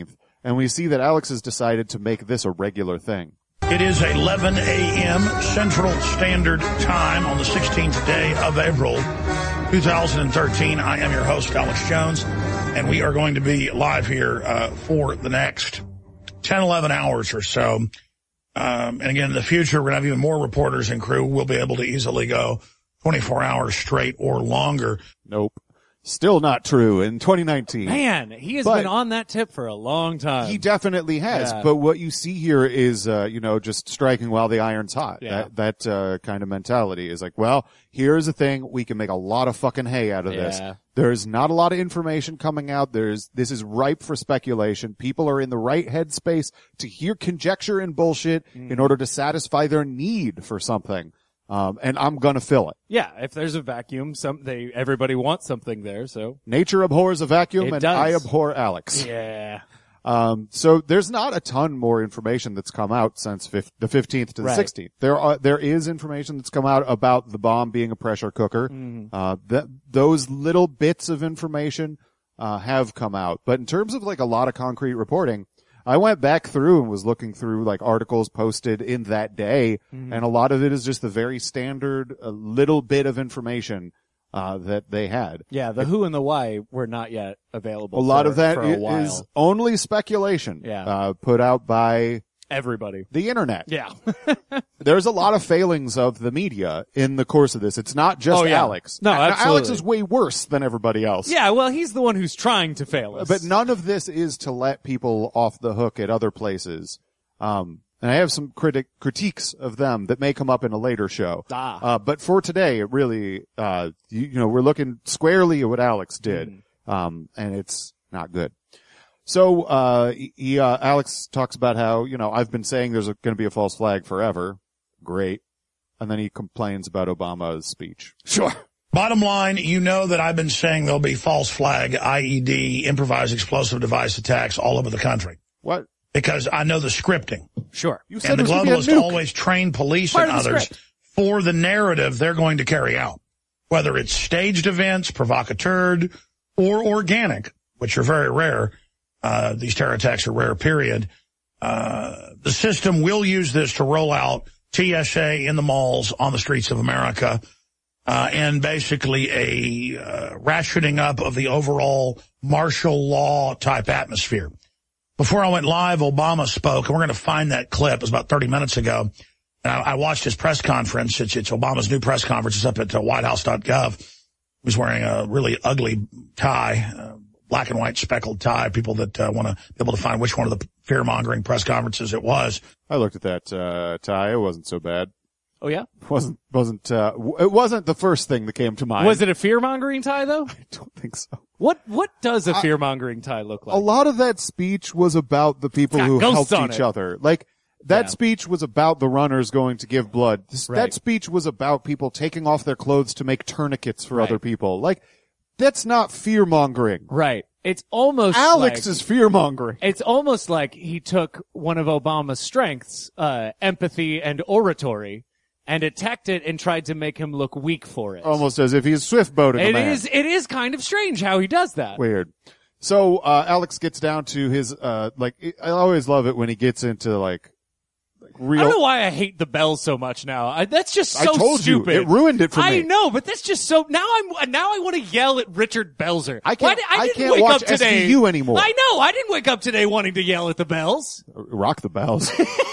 And we see that Alex has decided to make this a regular thing. It is eleven a.m. Central Standard Time on the sixteenth day of April, two thousand thirteen. I am your host, Alex Jones, and we are going to be live here uh, for the next ten, eleven hours or so. Um, and again, in the future, we're going to have even more reporters and crew. We'll be able to easily go twenty-four hours straight or longer. Nope. Still not true in twenty nineteen. Man, he has But been on that tip for a long time. He definitely has. Yeah. But what you see here is, uh, you know, just striking while the iron's hot. Yeah. That, that, uh, kind of mentality is like, well, here's the thing. We can make a lot of fucking hay out of Yeah. this. There's not a lot of information coming out. There's, this is ripe for speculation. People are in the right headspace to hear conjecture and bullshit Mm. in order to satisfy their need for something. Um, and I'm gonna fill it. Yeah, if there's a vacuum, some they everybody wants something there. So Nature abhors a vacuum, It and does. I abhor Alex. yeah, Um, so there's not a ton more information that's come out since fif- the fifteenth to the Right. sixteenth. There are, there is information that's come out about the bomb being a pressure cooker. Mhm. Uh, that, those little bits of information, uh, have come out. But in terms of like a lot of concrete reporting, I went back through and was looking through like articles posted in that day, Mhm. and a lot of it is just the very standard uh, little bit of information, uh, that they had. yeah. The who and the why were not yet available. A lot for- of that for a i- while. is only speculation, Yeah. uh, put out by everybody. the internet. Yeah. There's a lot of failings of the media in the course of this. It's not just Oh, yeah. Alex. No, Now, Alex absolutely. is way worse than everybody else. Yeah, well, he's the one who's trying to fail us. But none of this is to let people off the hook at other places. Um, and I have some critic critiques of them that may come up in a later show. Ah. Uh, but for today, it really, uh, you, you know, we're looking squarely at what Alex did. Mm. Um, and it's not good. So, uh, he, uh, Alex talks about how, you know, I've been saying there's going to be a false flag forever. Great. And then he complains about Obama's speech. Sure. Bottom line, you know that I've been saying there'll be false flag, I E D, improvised explosive device attacks all over the country. What? Because I know the scripting. Sure. You said And the there's gonna be a globalists nuke. always train police Part and of the others script. for the narrative they're going to carry out. Whether it's staged events, provocateur, or organic, which are very rare. Uh, these terror attacks are rare, period. Uh, the system will use this to roll out T S A in the malls on the streets of America, uh, and basically a uh, rationing up of the overall martial law type atmosphere. Before I went live, Obama spoke, and we're going to find that clip. It was about thirty minutes ago. And I, I watched his press conference. It's, it's Obama's new press conference. It's up at uh, white house dot gov. He was wearing a really ugly tie, uh, black and white speckled tie. People that uh, want to be able to find which one of the fear-mongering press conferences it was. I looked at that, uh, tie. It wasn't so bad. Oh yeah. Wasn't, wasn't, uh, w- it wasn't the first thing that came to mind. Was it a fear mongering tie though? I don't think so. What What does a fear mongering tie look like? A lot of that speech was about the people Got who ghosts helped on each it. other. Like, that Yeah. speech was about the runners going to give blood. This, Right. That speech was about people taking off their clothes to make tourniquets for Right. other people. Like, that's not fear-mongering. Right. It's almost Alex like, is fear-mongering. It's almost like he took one of Obama's strengths, uh, empathy and oratory, and attacked it and tried to make him look weak for it. Almost as if he's swift-boating a It man. is. It is kind of strange how he does that. Weird. So, uh, Alex gets down to his, uh, like, I always love it when he gets into, like, like real. I don't know why I hate the bells so much now. I, that's just so I told stupid. you, it ruined it for I me. know, but that's just so. Now I'm. Now I want to yell at Richard Belzer. I can't- Why did- I, I didn't can't wake watch up today. S V U anymore. I know. I didn't wake up today wanting to yell at the bells. Rock the bells.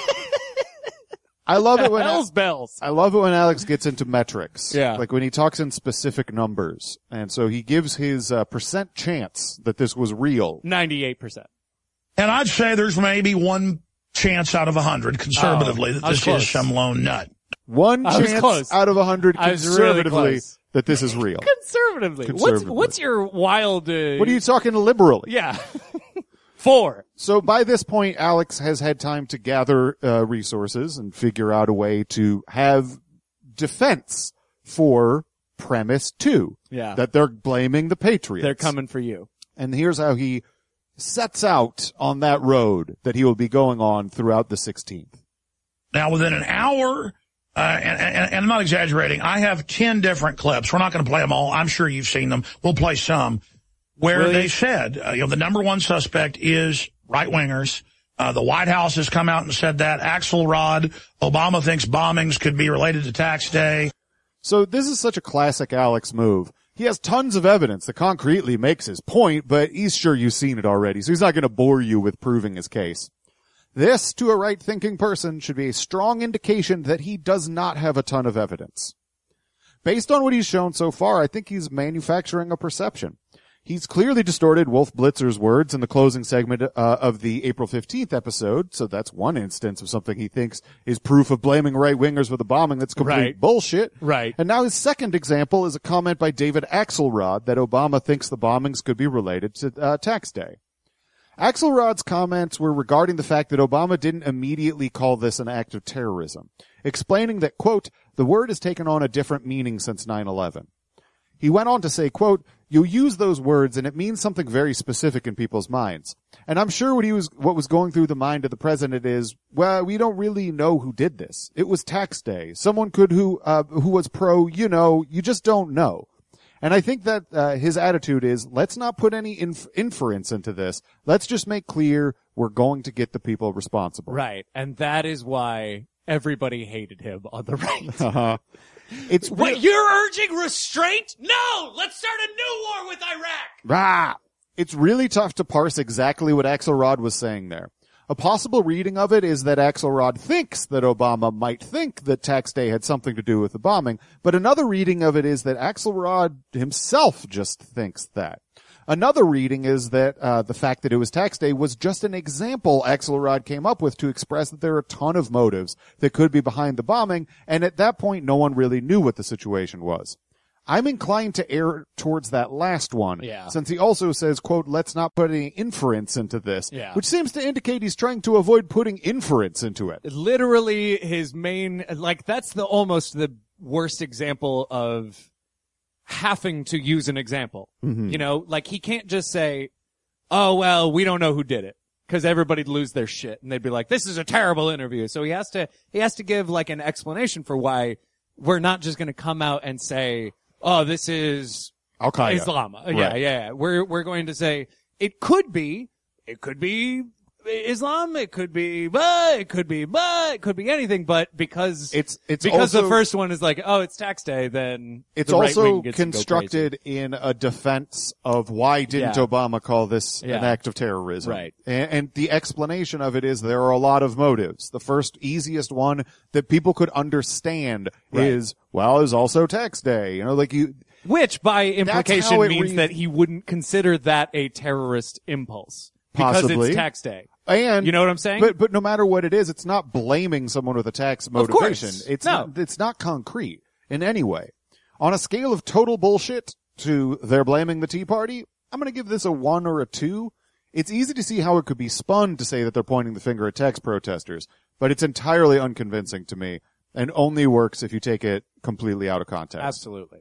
I love it when Bells, bells. I love it when Alex gets into metrics. Yeah. Like when he talks in specific numbers. And so he gives his uh, percent chance that this was real. Ninety-eight percent. And I'd say there's maybe one chance out of a hundred, conservatively, Oh, that I was this close. is some lone nut. One I was chance close. out of a hundred I was really conservatively close. that this is real. Conservatively. Conservatively. What's what's your wild? Uh, What are you talking liberally? Yeah. Four. So by this point, Alex has had time to gather uh, resources and figure out a way to have defense for premise two. Yeah. That they're blaming the Patriots. They're coming for you. And here's how he sets out on that road that he will be going on throughout the sixteenth. Now, within an hour, uh, and, and, and I'm not exaggerating, I have ten different clips. We're not going to play them all. I'm sure you've seen them. We'll play some where Really? they said, uh, you know, the number one suspect is right-wingers. Uh, the White House has come out and said that. Axelrod, Obama thinks bombings could be related to tax day. So this is such a classic Alex move. He has tons of evidence that concretely makes his point, but he's sure you've seen it already, so he's not going to bore you with proving his case. This, to a right-thinking person, should be a strong indication that he does not have a ton of evidence. Based on what he's shown so far, I think he's manufacturing a perception. He's clearly distorted Wolf Blitzer's words in the closing segment uh, of the April fifteenth episode, so that's one instance of something he thinks is proof of blaming right-wingers for the bombing that's complete Right. bullshit. Right. And now his second example is a comment by David Axelrod that Obama thinks the bombings could be related to uh, tax day. Axelrod's comments were regarding the fact that Obama didn't immediately call this an act of terrorism, explaining that, quote, the word has taken on a different meaning since nine eleven. He went on to say, quote, you use those words and it means something very specific in people's minds. And I'm sure what he was, what was going through the mind of the president is, well, we don't really know who did this. It was tax day. Someone could who, uh, who was pro, you know, you just don't know. And I think that, uh, his attitude is, let's not put any inf- inference into this. Let's just make clear we're going to get the people responsible. Right. And that is why everybody hated him on the right. Uh-huh. It's What, you're urging restraint? No! Let's start a new war with Iraq! Rah! It's really tough to parse exactly what Axelrod was saying there. A possible reading of it is that Axelrod thinks that Obama might think that tax day had something to do with the bombing, but another reading of it is that Axelrod himself just thinks that. Another reading is that uh the fact that it was tax day was just an example Axelrod came up with to express that there are a ton of motives that could be behind the bombing, and at that point no one really knew what the situation was. I'm inclined to err towards that last one, Yeah. since he also says, quote, let's not put any inference into this, Yeah. which seems to indicate he's trying to avoid putting inference into it. Literally his main, like that's the almost the worst example of having to use an example. Mm-hmm. You know, like he can't just say, oh, well, we don't know who did it. Cause everybody'd lose their shit and they'd be like, this is a terrible interview. So he has to, he has to give like an explanation for why we're not just going to come out and say, oh, this is Al-Qaeda. Islam. Yeah, Right. yeah, yeah. We're, we're going to say it could be, it could be Islam, it could be, but it could be, but it could be anything. But because It's, it's because also, the first one is like, oh, it's tax day, then it's the right also wing gets to go constructed in a defense of why didn't Yeah. Obama call this Yeah. an act of terrorism. Right. And, and the explanation of it is there are a lot of motives. The first easiest one that people could understand Right. is, well, it was also tax day. You know, like you, Which, by how implication, it means reads- that he wouldn't consider that a terrorist impulse. Possibly. Because it's tax day. and, You know what I'm saying? But, but no matter what it is, it's not blaming someone with a tax course. motivation. It's No. not, it's not concrete in any way. On a scale of total bullshit to they're blaming the Tea Party, I'm going to give this a one or a two. It's easy to see how it could be spun to say that they're pointing the finger at tax protesters, but it's entirely unconvincing to me and only works if you take it completely out of context. Absolutely.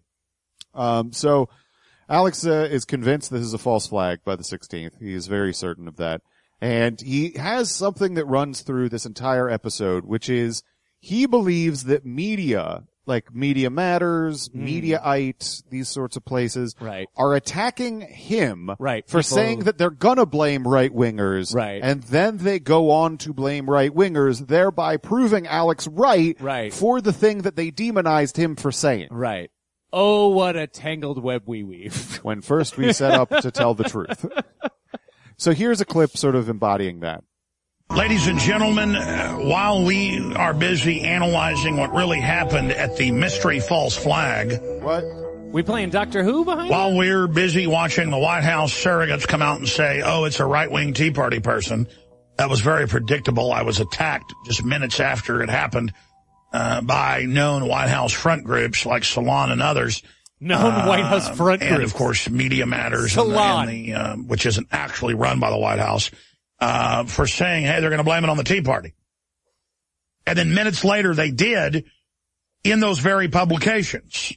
Um, so Alex uh, is convinced this is a false flag by the sixteenth. He is very certain of that. And he has something that runs through this entire episode, which is he believes that media, like Media Matters, Mm. Mediaite, these sorts of places, Right. are attacking him Right. for People- saying that they're gonna blame right-wingers. Right. And then they go on to blame right-wingers, thereby proving Alex right, Right. for the thing that they demonized him for saying. Right. Oh, what a tangled web we weave. When first we set up to tell the truth. So here's a clip sort of embodying that. Ladies and gentlemen, uh, while we are busy analyzing what really happened at the mystery false flag, What? We playing Doctor Who behind while we're busy watching the White House surrogates come out and say, oh, it's a right-wing Tea Party person, that was very predictable. I was attacked just minutes after it happened uh, by known White House front groups like Salon and others. Known Uh, White House front and groups. of course Media Matters, and the, Salon. and the, uh, which isn't actually run by the White House, uh, for saying, hey, they're going to blame it on the Tea Party. And then minutes later they did in those very publications.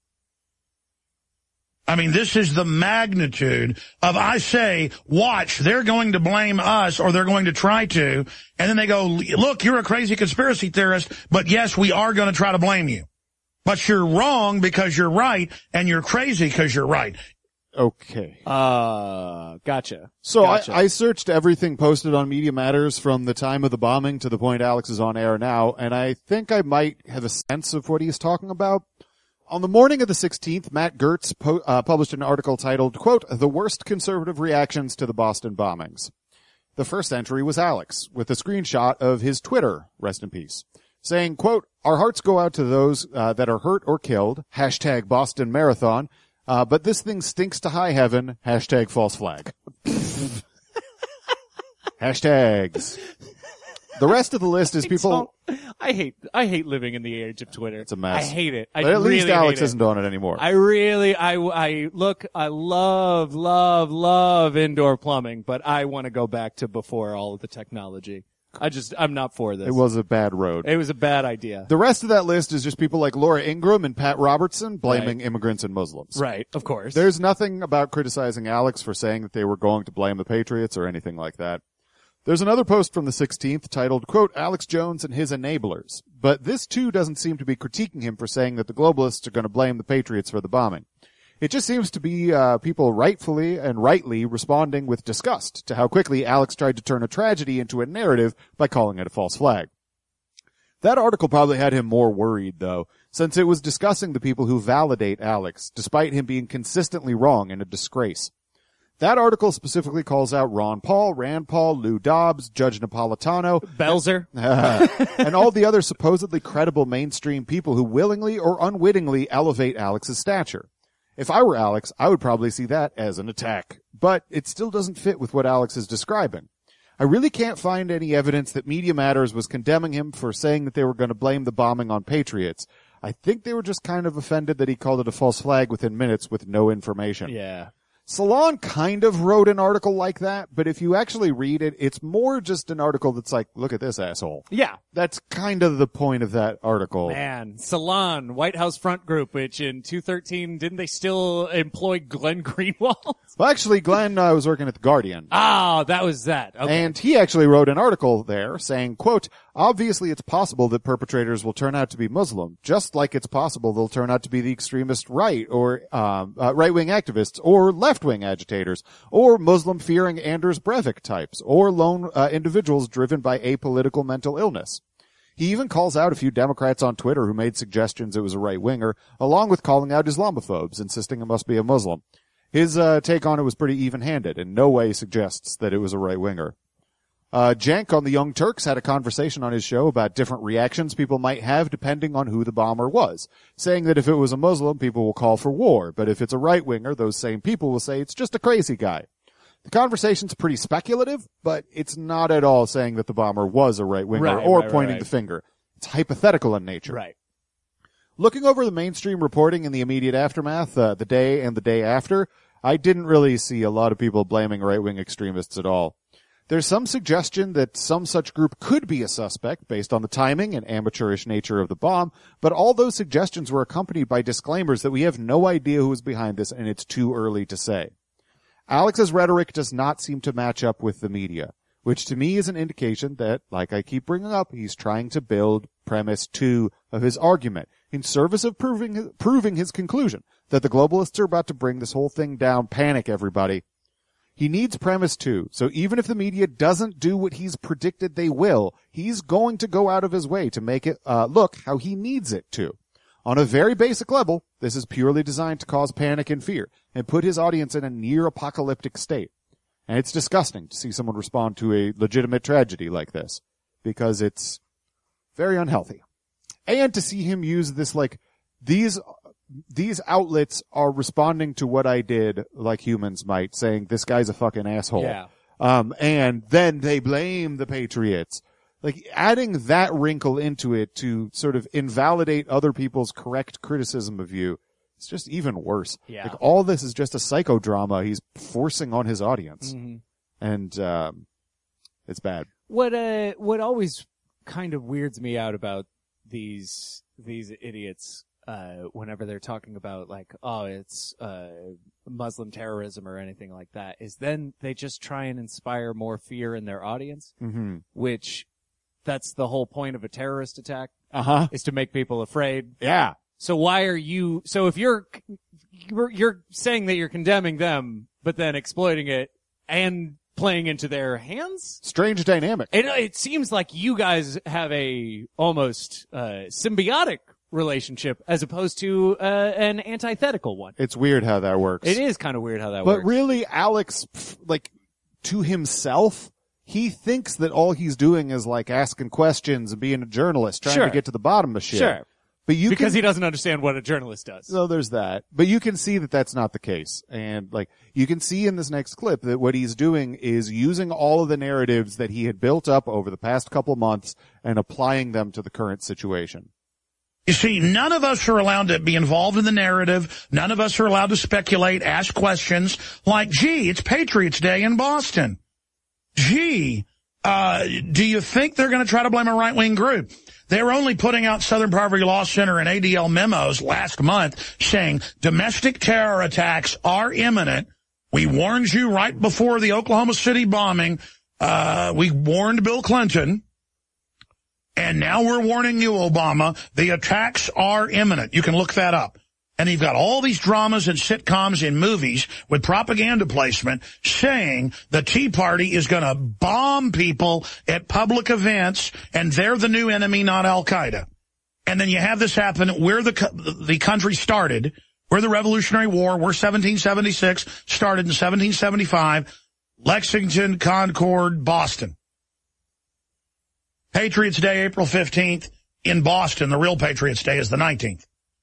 I mean, this is the magnitude of, I say, watch, they're going to blame us, or they're going to try to, and then they go, look, you're a crazy conspiracy theorist, but yes, we are going to try to blame you. But you're wrong because you're right, and you're crazy because you're right. okay. Uh, gotcha. So gotcha. I, I searched everything posted on Media Matters from the time of the bombing to the point Alex is on air now, and I think I might have a sense of what he's talking about. On the morning of the sixteenth, Matt Gertz po- uh, published an article titled, quote, "The Worst Conservative Reactions to the Boston Bombings." The first entry was Alex, with a screenshot of his Twitter, rest in peace, saying, quote, "Our hearts go out to those uh, that are hurt or killed, hashtag Boston Marathon, uh, but this thing stinks to high heaven, hashtag false flag." Hashtags. The rest of the list is people... I hate, I hate living in the age of Twitter. It's a mess. I hate it. I But at really least Alex hate it. isn't on it anymore. I really, I, I, look, I love, love, love indoor plumbing, but I want to go back to before all of the technology. I just, I'm not for this. It was a bad road. It was a bad idea. The rest of that list is just people like Laura Ingraham and Pat Robertson blaming Right. immigrants and Muslims. Right, of course. There's nothing about criticizing Alex for saying that they were going to blame the Patriots or anything like that. There's another post from the sixteenth titled, quote, "Alex Jones and his enablers." But this too doesn't seem to be critiquing him for saying that the globalists are going to blame the Patriots for the bombing. It just seems to be uh, people rightfully and rightly responding with disgust to how quickly Alex tried to turn a tragedy into a narrative by calling it a false flag. That article probably had him more worried, though, since it was discussing the people who validate Alex, despite him being consistently wrong and a disgrace. That article specifically calls out Ron Paul, Rand Paul, Lou Dobbs, Judge Napolitano, Belzer, and all the other supposedly credible mainstream people who willingly or unwittingly elevate Alex's stature. If I were Alex, I would probably see that as an attack, but it still doesn't fit with what Alex is describing. I really can't find any evidence that Media Matters was condemning him for saying that they were going to blame the bombing on patriots. I think they were just kind of offended that he called it a false flag within minutes with no information. Yeah. Salon kind of wrote an article like that, but if you actually read it, it's more just an article that's like, look at this asshole. Yeah. That's kind of the point of that article. Man, Salon, White House Front Group, which in two thirteen, didn't they still employ Glenn Greenwald? Well, actually, Glenn uh, was working at The Guardian. Ah, that was that. Okay. And he actually wrote an article there saying, quote, "Obviously it's possible that perpetrators will turn out to be Muslim, just like it's possible they'll turn out to be the extremist right or um, uh, right-wing activists or left-wing agitators or Muslim-fearing Anders Breivik types or lone uh, individuals driven by apolitical mental illness." He even calls out a few Democrats on Twitter who made suggestions it was a right-winger, along with calling out Islamophobes, insisting it must be a Muslim. His uh, take on it was pretty even-handed, in no way suggests that it was a right-winger. Uh, Jank on the Young Turks had a conversation on his show about different reactions people might have depending on who the bomber was, saying that if it was a Muslim, people will call for war, but if it's a right-winger, those same people will say it's just a crazy guy. The conversation's pretty speculative, but it's not at all saying that the bomber was a right-winger Right, or right, pointing right. the finger. It's hypothetical in nature. Right. Looking over the mainstream reporting in the immediate aftermath, uh, the day and the day after, I didn't really see a lot of people blaming right-wing extremists at all. There's some suggestion that some such group could be a suspect based on the timing and amateurish nature of the bomb, but all those suggestions were accompanied by disclaimers that we have no idea who is behind this and it's too early to say. Alex's rhetoric does not seem to match up with the media, which to me is an indication that, like I keep bringing up, he's trying to build premise two of his argument in service of proving, proving his conclusion that the globalists are about to bring this whole thing down, panic everybody. He needs premise two, so even if the media doesn't do what he's predicted they will, he's going to go out of his way to make it uh, look how he needs it to. On a very basic level, this is purely designed to cause panic and fear and put his audience in a near-apocalyptic state. And it's disgusting to see someone respond to a legitimate tragedy like this, because it's very unhealthy. And to see him use this, like, these these outlets are responding to what I did like humans might, saying, this guy's a fucking asshole. Yeah. Um, and then they blame the Patriots. Like, adding that wrinkle into it to sort of invalidate other people's correct criticism of you, it's just even worse. Yeah. Like, all this is just a psychodrama he's forcing on his audience. Mm-hmm. And, um, it's bad. What, uh, what always kind of weirds me out about these, these idiots, uh, whenever they're talking about like, oh, it's, uh, Muslim terrorism or anything like that, is then they just try and inspire more fear in their audience, Mm-hmm. which that's the whole point of a terrorist attack, Uh-huh. is to make people afraid. Yeah. So why are you, so if you're, you're, you're saying that you're condemning them, but then exploiting it and playing into their hands. Strange dynamic. It, it seems like you guys have a almost uh, symbiotic relationship as opposed to uh, an antithetical one. It's weird how that works. It is kind of weird how that but works. But really, Alex, like, to himself, he thinks that all he's doing is like asking questions and being a journalist, trying Sure. to get to the bottom of shit. Sure. But you because can, he doesn't understand what a journalist does. So there's that. But you can see that that's not the case. And like, you can see in this next clip that what he's doing is using all of the narratives that he had built up over the past couple months and applying them to the current situation. You see, none of us are allowed to be involved in the narrative. None of us are allowed to speculate, ask questions like, gee, it's Patriots Day in Boston. Gee, uh, do you think they're going to try to blame a right-wing group? They were only putting out Southern Poverty Law Center and A D L memos last month saying domestic terror attacks are imminent. We warned you right before the Oklahoma City bombing. Uh, we warned Bill Clinton. And now we're warning you, Obama. The attacks are imminent. You can look that up. And you've got all these dramas and sitcoms and movies with propaganda placement saying the Tea Party is going to bomb people at public events and they're the new enemy, not Al-Qaeda. And then you have this happen where the the country started, where the Revolutionary War, where seventeen seventy-six started in seventeen seventy-five, Lexington, Concord, Boston. Patriots Day, April fifteenth in Boston. The real Patriots Day is the nineteenth.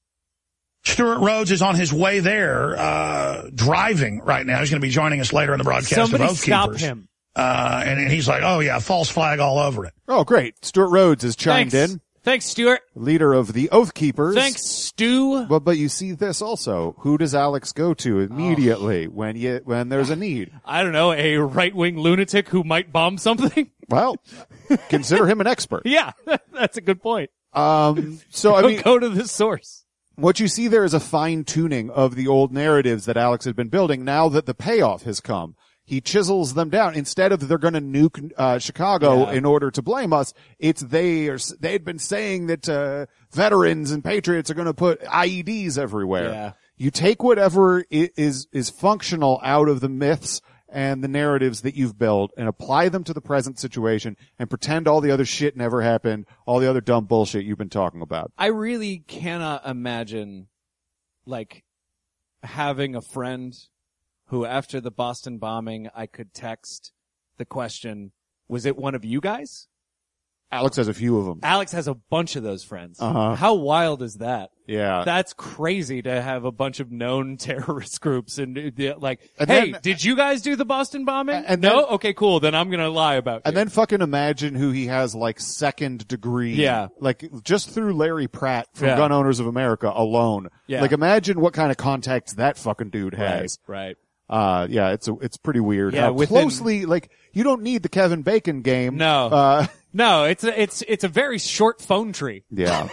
Stuart Rhodes is on his way there, uh, driving right now. He's going to be joining us later in the broadcast Somebody of Oath stop Keepers. him. Uh, and, and he's like, oh yeah, false flag all over it. Oh, great. Stuart Rhodes has chimed Thanks. in. Thanks, Stuart. Leader of the Oath Keepers. Thanks, Stu. But, but you see this also. Who does Alex go to immediately oh. when you, when there's a need? I don't know, a right-wing lunatic who might bomb something? Well, consider him an expert. Yeah, that's a good point. Um, so I go, mean, go to the source. What you see there is a fine-tuning of the old narratives that Alex had been building now that the payoff has come. He chisels them down. Instead of they're going to nuke uh, Chicago yeah. in order to blame us, it's they are, they'd been saying that uh, veterans and patriots are going to put I E Ds everywhere. Yeah. You take whatever is is functional out of the myths and the narratives that you've built and apply them to the present situation and pretend all the other shit never happened, all the other dumb bullshit you've been talking about. I really cannot imagine, like, having a friend who, after the Boston bombing, I could text the question, was it one of you guys? Alex has a few of them. Alex has a bunch of those friends. Uh-huh. How wild is that? Yeah. That's crazy to have a bunch of known terrorist groups and uh, like, and hey, then, did you guys do the Boston bombing? And no? then, okay, cool. Then I'm going to lie about it. And then fucking imagine who he has like second degree. Yeah. Like just through Larry Pratt from yeah. Gun Owners of America alone. Yeah. Like imagine what kind of contacts that fucking dude has. Right. right. Uh, yeah, it's a, it's pretty weird. Yeah, How within, closely, like, you don't need the Kevin Bacon game. No. Uh, no, it's a, it's, it's a very short phone tree. Yeah.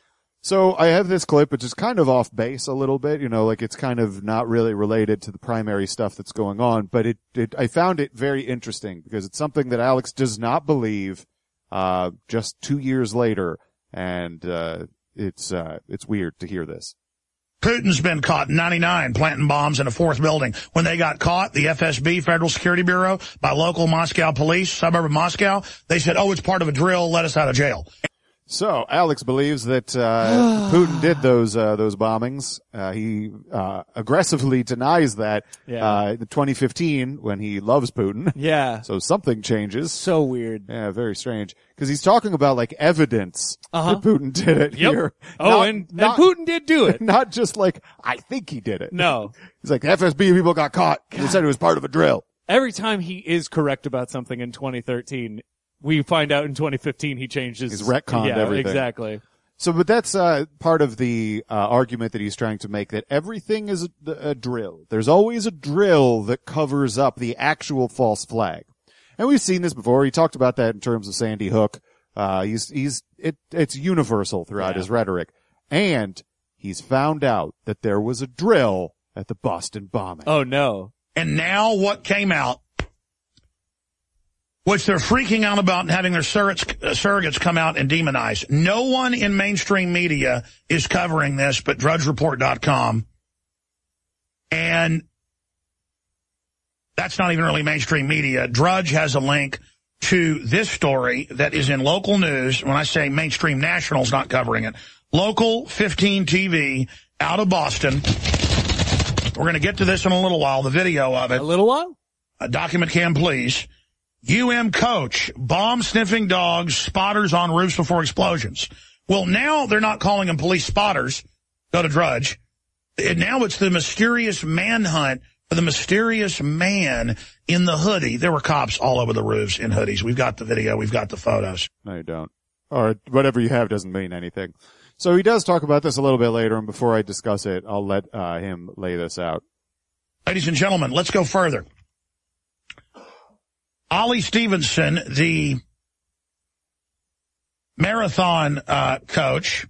So I have this clip, which is kind of off base a little bit, you know, like it's kind of not really related to the primary stuff that's going on, but it, it, I found it very interesting because it's something that Alex does not believe, uh, just two years later. And, uh, it's, uh, it's weird to hear this. Putin's been caught in ninety-nine planting bombs in a fourth building. When they got caught, the F S B, Federal Security Bureau, by local Moscow police, suburb of Moscow, they said, oh, it's part of a drill, let us out of jail. So Alex believes that uh Putin did those uh those bombings. Uh he uh aggressively denies that yeah. uh in twenty fifteen when he loves Putin. Yeah. So something changes. So weird. Yeah, very strange. Because he's talking about like evidence uh-huh. that Putin did it yep. here. Oh, not, and, not, and Putin did do it. Not just like I think he did it. No. He's like the F S B people got caught. God. They said it was part of a drill. Every time he is correct about something in twenty thirteen, we find out in twenty fifteen he changed his... He's retconned yeah, everything. exactly. So, but that's uh part of the uh argument that he's trying to make, that everything is a, a drill. There's always a drill that covers up the actual false flag. And we've seen this before. He talked about that in terms of Sandy Hook. Uh he's he's it it's universal throughout yeah. his rhetoric. And he's found out that there was a drill at the Boston bombing. Oh no. And now what came out, which they're freaking out about and having their surrogates, uh, surrogates come out and demonize. No one in mainstream media is covering this but drudge report dot com. And that's not even really mainstream media. Drudge has a link to this story that is in local news. When I say mainstream, national's not covering it. Local fifteen T V out of Boston. We're going to get to this in a little while, the video of it. A little while? A document cam, please. U M coach, bomb-sniffing dogs, spotters on roofs before explosions. Well, now they're not calling them police spotters. Go to Drudge. And now it's the mysterious manhunt for the mysterious man in the hoodie. There were cops all over the roofs in hoodies. We've got the video. We've got the photos. No, you don't. Or whatever you have doesn't mean anything. So he does talk about this a little bit later, and before I discuss it, I'll let uh, him lay this out. Ladies and gentlemen, let's go further. Ollie Stevenson, the marathon uh, coach,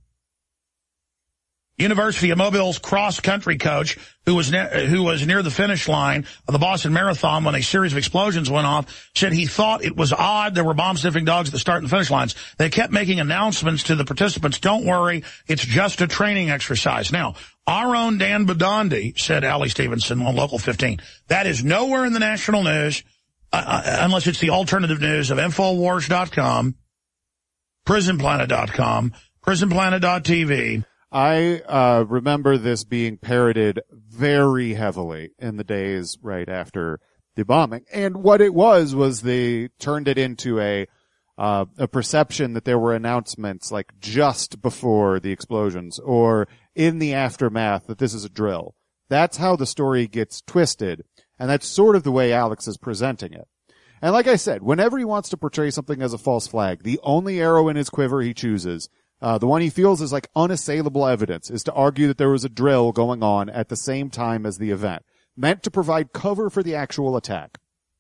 University of Mobile's cross-country coach, who was ne- who was near the finish line of the Boston Marathon when a series of explosions went off, said he thought it was odd there were bomb-sniffing dogs at the start and the finish lines. They kept making announcements to the participants, don't worry, it's just a training exercise. Now, our own Dan Badandi, said Ollie Stevenson on Local fifteen, that is nowhere in the national news, uh, unless it's the alternative news of Infowars dot com, Prison Planet dot com, Prison Planet dot T V. I uh remember this being parroted very heavily in the days right after the bombing. And what it was was they turned it into a uh a perception that there were announcements like just before the explosions or in the aftermath that this is a drill. That's how the story gets twisted, and that's sort of the way Alex is presenting it. And like I said, whenever he wants to portray something as a false flag, the only arrow in his quiver he chooses, Uh, the one he feels is like unassailable evidence, is to argue that there was a drill going on at the same time as the event, meant to provide cover for the actual attack.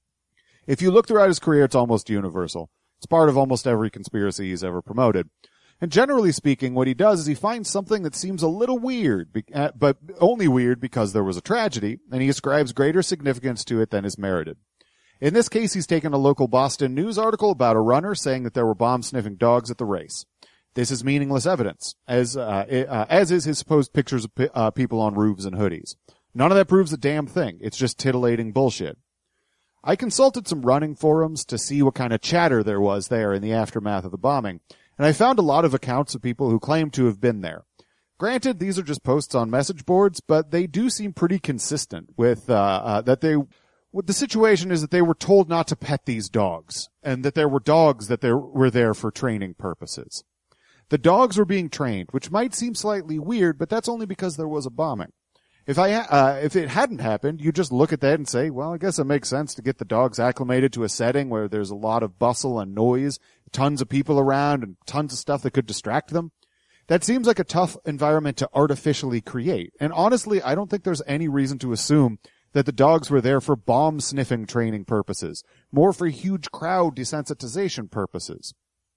If you look throughout his career, it's almost universal. It's part of almost every conspiracy he's ever promoted. And generally speaking, what he does is he finds something that seems a little weird, but only weird because there was a tragedy, and he ascribes greater significance to it than is merited. In this case, he's taken a local Boston News article about a runner saying that there were bomb-sniffing dogs at the race. This is meaningless evidence, as uh, uh, as is his supposed pictures of p- uh, people on roofs and hoodies. None of that proves a damn thing. It's just titillating bullshit. I consulted some running forums to see what kind of chatter there was there in the aftermath of the bombing, and I found a lot of accounts of people who claim to have been there. Granted, these are just posts on message boards, but they do seem pretty consistent with uh, uh that they... Well, the situation is that they were told not to pet these dogs, and that there were dogs that there were there for training purposes. The dogs were being trained, which might seem slightly weird, but that's only because there was a bombing. If I, uh, if it hadn't happened, you just look at that and say, well, I guess it makes sense to get the dogs acclimated to a setting where there's a lot of bustle and noise, tons of people around, and tons of stuff that could distract them. That seems like a tough environment to artificially create. And honestly, I don't think there's any reason to assume that the dogs were there for bomb-sniffing training purposes, more for huge crowd desensitization purposes.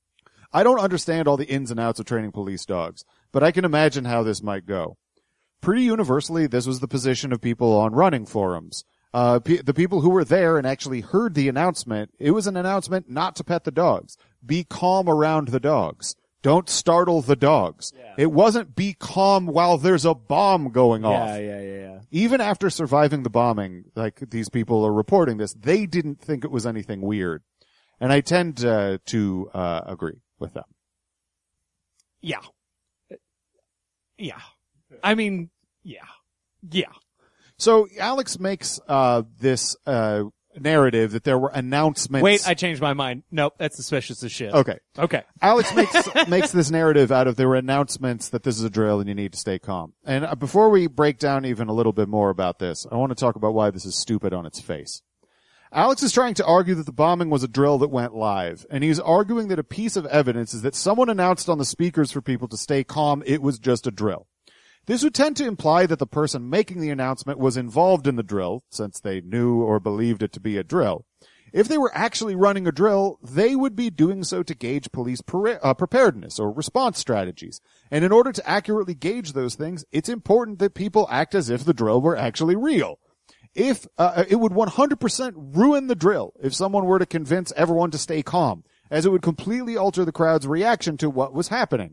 I don't understand all the ins and outs of training police dogs, but I can imagine how this might go. Pretty universally, this was the position of people on running forums. Uh, pe- the people who were there and actually heard the announcement, it was an announcement not to pet the dogs. Be calm around the dogs. Don't startle the dogs. Yeah. It wasn't be calm while there's a bomb going off. Yeah, yeah, yeah, yeah. Even after surviving the bombing, like these people are reporting this, they didn't think it was anything weird. And I tend uh, to uh, agree with them. Yeah. Yeah. I mean, yeah. Yeah. So Alex makes uh this uh narrative that there were announcements. Wait, I changed my mind. Nope, that's suspicious as shit. Okay. Okay. Alex makes makes this narrative out of there were announcements that this is a drill and you need to stay calm. And uh, before we break down even a little bit more about this, I want to talk about why this is stupid on its face. Alex is trying to argue that the bombing was a drill that went live, and he's arguing that a piece of evidence is that someone announced on the speakers for people to stay calm it was just a drill. This would tend to imply that the person making the announcement was involved in the drill, since they knew or believed it to be a drill. If they were actually running a drill, they would be doing so to gauge police pre- uh, preparedness or response strategies. And in order to accurately gauge those things, it's important that people act as if the drill were actually real. If, uh, it would one hundred percent ruin the drill if someone were to convince everyone to stay calm, as it would completely alter the crowd's reaction to what was happening.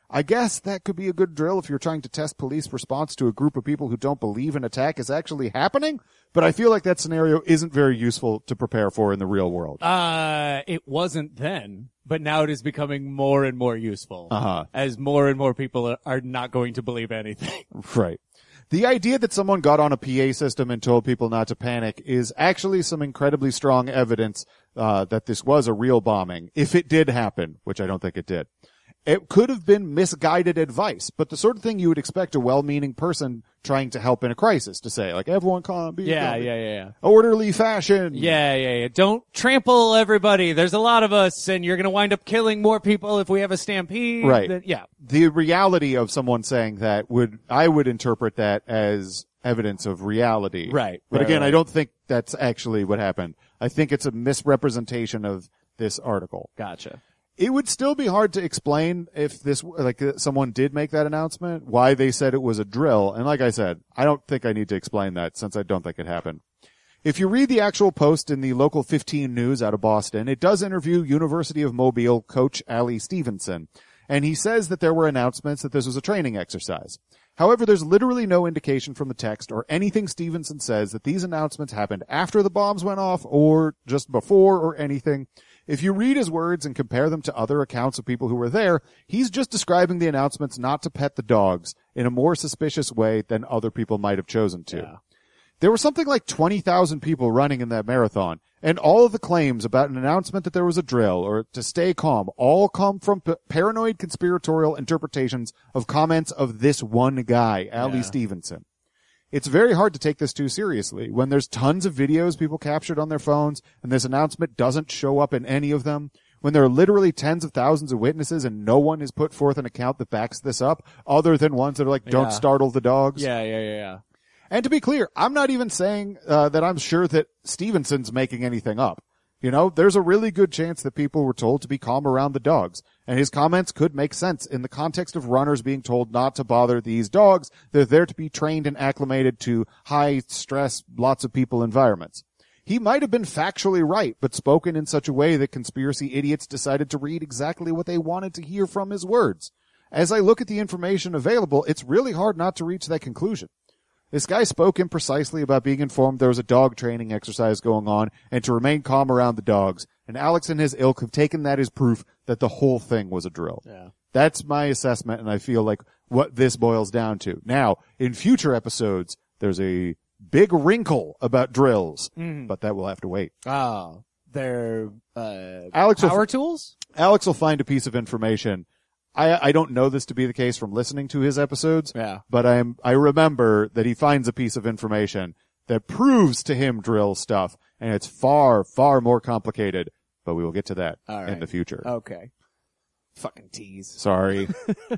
I guess that could be a good drill if you're trying to test police response to a group of people who don't believe an attack is actually happening. But I feel like that scenario isn't very useful to prepare for in the real world. Uh, it wasn't then, but now it is becoming more and more useful. Uh-huh. As more and more people are, are not going to believe anything. Right. The idea that someone got on a P A system and told people not to panic is actually some incredibly strong evidence uh, that this was a real bombing, if it did happen, which I don't think it did. It could have been misguided advice, but the sort of thing you would expect a well-meaning person trying to help in a crisis to say, like, everyone calm, be Yeah, calm, yeah, yeah, yeah. orderly fashion. Yeah, yeah, yeah. Don't trample everybody. There's a lot of us, and you're going to wind up killing more people if we have a stampede. Right. Then, yeah. The reality of someone saying that would, I would interpret that as evidence of reality. Right. But right, again, right. I don't think that's actually what happened. I think it's a misrepresentation of this article. Gotcha. It would still be hard to explain if this, like, uh, someone did make that announcement, why they said it was a drill. And like I said, I don't think I need to explain that since I don't think it happened. If you read the actual post in the local fifteen News out of Boston, it does interview University of Mobile coach Ali Stevenson. And he says that there were announcements that this was a training exercise. However, there's literally no indication from the text or anything Stevenson says that these announcements happened after the bombs went off or just before or anything. If you read his words and compare them to other accounts of people who were there, he's just describing the announcements not to pet the dogs in a more suspicious way than other people might have chosen to. Yeah. There were something like twenty thousand people running in that marathon, and all of the claims about an announcement that there was a drill or to stay calm all come from p- paranoid conspiratorial interpretations of comments of this one guy, Ali Yeah. Stevenson. It's very hard to take this too seriously when there's tons of videos people captured on their phones and this announcement doesn't show up in any of them, when there are literally tens of thousands of witnesses and no one has put forth an account that backs this up other than ones that are like, don't Yeah. startle the dogs. Yeah, yeah, yeah, yeah. And to be clear, I'm not even saying uh, that I'm sure that Stevenson's making anything up. You know, there's a really good chance that people were told to be calm around the dogs, and his comments could make sense in the context of runners being told not to bother these dogs. They're there to be trained and acclimated to high stress, lots of people environments. He might have been factually right, but spoken in such a way that conspiracy idiots decided to read exactly what they wanted to hear from his words. As I look at the information available, it's really hard not to reach that conclusion. This guy spoke imprecisely about being informed there was a dog training exercise going on and to remain calm around the dogs. And Alex and his ilk have taken that as proof that the whole thing was a drill. Yeah. That's my assessment, and I feel like what this boils down to. Now, in future episodes, there's a big wrinkle about drills, Mm. but that will have to wait. Oh, they're uh, Alex will power f- tools? Alex will find a piece of information. I, I don't know this to be the case from listening to his episodes, Yeah. but I'm, I remember that he finds a piece of information that proves to him drill stuff, and it's far, far more complicated, but we will get to that All right. in the future. Okay. Fucking tease. Sorry.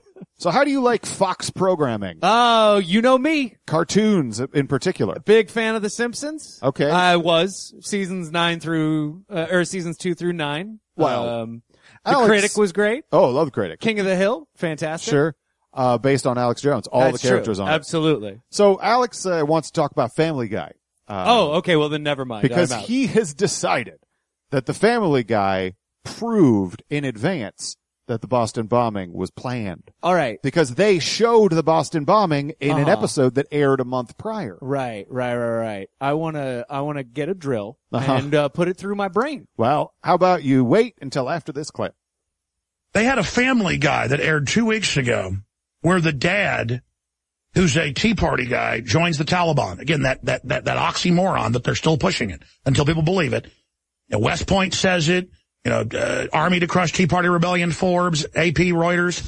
So how do you like Fox programming? Oh, you know me. Cartoons in particular. Big fan of The Simpsons. Okay. I was. Seasons nine through, uh, or seasons two through nine. Wow. Um, the Alex- Critic was great. Oh, love Critic. King of the Hill. Fantastic. Sure. Uh, based on Alex Jones. All That's the characters true. on it. Absolutely. So Alex uh, wants to talk about Family Guy. Uh, oh, okay. Well, then never mind. because I'm out. he has decided that the Family Guy proved in advance that the Boston bombing was planned. All right. Because they showed the Boston bombing in an Uh-huh. episode that aired a month prior. Right, right, right, right. I wanna, I wanna get a drill Uh-huh. and uh, put it through my brain. Well, how about you wait until after this clip? They had a Family Guy that aired two weeks ago where the dad, who's a Tea Party guy, joins the Taliban. Again, that, that, that, that oxymoron that they're still pushing it until people believe it. You know, West Point says it. You know, uh, Army to crush Tea Party rebellion, Forbes, A P, Reuters.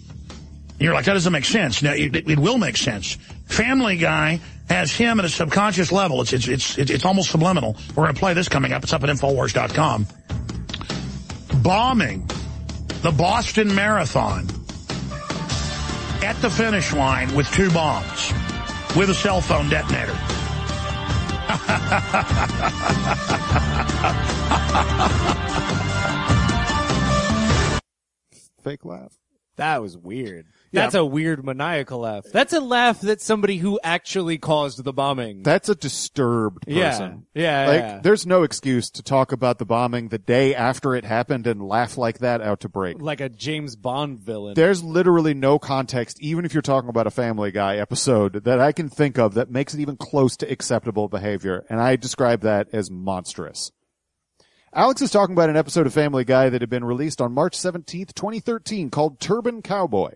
And you're like, that doesn't make sense. No, it, it will make sense. Family Guy has him at a subconscious level. It's, it's, it's, it's almost subliminal. We're going to play this coming up. It's up at Infowars dot com. Bombing the Boston Marathon at the finish line with two bombs with a cell phone detonator. Fake laugh. That was weird. Yeah. That's a weird maniacal laugh. That's a laugh that somebody who actually caused the bombing. That's a disturbed Yeah. person. Yeah, Like, yeah. there's no excuse to talk about the bombing the day after it happened and laugh like that out to break. Like a James Bond villain. There's literally no context, even if you're talking about a Family Guy episode, that I can think of that makes it even close to acceptable behavior, and I describe that as monstrous. Alex is talking about an episode of Family Guy that had been released on March seventeenth, twenty thirteen, called Turban Cowboy.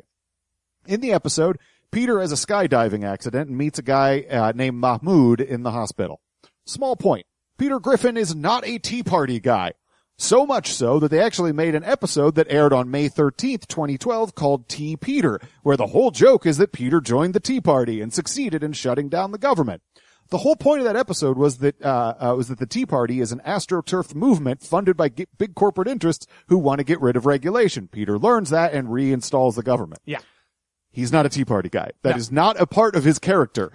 In the episode, Peter has a skydiving accident and meets a guy uh, named Mahmoud in the hospital. Small point. Peter Griffin is not a Tea Party guy. So much so that they actually made an episode that aired on May thirteenth, twenty twelve called Tea Peter, where the whole joke is that Peter joined the Tea Party and succeeded in shutting down the government. The whole point of that episode was that uh, uh was that the Tea Party is an astroturf movement funded by g- big corporate interests who want to get rid of regulation. Peter learns that and reinstalls the government. Yeah. He's not a Tea Party guy. That No. is not a part of his character.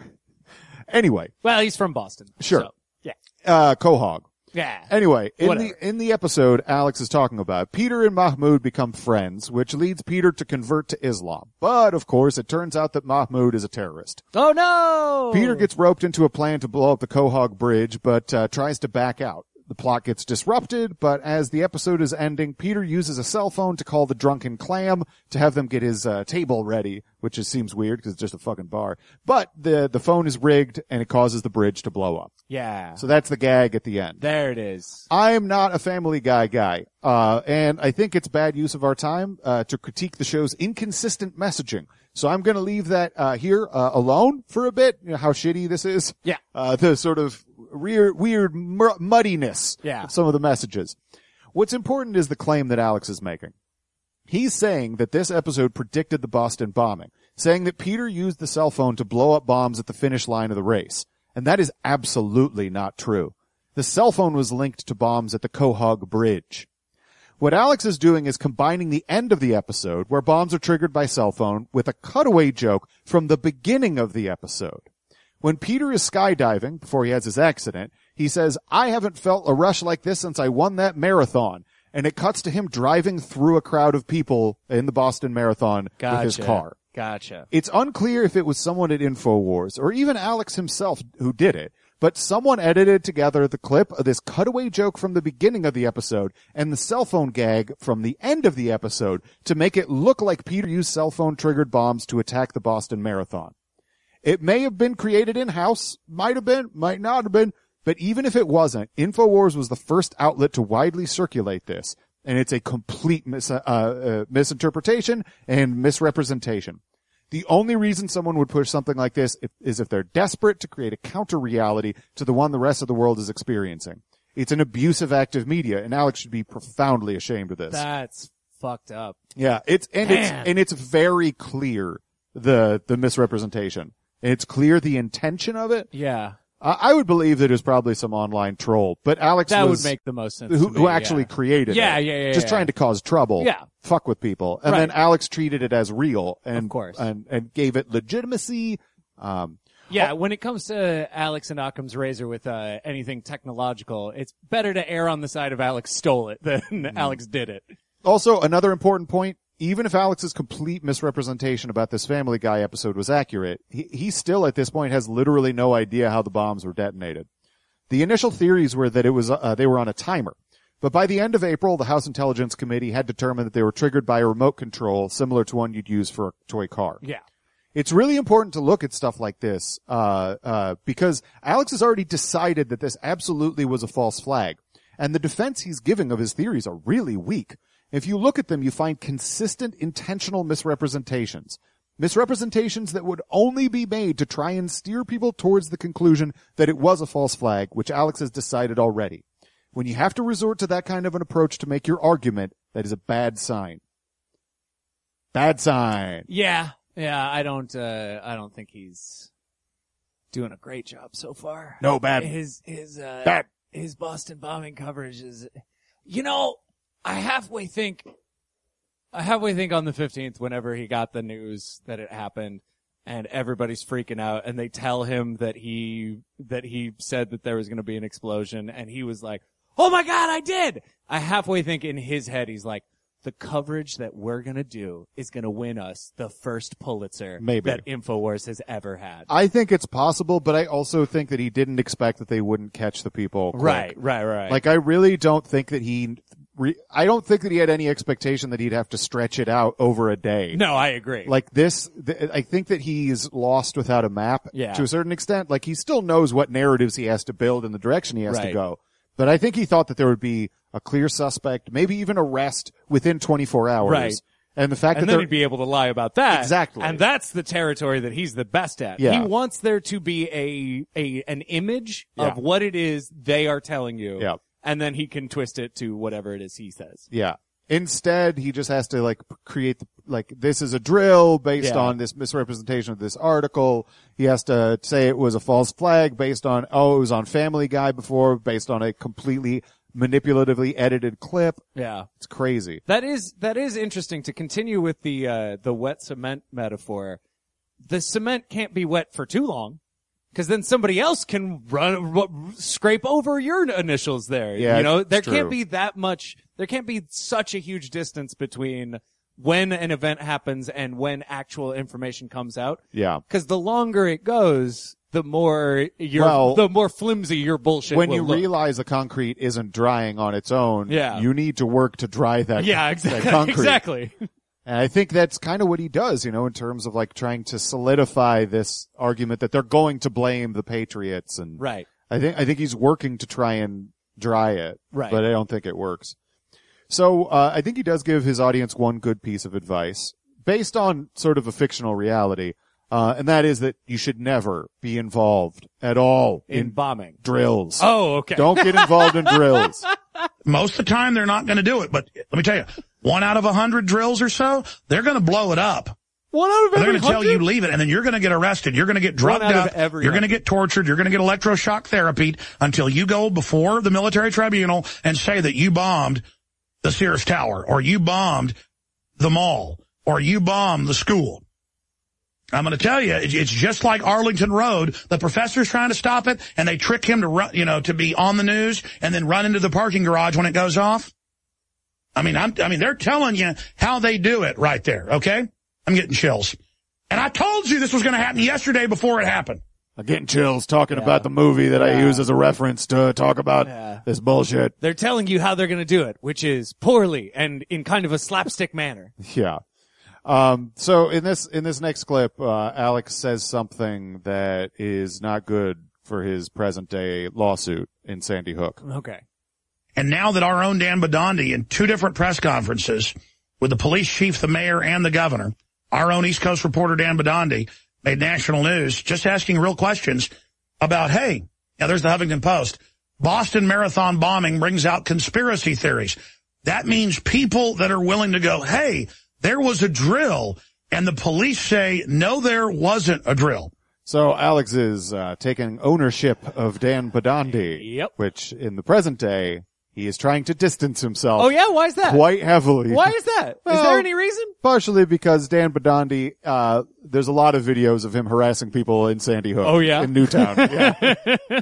Anyway. Well, he's from Boston. Sure. So, yeah. Uh, Quahog. Yeah. Anyway, in Whatever. the in the episode Alex is talking about, Peter and Mahmoud become friends, which leads Peter to convert to Islam. But, of course, it turns out that Mahmoud is a terrorist. Oh, no! Peter gets roped into a plan to blow up the Quahog Bridge, but uh, tries to back out. The plot gets disrupted, but as the episode is ending, Peter uses a cell phone to call the Drunken Clam to have them get his uh, table ready, which just seems weird because it's just a fucking bar. But the the phone is rigged, and it causes the bridge to blow up. Yeah. So that's the gag at the end. There it is. I'm not a Family Guy guy, uh, and I think it's bad use of our time uh, to critique the show's inconsistent messaging. So I'm going to leave that uh, here uh, alone for a bit. You know how shitty this is. Yeah. Uh, the sort of weird, weird mur- muddiness Yeah. of some of the messages. What's important is the claim that Alex is making. He's saying that this episode predicted the Boston bombing, saying that Peter used the cell phone to blow up bombs at the finish line of the race. And that is absolutely not true. The cell phone was linked to bombs at the Quahog Bridge. What Alex is doing is combining the end of the episode, where bombs are triggered by cell phone, with a cutaway joke from the beginning of the episode. When Peter is skydiving, before he has his accident, he says, "I haven't felt a rush like this since I won that marathon." And it cuts to him driving through a crowd of people in the Boston Marathon Gotcha. with his car. Gotcha. It's unclear if it was someone at InfoWars or even Alex himself who did it, but someone edited together the clip of this cutaway joke from the beginning of the episode and the cell phone gag from the end of the episode to make it look like Peter used cell phone triggered bombs to attack the Boston Marathon. It may have been created in-house, might have been, might not have been, but even if it wasn't, InfoWars was the first outlet to widely circulate this. And it's a complete mis- uh, uh, misinterpretation and misrepresentation. The only reason someone would push something like this if, is if they're desperate to create a counter-reality to the one the rest of the world is experiencing. It's an abusive act of media, and Alex should be profoundly ashamed of this. That's fucked up. Yeah, it's and Man. it's and it's very clear the the misrepresentation. And it's clear the intention of it. Yeah. Uh, I would believe that it was probably some online troll, but Alex That was would make the most sense who, to me, who actually yeah. created Yeah, it. yeah, yeah, Just yeah. trying to cause trouble. Yeah. Fuck with people. And Right. then Alex treated it as real and, Of course. and, and gave it legitimacy. Um, Yeah, when it comes to Alex and Occam's razor with uh, anything technological, it's better to err on the side of Alex stole it than Mm-hmm. Alex did it. Also, another important point, even if Alex's complete misrepresentation about this Family Guy episode was accurate, he, he still at this point has literally no idea how the bombs were detonated. The initial theories were that it was, uh, they were on a timer. But by the end of April, the House Intelligence Committee had determined that they were triggered by a remote control similar to one you'd use for a toy car. Yeah. It's really important to look at stuff like this, uh, uh, because Alex has already decided that this absolutely was a false flag. And the defense he's giving of his theories are really weak. If you look at them, you find consistent, intentional misrepresentations. Misrepresentations that would only be made to try and steer people towards the conclusion that it was a false flag, which Alex has decided already. When you have to resort to that kind of an approach to make your argument, that is a bad sign. Bad sign. Yeah. Yeah, I don't, uh, I don't think he's doing a great job so far. No, bad. His, his, uh, Bad. his Boston bombing coverage is, you know, I halfway think, I halfway think on the fifteenth, whenever he got the news that it happened and everybody's freaking out and they tell him that he, that he said that there was going to be an explosion and he was like, oh my God, I did. I halfway think in his head, he's like, the coverage that we're going to do is going to win us the first Pulitzer Maybe. that InfoWars has ever had. I think it's possible, but I also think that he didn't expect that they wouldn't catch the people quick. Right, right, right. Like, I really don't think that he, re- I don't think that he had any expectation that he'd have to stretch it out over a day. No, I agree. Like this, th- I think that he's lost without a map Yeah. to a certain extent. Like, he still knows what narratives he has to build and the direction he has to Right. go. But I think he thought that there would be a clear suspect, maybe even arrest within twenty-four hours. Right. And the fact and that then they're, he'd be able to lie about that. Exactly. And that's the territory that he's the best at. Yeah. He wants there to be a, a, an image Yeah. of what it is they are telling you. Yeah. And then he can twist it to whatever it is he says. yeah. Instead, he just has to, like, create the, like, this is a drill based Yeah. on this misrepresentation of this article. He has to say it was a false flag based on, oh, it was on Family Guy before, based on a completely manipulatively edited clip. Yeah. It's crazy. That is, that is interesting. To continue with the, uh, the wet cement metaphor, the cement can't be wet for too long. Cause then somebody else can run, r- scrape over your initials there. Yeah, you know, it's there true. can't be that much, there can't be such a huge distance between when an event happens and when actual information comes out. Yeah. Cause the longer it goes, the more your, Well, the more flimsy your bullshit When will you look. realize the concrete isn't drying on its own, Yeah. you need to work to dry that, Yeah, that exactly. concrete. Exactly. And I think that's kind of what he does, you know, in terms of like trying to solidify this argument that they're going to blame the Patriots. And Right. I think, I think he's working to try and dry it. Right. But I don't think it works. So, uh, I think he does give his audience one good piece of advice based on sort of a fictional reality. Uh, and that is that you should never be involved at all In, in, bombing. drills. Oh, okay. Don't get involved in drills. Most of the time, they're not going to do it. But let me tell you, one out of a hundred drills or so, they're going to blow it up. One out of They're every going to tell hundred? you leave it, and then you're going to get arrested. You're going to get drugged One out of up. every You're going to hundred. get tortured. You're going to get electroshock therapy until you go before the military tribunal and say that you bombed the Sears Tower, or you bombed the mall, or you bombed the school. I'm going to tell you, it- it's just like Arlington Road. The professor's trying to stop it, and they trick him to run, you know, to be on the news and then run into the parking garage when it goes off. I mean, I'm, I mean, they're telling you how they do it right there. Okay, I'm getting chills, and I told you this was going to happen yesterday before it happened. I'm getting chills talking Yeah. about the movie that I Yeah. use as a reference to talk about Yeah. this bullshit. They're telling you how they're going to do it, which is poorly and in kind of a slapstick manner. Yeah. Um, so in this, in this next clip, uh, Alex says something that is not good for his present day lawsuit in Sandy Hook. Okay. And now that our own Dan Badandi in two different press conferences with the police chief, the mayor, and the governor, our own East Coast reporter Dan Badandi made national news just asking real questions about, hey, now there's the Huffington Post, Boston Marathon bombing brings out conspiracy theories. That means people that are willing to go, hey, there was a drill, and the police say, no, there wasn't a drill. So Alex is, uh, taking ownership of Dan Badandi. Yep. Which in the present day, he is trying to distance himself. Oh yeah, why is that? Quite heavily. Why is that? Is Well, there any reason? Partially because Dan Badandi, uh, there's a lot of videos of him harassing people in Sandy Hook. Oh, yeah? In Newtown. Yeah.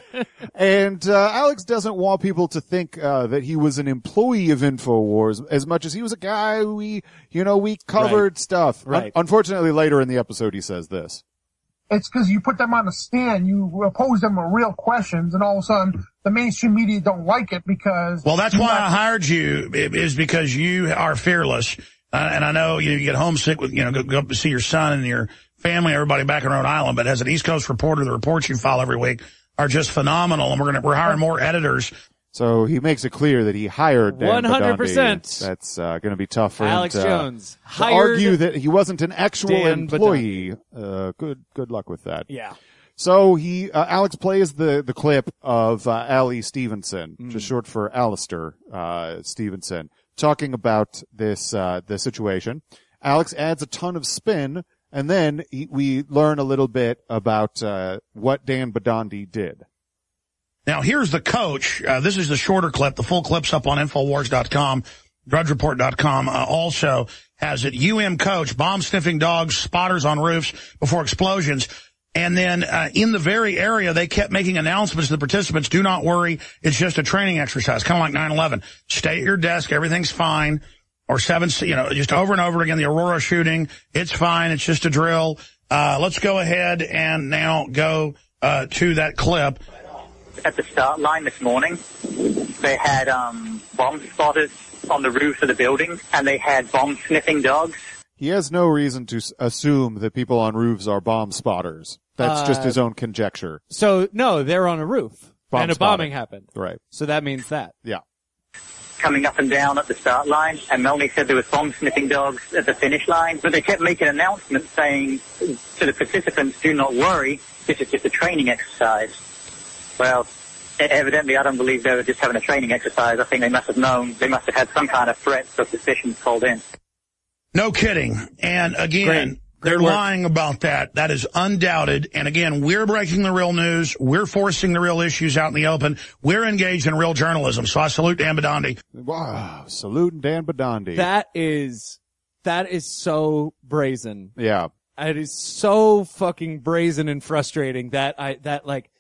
And, uh, Alex doesn't want people to think, uh, that he was an employee of InfoWars as much as he was a guy we, you know, we covered Right. stuff. Right. Un- unfortunately, later in the episode, he says this. It's because you put them on the stand, you pose them with real questions, and all of a sudden the mainstream media don't like it because. Well, that's why I hired you, is because you are fearless. Uh, and I know you get homesick with, you know, go, go up to see your son and your family, everybody back in Rhode Island. But as an East Coast reporter, the reports you file every week are just phenomenal. And we're going to, we're hiring more editors. So he makes it clear that he hired Dan one hundred percent. Badandi. That's uh, going to be tough for Alex him to, uh, Jones to hired argue that he wasn't an actual Dan employee. Uh, good, good luck with that. Yeah. So he, uh, Alex plays the, the clip of, uh, Ali Stevenson, Mm. just short for Alistair, uh, Stevenson, talking about this, uh, the situation. Alex adds a ton of spin, and then he, we learn a little bit about, uh, what Dan Badandi did. Now, here's the coach. Uh, this is the shorter clip. The full clip's up on Infowars dot com, Drudge Report dot com. Uh, also has it U M coach, bomb-sniffing dogs, spotters on roofs before explosions. And then uh, in the very area, they kept making announcements to the participants, do not worry, it's just a training exercise, kind of like nine eleven. Stay at your desk, everything's fine. or seven, you know, just over and over again, the Aurora shooting. It's fine. It's just a drill. Uh, let's go ahead and now go uh, to that clip. At the start line this morning, they had um, bomb spotters on the roofs of the building, and they had bomb-sniffing dogs. He has no reason to s- assume that people on roofs are bomb spotters. That's Uh, just his own conjecture. So, no, they're on a roof. Bomb and a spotting. bombing happened. Right. So that means that. Yeah. Coming up and down at the start line, and Melanie said there was bomb-sniffing dogs at the finish line, but they kept making announcements saying to the participants, do not worry, this is just a training exercise. Well, evidently I don't believe they were just having a training exercise. I think they must have known, they must have had some kind of threats or suspicions called in. No kidding. And again, Great. Great they're work. lying about that. That is undoubted. And again, we're breaking the real news. We're forcing the real issues out in the open. We're engaged in real journalism. So I salute Dan Badandi. Wow. Salute Dan Badandi. That is, that is so brazen. Yeah. It is so fucking brazen and frustrating that I, that like,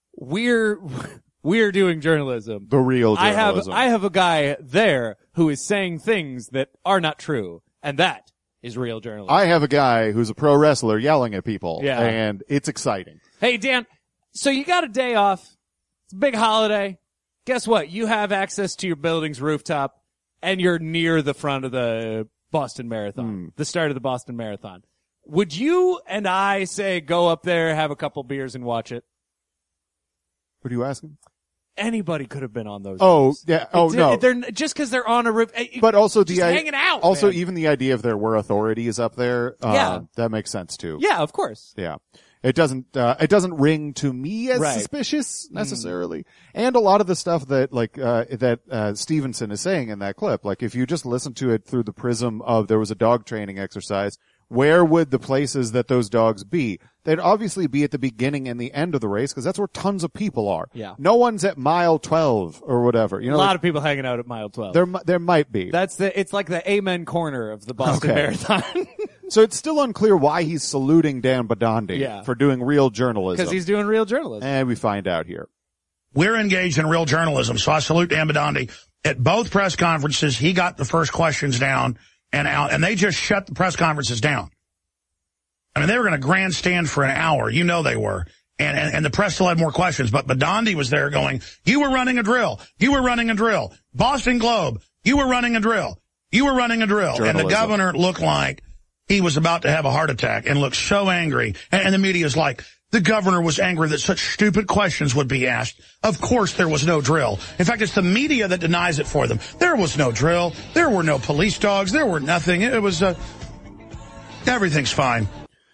we're, we're doing journalism. The real I have, journalism. I have a guy there who is saying things that are not true. And that is real journalism. I have a guy who's a pro wrestler yelling at people. Yeah. And it's exciting. Hey, Dan, so you got a day off. It's a big holiday. Guess what? You have access to your building's rooftop, and you're near the front of the Boston Marathon, the start of the Boston Marathon. Would you and I say go up there, have a couple beers, and watch it? What are you asking? Anybody could have been on those. Oh, roofs. yeah. Oh, It's- no. They're just because they're on a roof. eh, But also just the i- hanging out. Also, man. even the idea if there were authorities up there, uh, Yeah. that makes sense too. Yeah, of course. Yeah. It doesn't, uh, it doesn't ring to me as Right. suspicious necessarily. And a lot of the stuff that, like, uh, that, uh, Stevenson is saying in that clip, like, if you just listen to it through the prism of there was a dog training exercise, where would the places that those dogs be? They'd obviously be at the beginning and the end of the race, because that's where tons of people are. Yeah. No one's at mile twelve or whatever. You know, a lot like, of people hanging out at mile twelve. there, mi- there might be. That's the, it's like the amen corner of the Boston Okay. Marathon. So it's still unclear why he's saluting Dan Badandi Yeah. for doing real journalism. Because he's doing real journalism. And we find out here. We're engaged in real journalism. So I salute Dan Badandi. At both press conferences, he got the first questions down and out, and they just shut the press conferences down. I mean, they were going to grandstand for an hour. You know they were. And, and, and the press still had more questions. But Badandi was there going, you were running a drill. You were running a drill. Boston Globe, you were running a drill. You were running a drill. Journalism. And the governor looked like he was about to have a heart attack and looked so angry. And, and the media's like, the governor was angry that such stupid questions would be asked. Of course there was no drill. In fact, it's the media that denies it for them. There was no drill. There were no police dogs. There were nothing. It was, uh, everything's fine.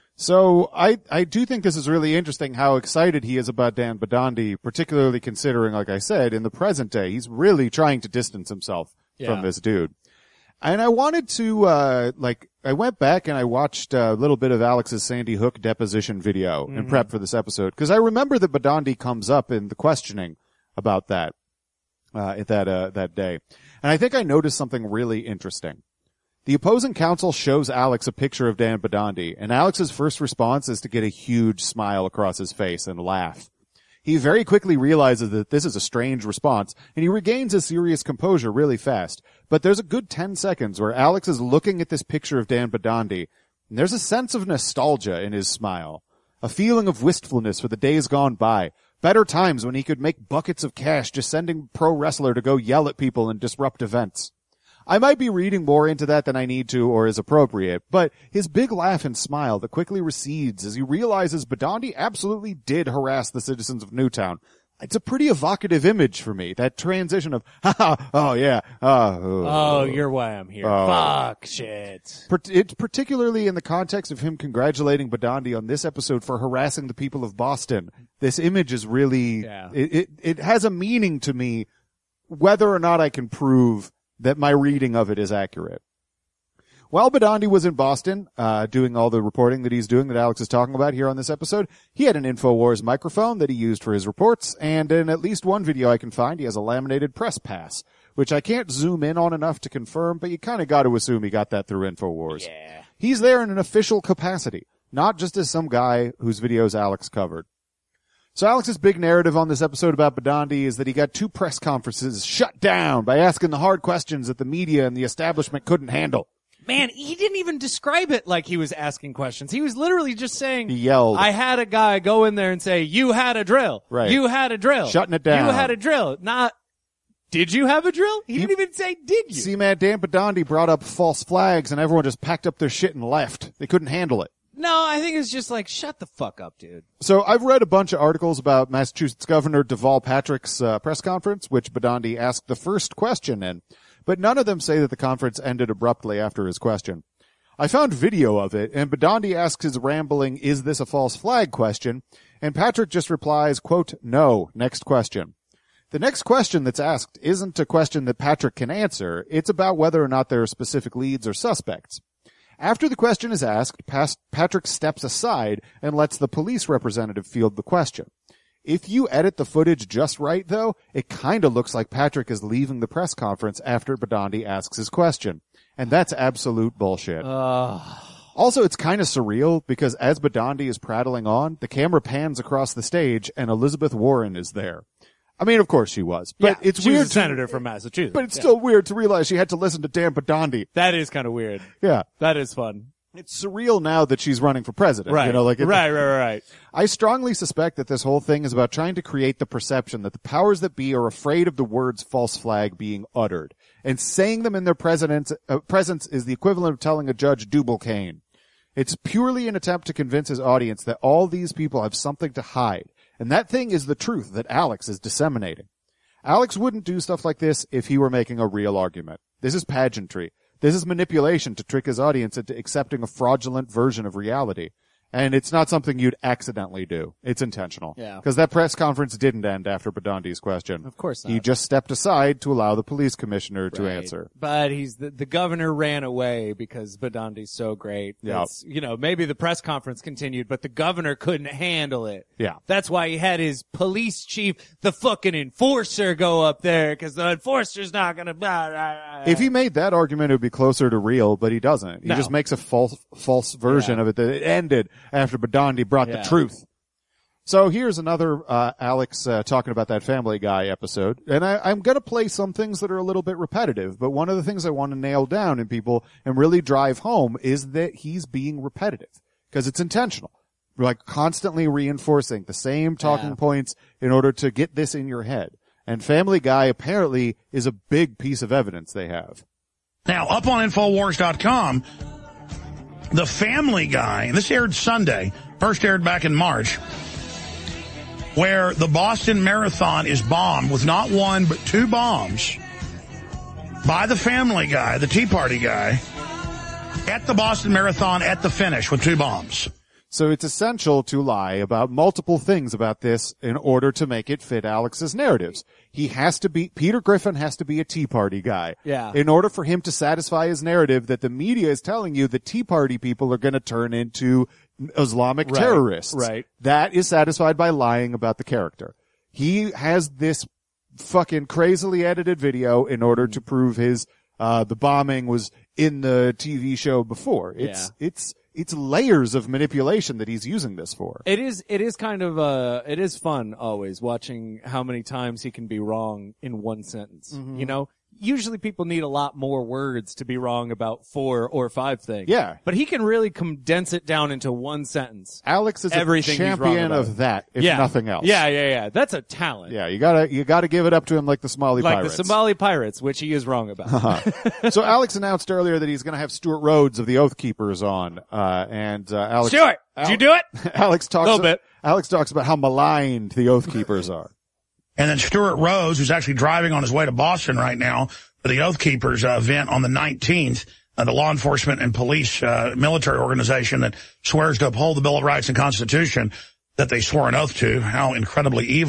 So I, I do think this is really interesting how excited he is about Dan Badandi, particularly considering, like I said, in the present day, he's really trying to distance himself Yeah. from this dude. And I wanted to, uh, like, I went back and I watched a little bit of Alex's Sandy Hook deposition video in Mhm. prep for this episode, because I remember that Badandi comes up in the questioning about that, uh, at that, uh, that day. And I think I noticed something really interesting. The opposing counsel shows Alex a picture of Dan Badandi, and Alex's first response is to get a huge smile across his face and laugh. He very quickly realizes that this is a strange response, and he regains his serious composure really fast. But there's a good ten seconds where Alex is looking at this picture of Dan Badandi, and there's a sense of nostalgia in his smile. A feeling of wistfulness for the days gone by. Better times when he could make buckets of cash just sending pro wrestler to go yell at people and disrupt events. I might be reading more into that than I need to or is appropriate, but his big laugh and smile that quickly recedes as he realizes Badandi absolutely did harass the citizens of Newtown. It's a pretty evocative image for me, that transition of, ha oh yeah, uh, oh, Oh, you're why I'm here. Oh. Fuck shit. Part- It's particularly in the context of him congratulating Badandi on this episode for harassing the people of Boston. This image is really, Yeah. it, it, it has a meaning to me, whether or not I can prove that my reading of it is accurate. While Badandi was in Boston, uh, doing all the reporting that he's doing that Alex is talking about here on this episode, he had an InfoWars microphone that he used for his reports, and in at least one video I can find, he has a laminated press pass, which I can't zoom in on enough to confirm, but you kind of got to assume he got that through InfoWars. Yeah. He's there in an official capacity, not just as some guy whose videos Alex covered. So Alex's big narrative on this episode about Badandi is that he got two press conferences shut down by asking the hard questions that the media and the establishment couldn't handle. Man, he didn't even describe it like he was asking questions. He was literally just saying, He yelled. I had a guy go in there and say, you had a drill. Right. You had a drill. Shutting it down. You had a drill. Not, did you have a drill? He, He- didn't even say, did you? See, man, Dan Badandi brought up false flags and everyone just packed up their shit and left. They couldn't handle it. No, I think it's just like, shut the fuck up, dude. So I've read a bunch of articles about Massachusetts Governor Deval Patrick's uh, press conference, which Badandi asked the first question in, but none of them say that the conference ended abruptly after his question. I found video of it, and Badandi asks his rambling, is this a false flag question, and Patrick just replies, quote, no, next question. The next question that's asked isn't a question that Patrick can answer, it's about whether or not there are specific leads or suspects. After the question is asked, Patrick steps aside and lets the police representative field the question. If you edit the footage just right, though, it kind of looks like Patrick is leaving the press conference after Badandi asks his question. And that's absolute bullshit. Uh, Also, it's kind of surreal because as Badandi is prattling on, the camera pans across the stage and Elizabeth Warren is there. I mean, of course she was, but yeah, it's she weird. was a senator from Massachusetts. But it's yeah. still weird to realize she had to listen to Dan Badandi. That is kind of weird. Yeah. That is fun. It's surreal now that she's running for president. Right. You know, like it, right, right, right. I strongly suspect that this whole thing is about trying to create the perception that the powers that be are afraid of the words false flag being uttered. And saying them in their president's, uh, presence is the equivalent of telling a judge double cane. It's purely an attempt to convince his audience that all these people have something to hide. And that thing is the truth that Alex is disseminating. Alex wouldn't do stuff like this if he were making a real argument. This is pageantry. This is manipulation to trick his audience into accepting a fraudulent version of reality. And it's not something you'd accidentally do. It's intentional. Yeah. Because that press conference didn't end after Badandi's question. Of course not. He just stepped aside to allow the police commissioner to Right. answer. But he's the, the governor ran away because Badandi's so great. Yeah. That's- You know, maybe the press conference continued, but the governor couldn't handle it. Yeah. That's why he had his police chief, the fucking enforcer, go up there because the enforcer's not gonna. Blah, blah, blah. If he made that argument, it would be closer to real, but he doesn't. He No. just makes a false, false version Yeah. of it that it ended after Badandi brought Yeah. the truth. So here's another, uh, Alex, uh, talking about that Family Guy episode. And I, I'm gonna play some things that are a little bit repetitive, but one of the things I want to nail down in people and really drive home is that he's being repetitive. Cause it's intentional. Like constantly reinforcing the same talking Yeah. points in order to get this in your head. And Family Guy apparently is a big piece of evidence they have. Now, up on Infowars dot com, The Family Guy, this aired Sunday, first aired back in March, where the Boston Marathon is bombed with not one but two bombs by the Family Guy, the Tea Party guy, at the Boston Marathon at the finish with two bombs. So it's essential to lie about multiple things about this in order to make it fit Alex's narratives. He has to be, Peter Griffin has to be a Tea Party guy. Yeah. In order for him to satisfy his narrative that the media is telling you that Tea Party people are going to turn into Islamic Right, terrorists. right. That is satisfied by lying about the character. He has this fucking crazily edited video in order to prove his, uh, the bombing was in the T V show before. It's, Yeah. it's, it's layers of manipulation that he's using this for. It is, it is kind of, uh, it is fun always watching how many times he can be wrong in one sentence. Mhm. You know, usually people need a lot more words to be wrong about four or five things. Yeah. But he can really condense it down into one sentence. Alex is Everything a he's wrong champion about. of that, if yeah. nothing else. Yeah, yeah, yeah. That's a talent. Yeah, you gotta, you gotta give it up to him like the Somali like Pirates. the Somali Pirates, which he is wrong about. So Alex announced earlier that he's gonna have Stuart Rhodes of the Oath Keepers on, uh, and, uh, Alex. Stuart, did you do it? Alex talks, Little bit. Alex talks about how maligned the Oath Keepers are. And then Stuart Rhodes, who's actually driving on his way to Boston right now for the Oath Keepers uh, event on the nineteenth, uh, the law enforcement and police uh, military organization that swears to uphold the Bill of Rights and Constitution that they swore an oath to. How incredibly evil.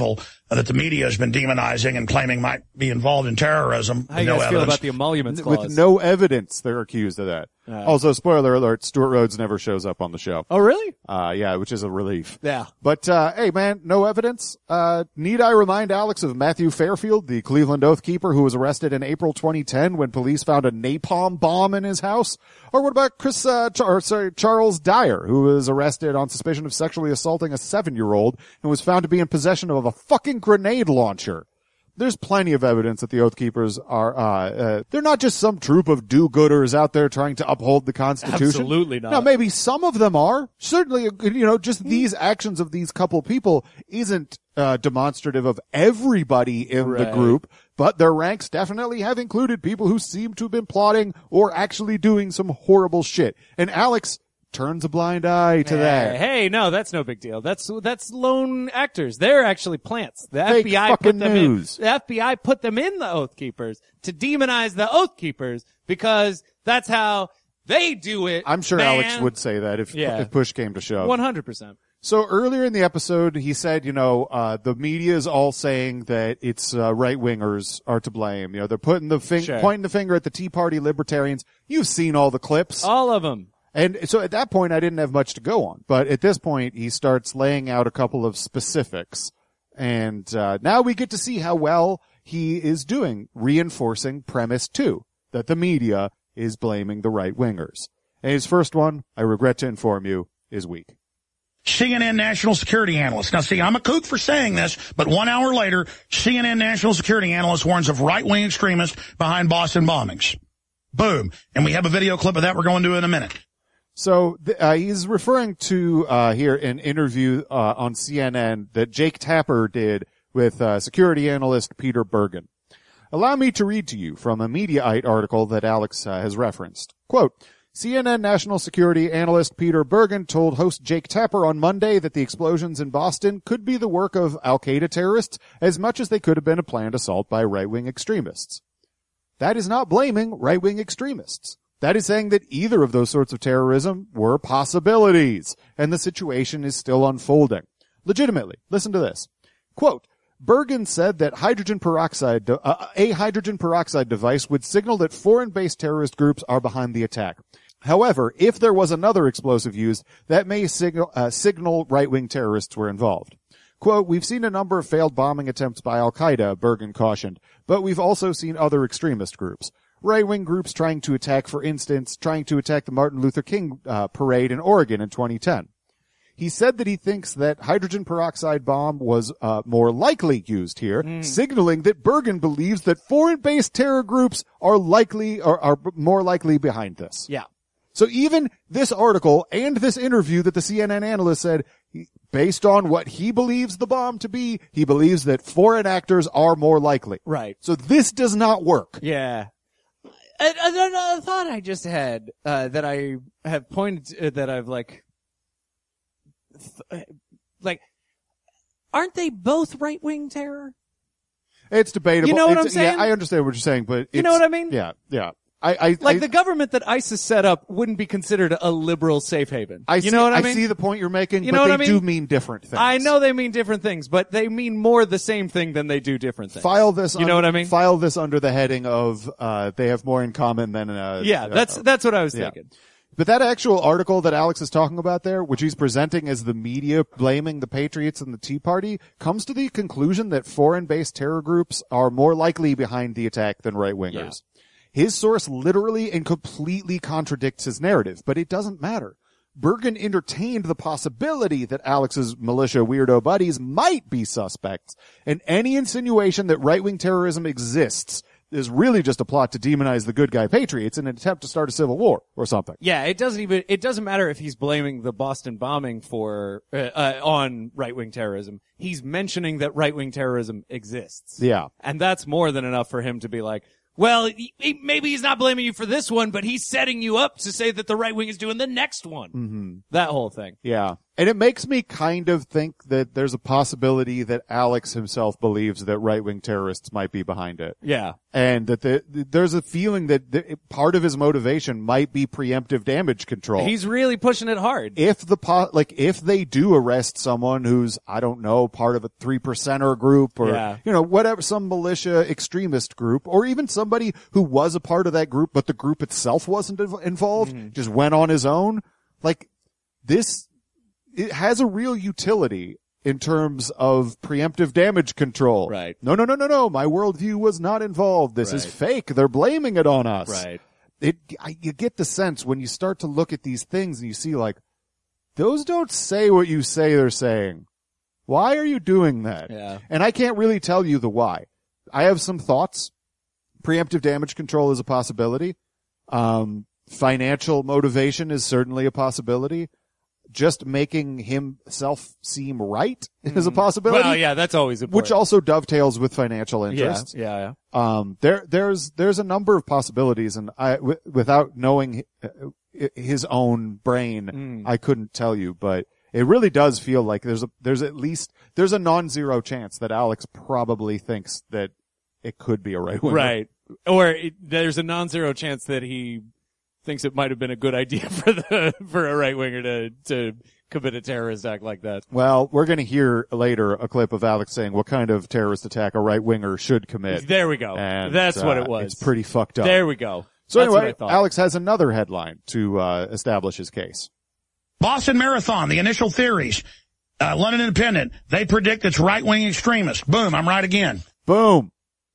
uh, that the media has been demonizing and claiming might be involved in terrorism. How do you no guys feel evidence. about the emoluments clause? With no evidence, they're accused of that. Uh, also, spoiler alert, Stuart Rhodes never shows up on the show. Oh, really? Uh, yeah, which is a relief. Yeah. But, uh, hey man, no evidence. Uh, need I remind Alex of Matthew Fairfield, the Cleveland Oath Keeper who was arrested in April twenty ten when police found a napalm bomb in his house? Or what about Chris, uh, Char- sorry, Charles Dyer, who was arrested on suspicion of sexually assaulting a seven-year-old and was found to be in possession of a fucking grenade launcher? There's plenty of evidence that the Oath Keepers are, uh, uh, they're not just some troop of do-gooders out there trying to uphold the Constitution. Absolutely not. Now, maybe some of them are. Certainly, you know, just these actions of these couple people isn't, uh, demonstrative of everybody in Right. the group, but their ranks definitely have included people who seem to have been plotting or actually doing some horrible shit. And Alex turns a blind eye to Hey, that. Hey, no, that's no big deal. That's that's lone actors. They're actually plants. The Fake F B I fucking put them news. in. The F B I put them in the Oath Keepers to demonize the Oath Keepers because that's how they do it. I'm sure man. Alex would say that if, Yeah. if push came to shove. One hundred percent. So earlier in the episode, he said, you know, uh, the media is all saying that it's, uh, right-wingers are to blame. You know, they're putting the fing- Sure. pointing the finger at the Tea Party libertarians. You've seen all the clips. All of them. And so at that point, I didn't have much to go on. But at this point, he starts laying out a couple of specifics. And, uh, now we get to see how well he is doing, reinforcing premise two, that the media is blaming the right-wingers. And his first one, I regret to inform you, is weak. C N N national security analyst. Now, see, I'm a kook for saying this, but one hour later, C N N national security analyst warns of right-wing extremists behind Boston bombings. Boom. And we have a video clip of that we're going to in a minute. So th- uh, he's referring to uh here an interview uh on C N N that Jake Tapper did with uh security analyst Peter Bergen. Allow me to read to you from a Mediaite article that Alex uh, has referenced. Quote, C N N national security analyst Peter Bergen told host Jake Tapper on Monday that the explosions in Boston could be the work of Al-Qaeda terrorists as much as they could have been a planned assault by right-wing extremists. That is not blaming right-wing extremists. That is saying that either of those sorts of terrorism were possibilities, and the situation is still unfolding. Legitimately, listen to this. Quote, Bergen said that hydrogen peroxide, de- uh, a hydrogen peroxide device would signal that foreign-based terrorist groups are behind the attack. However, if there was another explosive used, that may signal, uh, signal right-wing terrorists were involved. Quote, we've seen a number of failed bombing attempts by Al-Qaeda, Bergen cautioned, but we've also seen other extremist groups. Right-wing groups trying to attack, for instance, trying to attack the Martin Luther King uh, parade in Oregon in twenty ten. He said that he thinks that hydrogen peroxide bomb was uh, more likely used here, mm. signaling that Bergen believes that foreign-based terror groups are likely or are more likely behind this. Yeah. So even this article and this interview that the C N N analyst said, he, based on what he believes the bomb to be, he believes that foreign actors are more likely. Right. So this does not work. Yeah. Another thought I just had, uh, that I have pointed to, uh, that I've like, th- like, aren't they both right-wing terror? It's debatable. You know what it's, I'm saying? Yeah, I understand what you're saying, but it's, you know what I mean? Yeah, yeah. I, I, like I, the government that ISIS set up wouldn't be considered a liberal safe haven. I you see, know what I I mean? see the point you're making, you but know what they I mean? do mean different things. I know they mean different things, but they mean more the same thing than they do different things. File this. You under, know what I mean? File this under the heading of uh they have more in common than uh yeah. That's uh, that's what I was yeah. thinking. But that actual article that Alex is talking about there, which he's presenting as the media blaming the Patriots and the Tea Party, comes to the conclusion that foreign-based terror groups are more likely behind the attack than right-wingers. Yeah. His source literally and completely contradicts his narrative, but it doesn't matter. Bergen entertained the possibility that Alex's militia weirdo buddies might be suspects, and any insinuation that right-wing terrorism exists is really just a plot to demonize the good guy Patriots in an attempt to start a civil war or something. Yeah, it doesn't even, it doesn't matter if he's blaming the Boston bombing for, uh, uh, on right-wing terrorism. He's mentioning that right-wing terrorism exists. Yeah. And that's more than enough for him to be like, well, he, he, maybe he's not blaming you for this one, but he's setting you up to say that the right wing is doing the next one. Mm-hmm. That whole thing. Yeah. And it makes me kind of think that there's a possibility that Alex himself believes that right-wing terrorists might be behind it. Yeah. And that the, there's a feeling that the, part of his motivation might be preemptive damage control. He's really pushing it hard. If the po- like if they do arrest someone who's, I don't know, part of a three percenter group or, Yeah. you know, whatever, some militia extremist group, or even somebody who was a part of that group, but the group itself wasn't inv- involved, Mhm. just went on his own, like this, it has a real utility in terms of preemptive damage control. Right. No, no, no, no, no. My worldview was not involved. This is Right. fake. They're blaming it on us. Right. It, I, you get the sense when you start to look at these things and you see like, those don't say what you say they're saying. Why are you doing that? Yeah. And I can't really tell you the why. I have some thoughts. Preemptive damage control is a possibility. Um, financial motivation is certainly a possibility. Just making himself seem right is a possibility. Well, yeah, that's always important. Which also dovetails with financial interests. Yeah, yeah, Um, there, there's, there's a number of possibilities, and I, w- without knowing hi- his own brain, Mm. I couldn't tell you, but it really does feel like there's a, there's at least, there's a non-zero chance that Alex probably thinks that it could be a right winger. Right. Or it, there's a non-zero chance that he thinks it might have been a good idea for the for a right winger to to commit a terrorist act like that. Well, we're going to hear later a clip of Alex saying what kind of terrorist attack a right winger should commit. There we go. And, That's what uh, it was. It's pretty fucked up. There we go. So That's what anyway, I thought. Alex has another headline to uh, establish his case. Boston Marathon, the initial theories. Uh, London Independent, they predict it's right-wing extremists. Boom, I'm right again. Boom.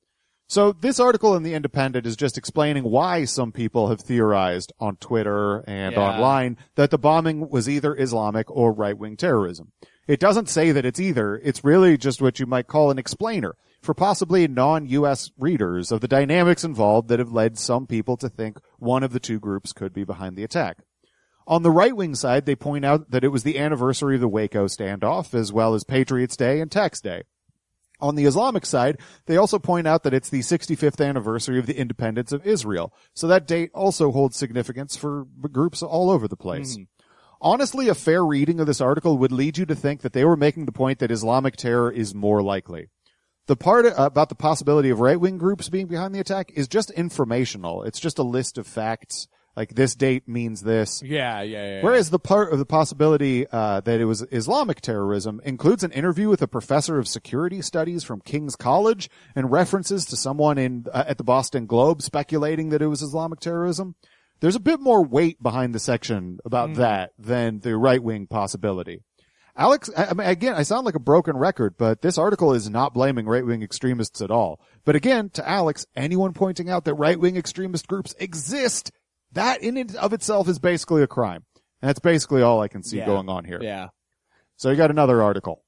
So this article in The Independent is just explaining why some people have theorized on Twitter and Yeah. online that the bombing was either Islamic or right-wing terrorism. It doesn't say that it's either. It's really just what you might call an explainer for possibly non-U S readers of the dynamics involved that have led some people to think one of the two groups could be behind the attack. On the right-wing side, they point out that it was the anniversary of the Waco standoff, as well as Patriots Day and Tax Day. On the Islamic side, they also point out that it's the sixty-fifth anniversary of the independence of Israel. So that date also holds significance for groups all over the place. Mhm. Honestly, a fair reading of this article would lead you to think that they were making the point that Islamic terror is more likely. The part about the possibility of right-wing groups being behind the attack is just informational. It's just a list of facts. Like, this date means this. Yeah, yeah, yeah. Whereas the part of the possibility uh, that it was Islamic terrorism includes an interview with a professor of security studies from King's College and references to someone in uh, at the Boston Globe speculating that it was Islamic terrorism. There's a bit more weight behind the section about Mm. that than the right-wing possibility. Alex, I I mean, again, I sound like a broken record, but this article is not blaming right-wing extremists at all. But again, to Alex, anyone pointing out that right-wing extremist groups exist, that in and of itself is basically a crime. And that's basically all I can see Yeah. going on here. Yeah. So you got another article.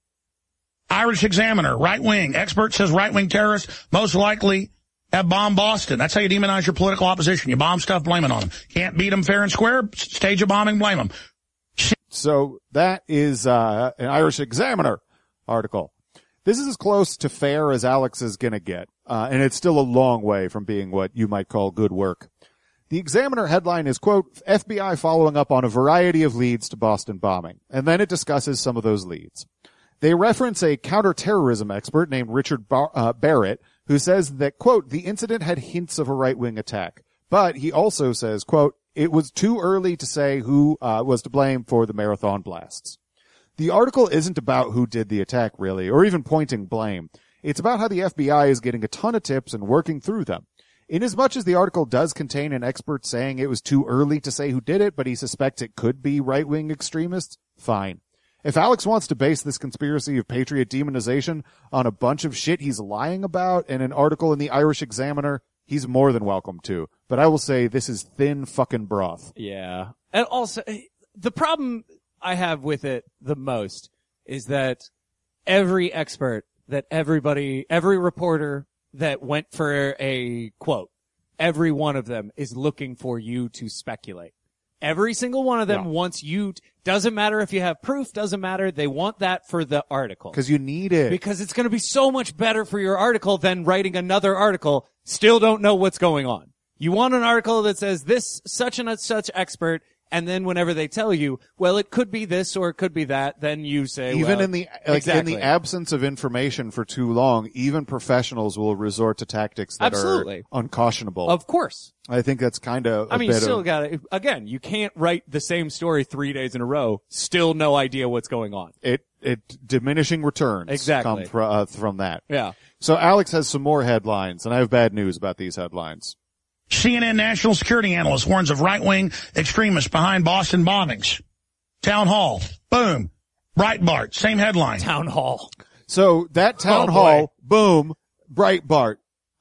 Irish Examiner, right-wing. Expert says right-wing terrorists most likely have bombed Boston. That's how you demonize your political opposition. You bomb stuff, blame it on them. Can't beat them fair and square, stage a bombing, blame them. So that is uh, an Irish Examiner article. This is as close to fair as Alex is going to get, uh, and it's still a long way from being what you might call good work. The Examiner headline is, quote, F B I following up on a variety of leads to Boston bombing, and then it discusses some of those leads. They reference a counterterrorism expert named Richard Bar- uh, Barrett, who says that, quote, the incident had hints of a right-wing attack, but he also says, quote, it was too early to say who uh, was to blame for the marathon blasts. The article isn't about who did the attack, really, or even pointing blame. It's about how the F B I is getting a ton of tips and working through them. Inasmuch as the article does contain an expert saying it was too early to say who did it, but he suspects it could be right-wing extremists, fine. If Alex wants to base this conspiracy of patriot demonization on a bunch of shit he's lying about in an article in the Irish Examiner, he's more than welcome to. But I will say this is thin fucking broth. Yeah. And also, the problem I have with it the most is that every expert that everybody, every reporter that went for a quote, every one of them is looking for you to speculate. Every single one of them Yeah. wants you, t- doesn't matter if you have proof, doesn't matter. They want that for the article. Because you need it. Because it's going to be so much better for your article than writing another article, still don't know what's going on. You want an article that says this such and such expert And then whenever they tell you, well, it could be this or it could be that, then you say, even well, in the like, exactly. in the absence of information for too long, even professionals will resort to tactics that Absolutely. are uncautionable. Of course. I think that's kind of. I mean, you bit still of, got to, again, you can't write the same story three days in a row, still no idea what's going on. It, it, diminishing returns Exactly. come fr- uh, from that. Yeah. So Alex has some more headlines, and I have bad news about these headlines. C N N national security analyst warns of right-wing extremists behind Boston bombings. Town Hall. Boom. Breitbart. Same headline. Town Hall. So that Town Oh, Hall, boom, Breitbart.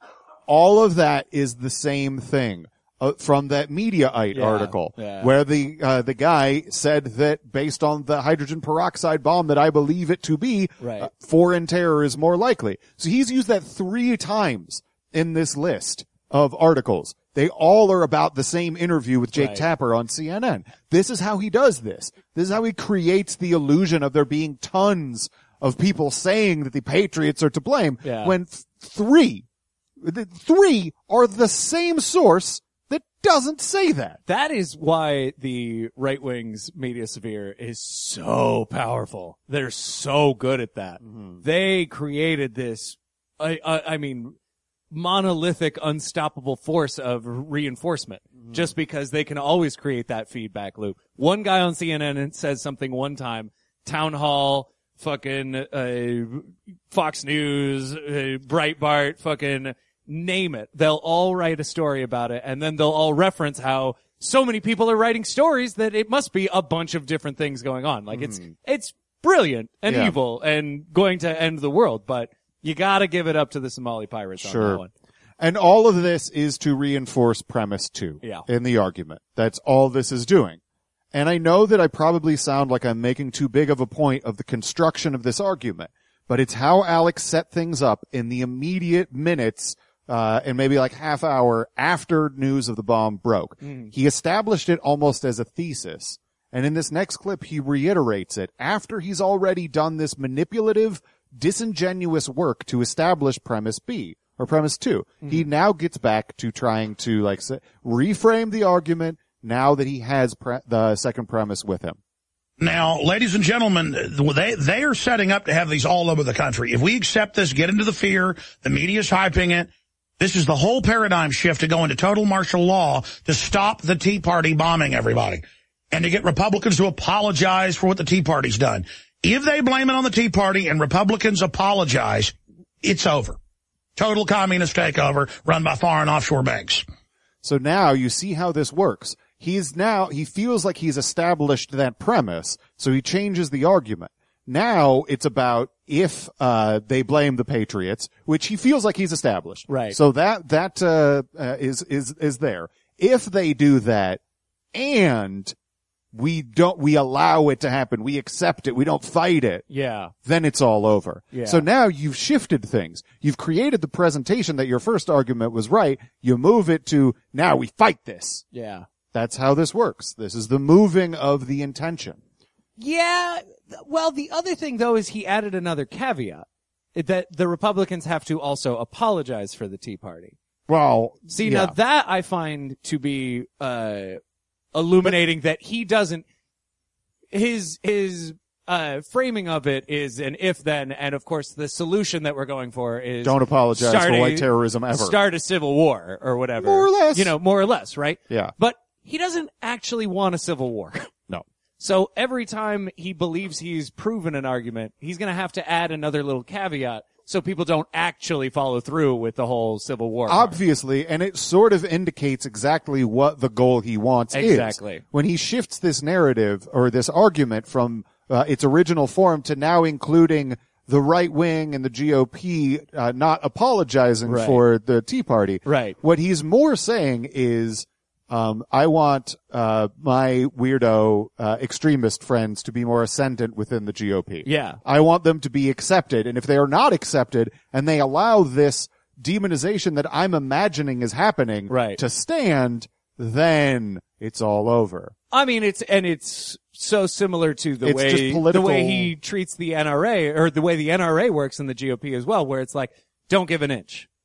All of that is the same thing. Uh, from that Mediaite Yeah, article, yeah. where the uh, the guy said that based on the hydrogen peroxide bomb that I believe it to be, Right. uh, foreign terror is more likely. So he's used that three times in this list of articles. They all are about the same interview with Jake Right. Tapper on C N N. This is how he does this. This is how he creates the illusion of there being tons of people saying that the Patriots are to blame, Yeah. when th- three, the three are the same source that doesn't say that. That is why the right wing's media sphere is so powerful. They're so good at that. Mm-hmm. They created this, I, I, I mean, monolithic, unstoppable force of reinforcement Mm-hmm. just because they can always create that feedback loop. One guy on C N N says something one time, Town Hall, fucking, uh, Fox News, uh, Breitbart, fucking, name it. They'll all write a story about it, and then they'll all reference how so many people are writing stories that it must be a bunch of different things going on. Like it's, it's brilliant and Yeah. evil and going to end the world, but you gotta give it up to the Somali pirates on that Sure. one. And all of this is to reinforce premise two Yeah. in the argument. That's all this is doing. And I know that I probably sound like I'm making too big of a point of the construction of this argument, but it's how Alex set things up in the immediate minutes uh, and maybe like half hour after news of the bomb broke. Mm. He established it almost as a thesis. And in this next clip, he reiterates it after he's already done this manipulative, disingenuous work to establish premise B, or premise two. Mm. He now gets back to trying to like say, reframe the argument now that he has pre- the second premise with him. Now, ladies and gentlemen, they they are setting up to have these all over the country. If we accept this, get into the fear, the media's hyping it, this is the whole paradigm shift to go into total martial law to stop the Tea Party bombing everybody and to get Republicans to apologize for what the Tea Party's done. If they blame it on the Tea Party and Republicans apologize, it's over. Total communist takeover run by foreign offshore banks. So now you see how this works. He's now, he feels like he's established that premise, so he changes the argument. Now it's about if, uh, they blame the Patriots, which he feels like he's established. Right. So that, that, uh, uh is, is, is there. If they do that and we don't, we allow it to happen, we accept it, we don't fight it, Yeah. then it's all over. Yeah. So now you've shifted things. You've created the presentation that your first argument was right. You move it to now we fight this. Yeah. That's how this works. This is the moving of the intention. Yeah. Well, the other thing though is he added another caveat that the Republicans have to also apologize for the Tea Party. Well, See, yeah. now that I find to be, uh, illuminating that he doesn't, his, his, uh, framing of it is an if then, and of course the solution that we're going for is Don't apologize start for a- white terrorism ever. Start a civil war or whatever. More or less. You know, more or less, right? Yeah. But he doesn't actually want a civil war. No. So every time he believes he's proven an argument, he's going to have to add another little caveat so people don't actually follow through with the whole civil war. part. Obviously, and it sort of indicates exactly what the goal he wants is. Exactly. When he shifts this narrative or this argument from uh, its original form to now including the right wing and the G O P uh, not apologizing Right. for the Tea Party. Right. What he's more saying is, um, I want uh, my weirdo uh, extremist friends to be more ascendant within the G O P. Yeah. I want them to be accepted, and if they are not accepted and they allow this demonization that I'm imagining is happening Right. to stand, then it's all over. I mean, it's, and it's so similar to the It's way, just political- the way he treats the N R A or the way the N R A works in the G O P as well, where it's like, don't give an inch.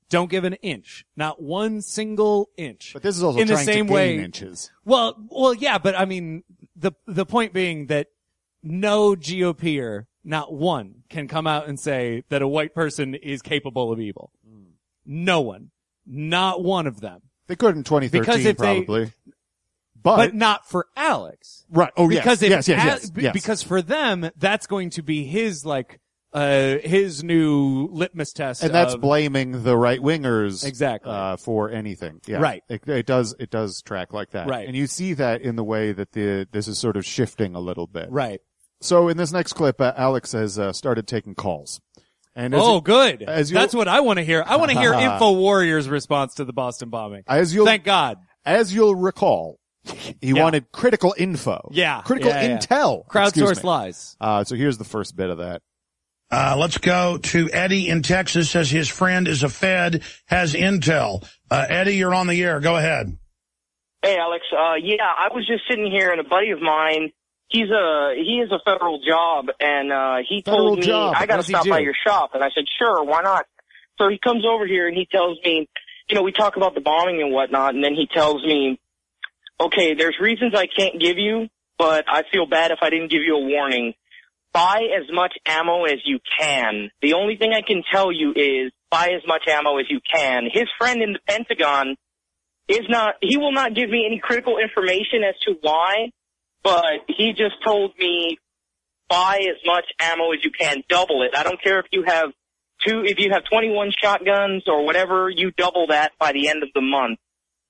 Don't give an inch. Not one single inch. But this is also in the trying same to gain way, inches. Well, well, yeah, but I mean, the, the point being that no GOPer, not one, can come out and say that a white person is capable of evil. Mm. No one. Not one of them. They could in twenty thirteen, because if probably. They, but, but not for Alex. Right. Oh, because yes. If Yes, yes, Al- yes, b- yes. Because for them, that's going to be his, like, uh, his new litmus test. And that's of, blaming the right wingers. Exactly. Uh, for anything. Yeah. Right. It, it does, it does track like that. Right. And you see that in the way that the, this is sort of shifting a little bit. Right. So in this next clip, uh, Alex has, uh, started taking calls. And as oh, you, good. As That's what I want to hear. I want to hear InfoWarrior's response to the Boston bombing. As you'll, Thank God. As you'll recall, he Yeah. wanted critical info. Yeah. Critical Yeah, yeah. intel. Crowdsourced Excuse me. lies. Uh, so here's the first bit of that. Uh, let's go to Eddie in Texas. Says his friend is a Fed, has intel. Uh, Eddie, you're on the air. Go ahead. Hey, Alex. Uh, yeah, I was just sitting here, and a buddy of mine, he's a he has a federal job, and uh, he Federal told me job. I got to What does he stop by do? your shop, and I said, sure, why not? So he comes over here and he tells me, you know, we talk about the bombing and whatnot, and then he tells me, okay, there's reasons I can't give you, but I feel bad if I didn't give you a warning. Buy as much ammo as you can. The only thing I can tell you is buy as much ammo as you can. His friend in the Pentagon is not, he will not give me any critical information as to why, but he just told me buy as much ammo as you can. Double it. I don't care if you have two, if you have twenty-one shotguns or whatever, you double that by the end of the month.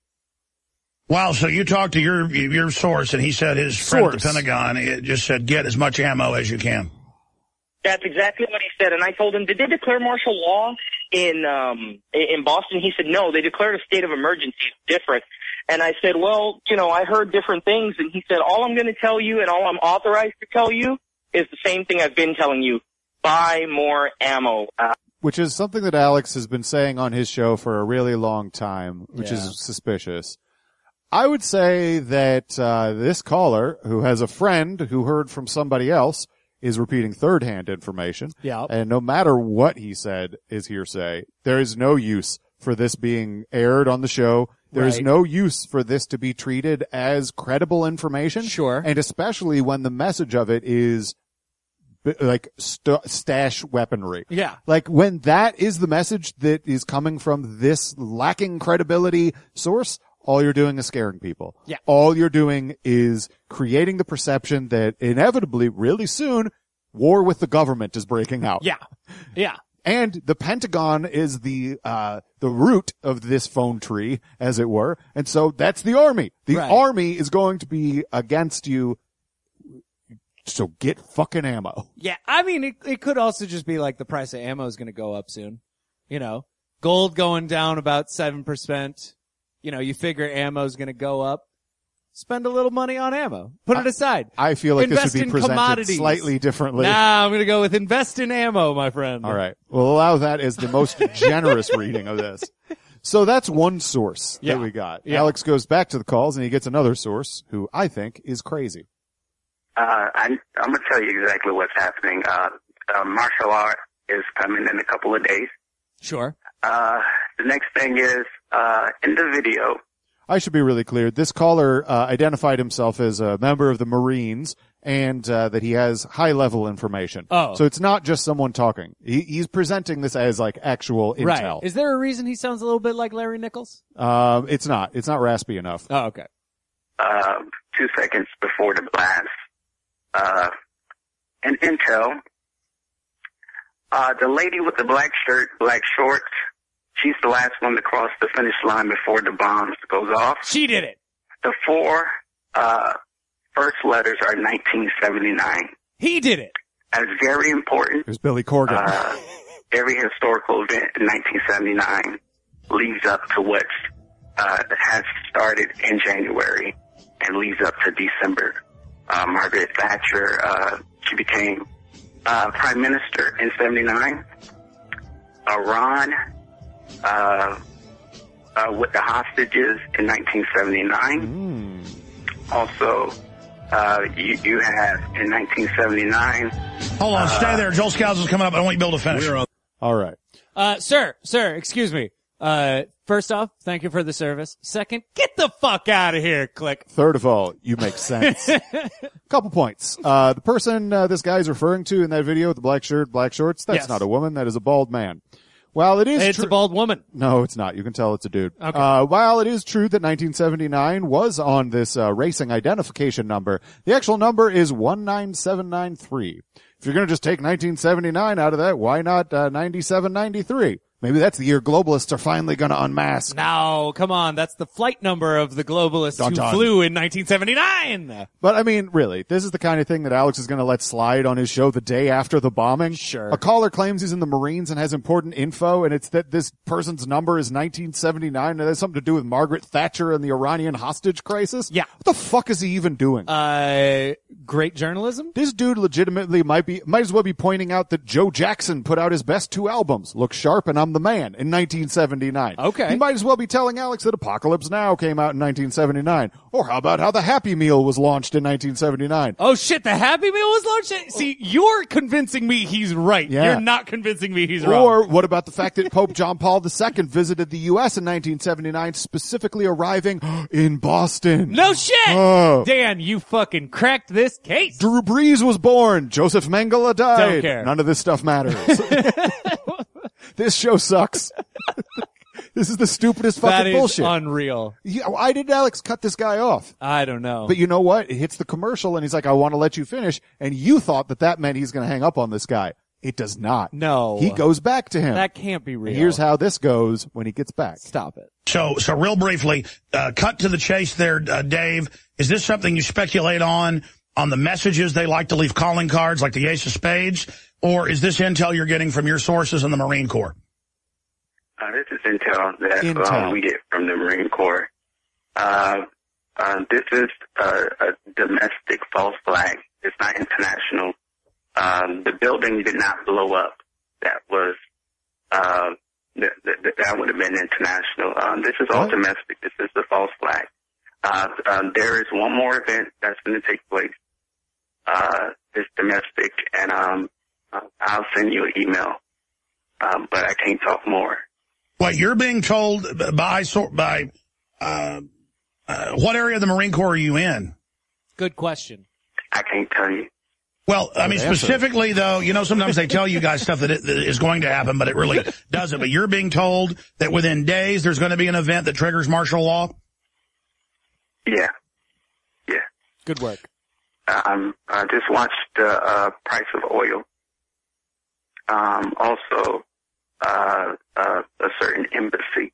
Wow, so you talked to your your source, and he said his friend at the Source. Pentagon it just said, get as much ammo as you can. That's exactly what he said. And I told him, did they declare martial law in um in Boston? He said, no, they declared a state of emergency. It's different. And I said, well, you know, I heard different things. And he said, all I'm going to tell you and all I'm authorized to tell you is the same thing I've been telling you. Buy more ammo. Uh, Which is something that Alex has been saying on his show for a really long time, which Yeah. is suspicious. I would say that uh this caller, who has a friend who heard from somebody else, is repeating third-hand information. Yeah. And no matter what he said is hearsay. There is no use for this being aired on the show. There is Right. no use for this to be treated as credible information. Sure. And especially when the message of it is b- like st- stash weaponry. Yeah. Like when that is the message that is coming from this lacking credibility source, all you're doing is scaring people. Yeah. All you're doing is creating the perception that inevitably, really soon, war with the government is breaking out. Yeah. Yeah. And the Pentagon is the, uh, the root of this phone tree, as it were. And so that's the army. The Right. army is going to be against you. So get fucking ammo. Yeah, I mean, it, it could also just be like the price of ammo is going to go up soon. You know, gold going down about seven percent. You know, you figure ammo is going to go up. Spend a little money on ammo. Put it aside. I feel like Invest this would be in presented commodities. slightly differently. Nah, I'm going to go with invest in ammo, my friend. All right. We'll allow that as the most generous reading of this. So that's one source Yeah. that we got. Yeah. Alex goes back to the calls and he gets another source who I think is crazy. Uh, I'm, I'm going to tell you exactly what's happening. Uh, uh, martial art is coming in a couple of days. Sure. Uh, the next thing is, uh, in the video, I should be really clear. This caller uh, identified himself as a member of the Marines and uh, that he has high-level information. Oh. So it's not just someone talking. He, he's presenting this as like actual intel. Right. Is there a reason he sounds a little bit like Larry Nichols? Um, it's not. It's not raspy enough. Oh, okay. uh, two seconds before the blast, uh, in intel, uh, the lady with the black shirt, black shorts, she's the last one to cross the finish line before the bombs goes off. She did it. The four, uh, first letters are nineteen seventy-nine. He did it. That's very important. There's Billy Corgan. Uh, every historical event in nineteen seventy-nine leads up to what, uh, has started in January and leads up to December. Uh, Margaret Thatcher, uh, she became, uh, prime minister in seventy-nine. Iran, uh, uh, with the hostages in nineteen seventy-nine. Mm. Also, uh, you, you have in nineteen seventy-nine. Hold on, uh, stay there. Joel Scouts is coming up. I don't want you to be able to finish. All right. Uh, sir, sir, excuse me. Uh, first off, thank you for the service. Second, get the fuck out of here, click. Third of all, you make sense. Couple points. Uh, the person uh, this guy's referring to in that video with the black shirt, black shorts, that's Yes. not a woman. That is a bald man. While it is It's tru- a bald woman. No, it's not. You can tell it's a dude. Okay. Uh, while it is true that nineteen seventy-nine was on this uh, racing identification number, the actual number is one nine seven nine three. If you're going to just take nineteen seventy-nine out of that, why not uh, ninety-seven ninety-three? Maybe that's the year globalists are finally going to unmask. No, come on. That's the flight number of the globalists Dun, who dun. flew in nineteen seventy-nine. But I mean, really, this is the kind of thing that Alex is going to let slide on his show the day after the bombing. Sure. A caller claims he's in the Marines and has important info, and it's that this person's number is nineteen seventy-nine, and it has something to do with Margaret Thatcher and the Iranian hostage crisis. Yeah. What the fuck is he even doing? Uh, great journalism? This dude legitimately might be, might as well be pointing out that Joe Jackson put out his best two albums, Look Sharp and I'm the Man, in nineteen seventy-nine. Okay. He might as well be telling Alex that Apocalypse Now came out in nineteen seventy-nine. Or how about how the Happy Meal was launched in nineteen seventy-nine? Oh shit, the Happy Meal was launched? See, you're convincing me he's right. Yeah. You're not convincing me he's wrong. Or what about the fact that Pope John Paul the Second visited the U S in nineteen seventy-nine, specifically arriving in Boston? No shit! Oh. Dan, you fucking cracked this case. Drew Brees was born. Joseph Mengele died. Don't care. None of this stuff matters. This show sucks. This is the stupidest fucking That is bullshit. unreal. Yeah, why did Alex cut this guy off? I don't know. But you know what? It hits the commercial and he's like, I want to let you finish. And you thought that that meant he's going to hang up on this guy. It does not. No. He goes back to him. That can't be real. And here's how this goes when he gets back. Stop it. So, so real briefly, uh, cut to the chase there, uh, Dave. Is this something you speculate on, on the messages they like to leave calling cards like the Ace of Spades? Or is this intel you're getting from your sources in the Marine Corps? Uh, this is intel that Intel. Um, we get from the Marine Corps. Uh, uh, this is uh, a domestic false flag. It's not international. Um, the building did not blow up. That was uh, th- th- that would have been international. Um, this is all What? domestic. This is the false flag. Uh, um, there is one more event that's going to take place. Uh, it's domestic, and um, I'll send you an email, um, but I can't talk more. What you're being told by sort by uh, uh, what area of the Marine Corps are you in? Good question. I can't tell you. Well, I mean, Good answer. specifically though, you know, sometimes they tell you guys stuff that, it, that is going to happen, but it really doesn't. But you're being told that within days there's going to be an event that triggers martial law. Yeah, yeah. Good work. Um, I just watched the uh, price of oil. Um, also, uh, uh, a certain embassy.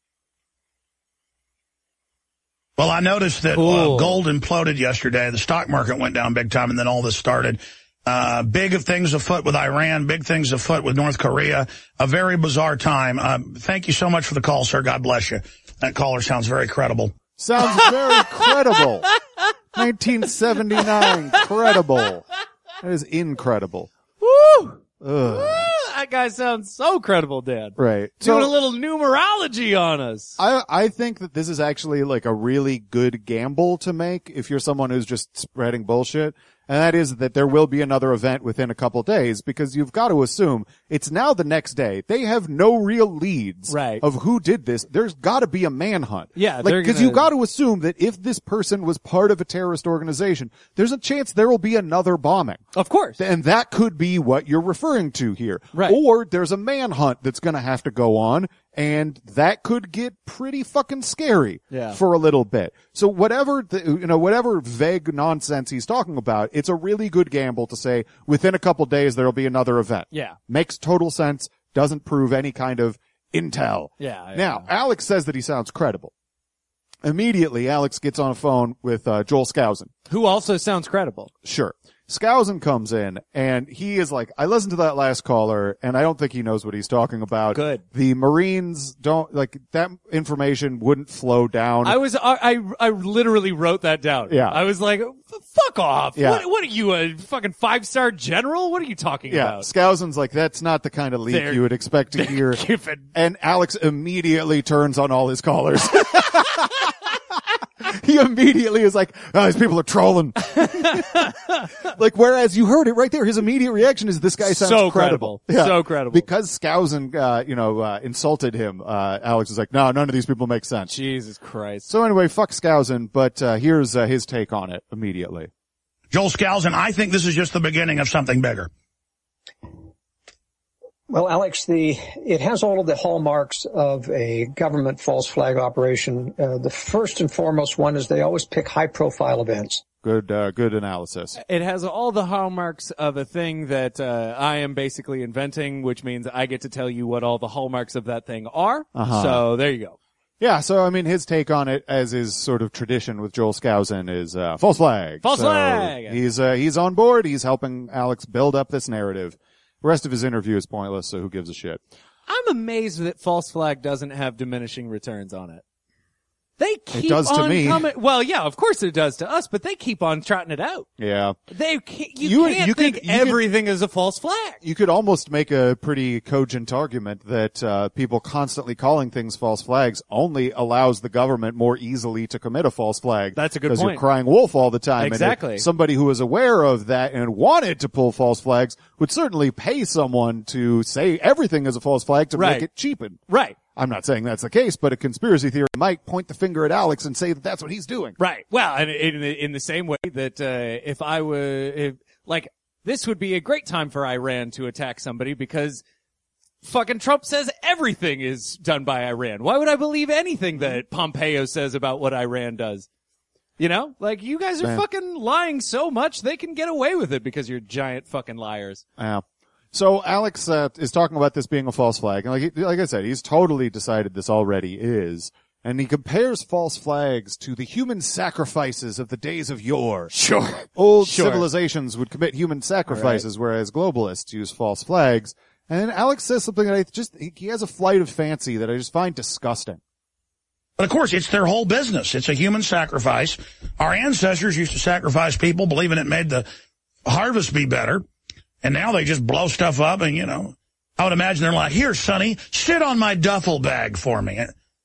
Well, I noticed that Cool. uh, gold imploded yesterday. The stock market went down big time, and then all this started. Uh, big things afoot with Iran, big things afoot with North Korea. A very bizarre time. Um, thank you so much for the call, sir. God bless you. That caller sounds very credible. Sounds very credible. nineteen seventy-nine, credible. That is incredible. Woo! Ugh. That guy sounds so credible, Dan. Right. Doing So- a little numerology on us. I, I think that this is actually like a really good gamble to make if you're someone who's just spreading bullshit. And that is that there will be another event within a couple days because you've got to assume it's now the next day. They have no real leads Right. of who did this. There's got to be a manhunt. Yeah, like, they're cause gonna- you got to assume that if this person was part of a terrorist organization, there's a chance there will be another bombing. Of course. And that could be what you're referring to here. Right. Or there's a manhunt that's going to have to go on, and that could get pretty fucking scary Yeah. for a little bit. So whatever, the, you know, whatever vague nonsense he's talking about, it's a really good gamble to say within a couple days there'll be another event. Yeah. Makes total sense, doesn't prove any kind of intel. Yeah, yeah. Now, Alex says that he sounds credible. Immediately, Alex gets on a phone with uh, Joel Skousen. Who also sounds credible. Sure. Skousen comes in, and he is like, I listened to that last caller, and I don't think he knows what he's talking about. Good. The Marines don't, like, that information wouldn't flow down. I was, I, I, I literally wrote that down. Yeah. I was like, fuck off. Yeah. What, what are you, a fucking five-star general? What are you talking yeah, about? Skousen's like, that's not the kind of leak They're- you would expect to hear. Given. And Alex immediately turns on all his callers. he immediately is like, oh, these people are trolling. Like, whereas you heard it right there, his immediate reaction is, this guy sounds So credible. credible. So credible. Because Skousen, uh, you know, uh, insulted him, uh, Alex is like, no, none of these people make sense. Jesus Christ. So anyway, fuck Skousen, but, uh, here's, uh, his take on it immediately. Joel Skousen, I think this is just the beginning of something bigger. Well, Alex, the it has all of the hallmarks of a government false flag operation. Uh, the first and foremost one is they always pick high-profile events. Good, uh, good analysis. It has all the hallmarks of a thing that uh, I am basically inventing, which means I get to tell you what all the hallmarks of that thing are. Uh-huh. So there you go. Yeah, so I mean, his take on it, as is sort of tradition with Joel Skousen, is uh, false flag. False so flag. He's uh, he's on board. He's helping Alex build up this narrative. The rest of his interview is pointless, so who gives a shit? I'm amazed that false flag doesn't have diminishing returns on it. They keep It does to on me. coming. Well, yeah, of course it does to us, but they keep on trotting it out. Yeah. They can't, you, You- can't you think could- you everything is a false flag. You could almost make a pretty cogent argument that uh, people constantly calling things false flags only allows the government more easily to commit a false flag. That's a good Because you're point. crying wolf all the time. Exactly. And if somebody who was aware of that and wanted to pull false flags would certainly pay someone to say everything is a false flag to Right. make it cheapen. Right. I'm not saying that's the case, but a conspiracy theory might point the finger at Alex and say that that's what he's doing. Right. Well, and in, in the same way that uh, if I were, if, like, this would be a great time for Iran to attack somebody because fucking Trump says everything is done by Iran. Why would I believe anything that Pompeo says about what Iran does? You know, like, you guys are Man. fucking lying so much they can get away with it because you're giant fucking liars. Yeah. So Alex uh, is talking about this being a false flag, and like he, like I said, he's totally decided this already is, and he compares false flags to the human sacrifices of the days of yore. Sure. Old Sure. civilizations would commit human sacrifices, whereas globalists use false flags. And then Alex says something that I just he, he has a flight of fancy that I just find disgusting. But of course, it's their whole business. It's a human sacrifice. Our ancestors used to sacrifice people, believing it made the harvest be better. And now they just blow stuff up and, you know, I would imagine they're like, here, Sonny, sit on my duffel bag for me.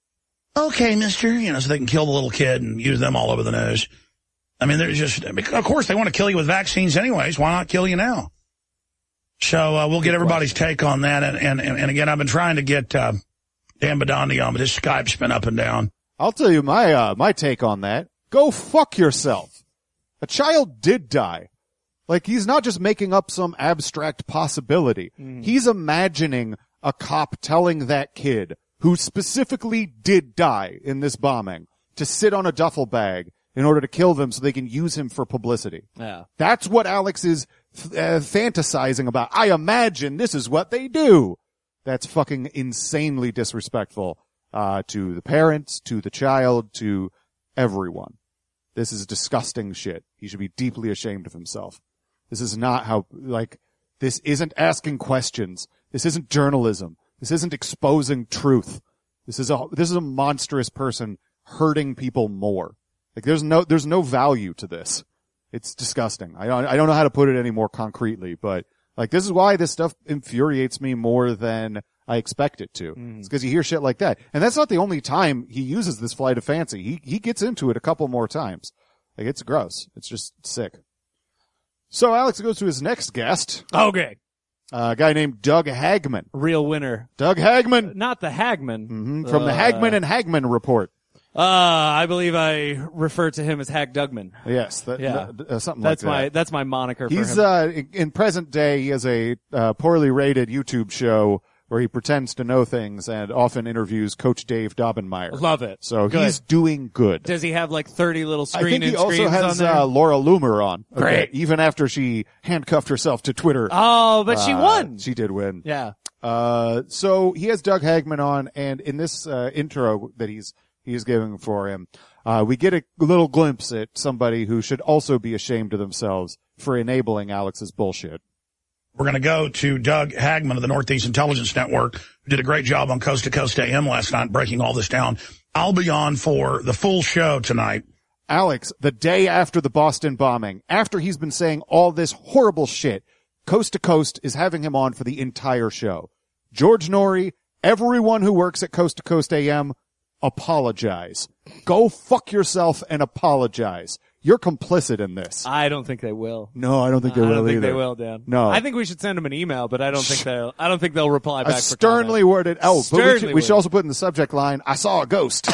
Okay, mister, you know, so they can kill the little kid and use them all over the news. I mean, they're just, of course, they want to kill you with vaccines anyways. Why not kill you now? So uh, we'll get everybody's take on that. And, and, and again, I've been trying to get uh, Dan Badandi on, but his Skype's been up and down. I'll tell you my uh, my take on that. Go fuck yourself. A child did die. Like, he's not just making up some abstract possibility. Mm. He's imagining a cop telling that kid, who specifically did die in this bombing, to sit on a duffel bag in order to kill them so they can use him for publicity. Yeah. That's what Alex is uh, fantasizing about. I imagine this is what they do. That's fucking insanely disrespectful uh to the parents, to the child, to everyone. This is disgusting shit. He should be deeply ashamed of himself. This is not how, like, this isn't asking questions. This isn't journalism. This isn't exposing truth. This is a, this is a monstrous person hurting people more. Like, there's no, there's no value to this. It's disgusting. I don't, I don't know how to put it any more concretely, but, like, this is why this stuff infuriates me more than I expect it to. Mm. It's because you hear shit like that. And that's not the only time he uses this flight of fancy. He, he gets into it a couple more times. Like, it's gross. It's just sick. So Alex goes to his next guest. Okay. Uh, a guy named Doug Hagman. Real winner. Doug Hagman. Not the Hagman. Mm-hmm. From uh, the Hagman and Hagman report. Uh, I believe I refer to him as Hag Dugman. Yes. That, Yeah. th- uh, something That's like that. my, that's my moniker for He's, him. uh, in, in present day, he has a, uh, poorly rated YouTube show where he pretends to know things and often interviews Coach Dave Dobbenmeyer. Love it. So Good. he's doing good. Does he have like thirty little I screen think he and also screens has on there? uh, Laura Loomer on. Okay, Great. even after she handcuffed herself to Twitter. Oh, but she Uh, won. She did win. Yeah. Uh, so he has Doug Hagman on, and in this uh, intro that he's he's giving for him, uh, we get a little glimpse at somebody who should also be ashamed of themselves for enabling Alex's bullshit. We're going to go to Doug Hagman of the Northeast Intelligence Network, who did a great job on Coast to Coast A M last night breaking all this down. I'll be on for the full show tonight. Alex, the day after the Boston bombing, after he's been saying all this horrible shit, Coast to Coast is having him on for the entire show. George Norrie, everyone who works at Coast to Coast A M, apologize. Go fuck yourself and apologize. You're complicit in this. I don't think they will. No, I don't think they I will don't think either. they will, Dan. No. I think we should send them an email, but I don't think they'll. I don't think they'll reply back. A for sternly comment. worded. Oh, but we Sternly should, we worded. should also put in the subject line, "I saw a ghost."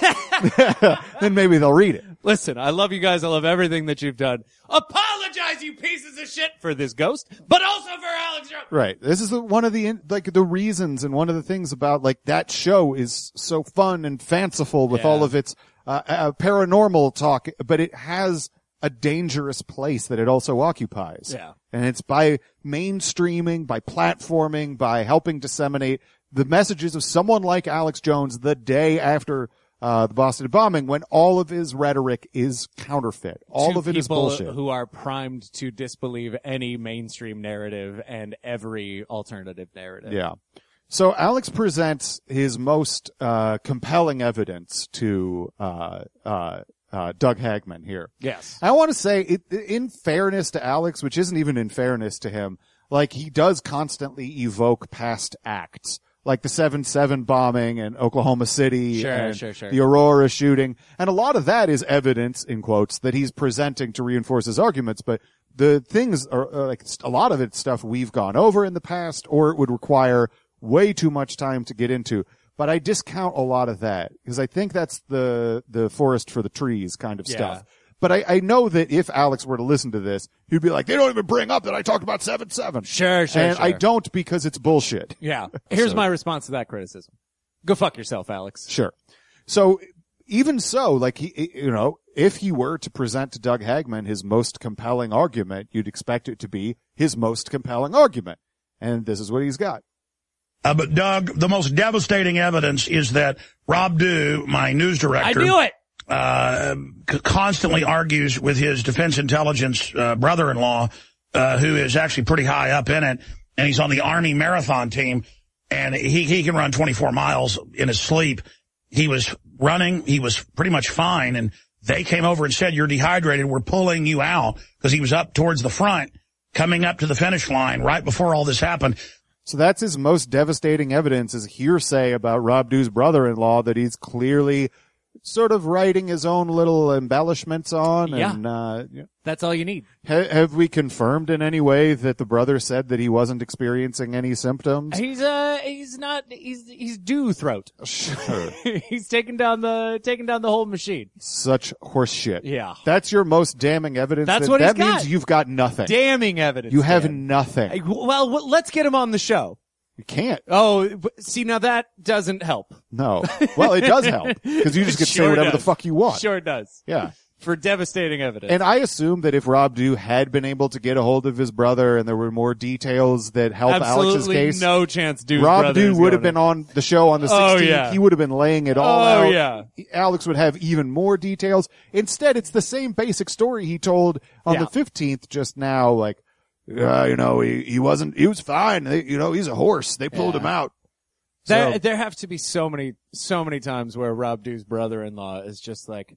Then maybe they'll read it. Listen, I love you guys. I love everything that you've done. Apologize, you pieces of shit, for this ghost, but also for Alex Jones. Right. This is the, one of the like the reasons and one of the things about like that show is so fun and fanciful with Yeah. all of its uh, uh, paranormal talk, but it has a dangerous place that it also occupies. Yeah. And it's by mainstreaming, by platforming, by helping disseminate the messages of someone like Alex Jones the day after uh the Boston bombing, when all of his rhetoric is counterfeit. All To of it is people bullshit. who are primed to disbelieve any mainstream narrative and every alternative narrative. Yeah. So Alex presents his most uh compelling evidence to uh uh uh Doug Hagman here. Yes. I want to say, it, in fairness to Alex, which isn't even in fairness to him, like he does constantly evoke past acts. Like the seven seven bombing in Oklahoma City Sure, and sure, sure. the Aurora shooting. And a lot of that is evidence, in quotes, that he's presenting to reinforce his arguments. But the things are, are like, a lot of it's stuff we've gone over in the past, or it would require way too much time to get into. But I discount a lot of that because I think that's the, the forest for the trees kind of Yeah. stuff. But I, I know that if Alex were to listen to this, he'd be like, they don't even bring up that I talked about seven seven. Sure, sure, And sure. I don't because it's bullshit. Yeah. Here's So- my response to that criticism. Go fuck yourself, Alex. Sure. So even so, like he, you know, if he were to present to Doug Hagman his most compelling argument, you'd expect it to be his most compelling argument. And this is what he's got. Uh, but Doug, the most devastating evidence is that Rob Dew, my news director, I knew it. Uh, c- constantly argues with his defense intelligence uh, brother-in-law, uh, who is actually pretty high up in it, and he's on the Army marathon team, and he he can run twenty-four miles in his sleep. He was running, he was pretty much fine, and they came over and said, "You're dehydrated. We're pulling you out," because he was up towards the front, coming up to the finish line right before all this happened. So that's his most devastating evidence, is hearsay about Rob Dew's brother-in-law that he's clearly sort of writing his own little embellishments on. Yeah. And, uh, yeah. That's all you need. Ha- have we confirmed in any way that the brother said that he wasn't experiencing any symptoms? He's uh he's not he's he's due throat. Sure. He's taking down the taking down the whole machine. Such horse shit. Yeah. That's your most damning evidence. That's that, what that he's got. means you've got nothing. Damning evidence. You have Dan. nothing. Hey, Well, w- let's get him on the show. You can't. Oh, but see, now that doesn't help. No. Well, it does help because you just get to Sure say whatever does. the fuck you want. Sure does. Yeah. For devastating evidence. And I assume that if Rob Dew had been able to get a hold of his brother and there were more details that help Absolutely Alex's case, no chance Dew's Rob brother Dew is would have going been on the show on the Oh, sixteenth. yeah. He would have been laying it all Oh, out. yeah. Alex would have even more details. Instead, it's the same basic story he told on Yeah. the fifteenth just now, like, uh, you know, he, he wasn't, he was fine. They, you know, he's a horse. They pulled Yeah. him out. There, So- there have to be so many, so many times where Rob Dew's brother-in-law is just like,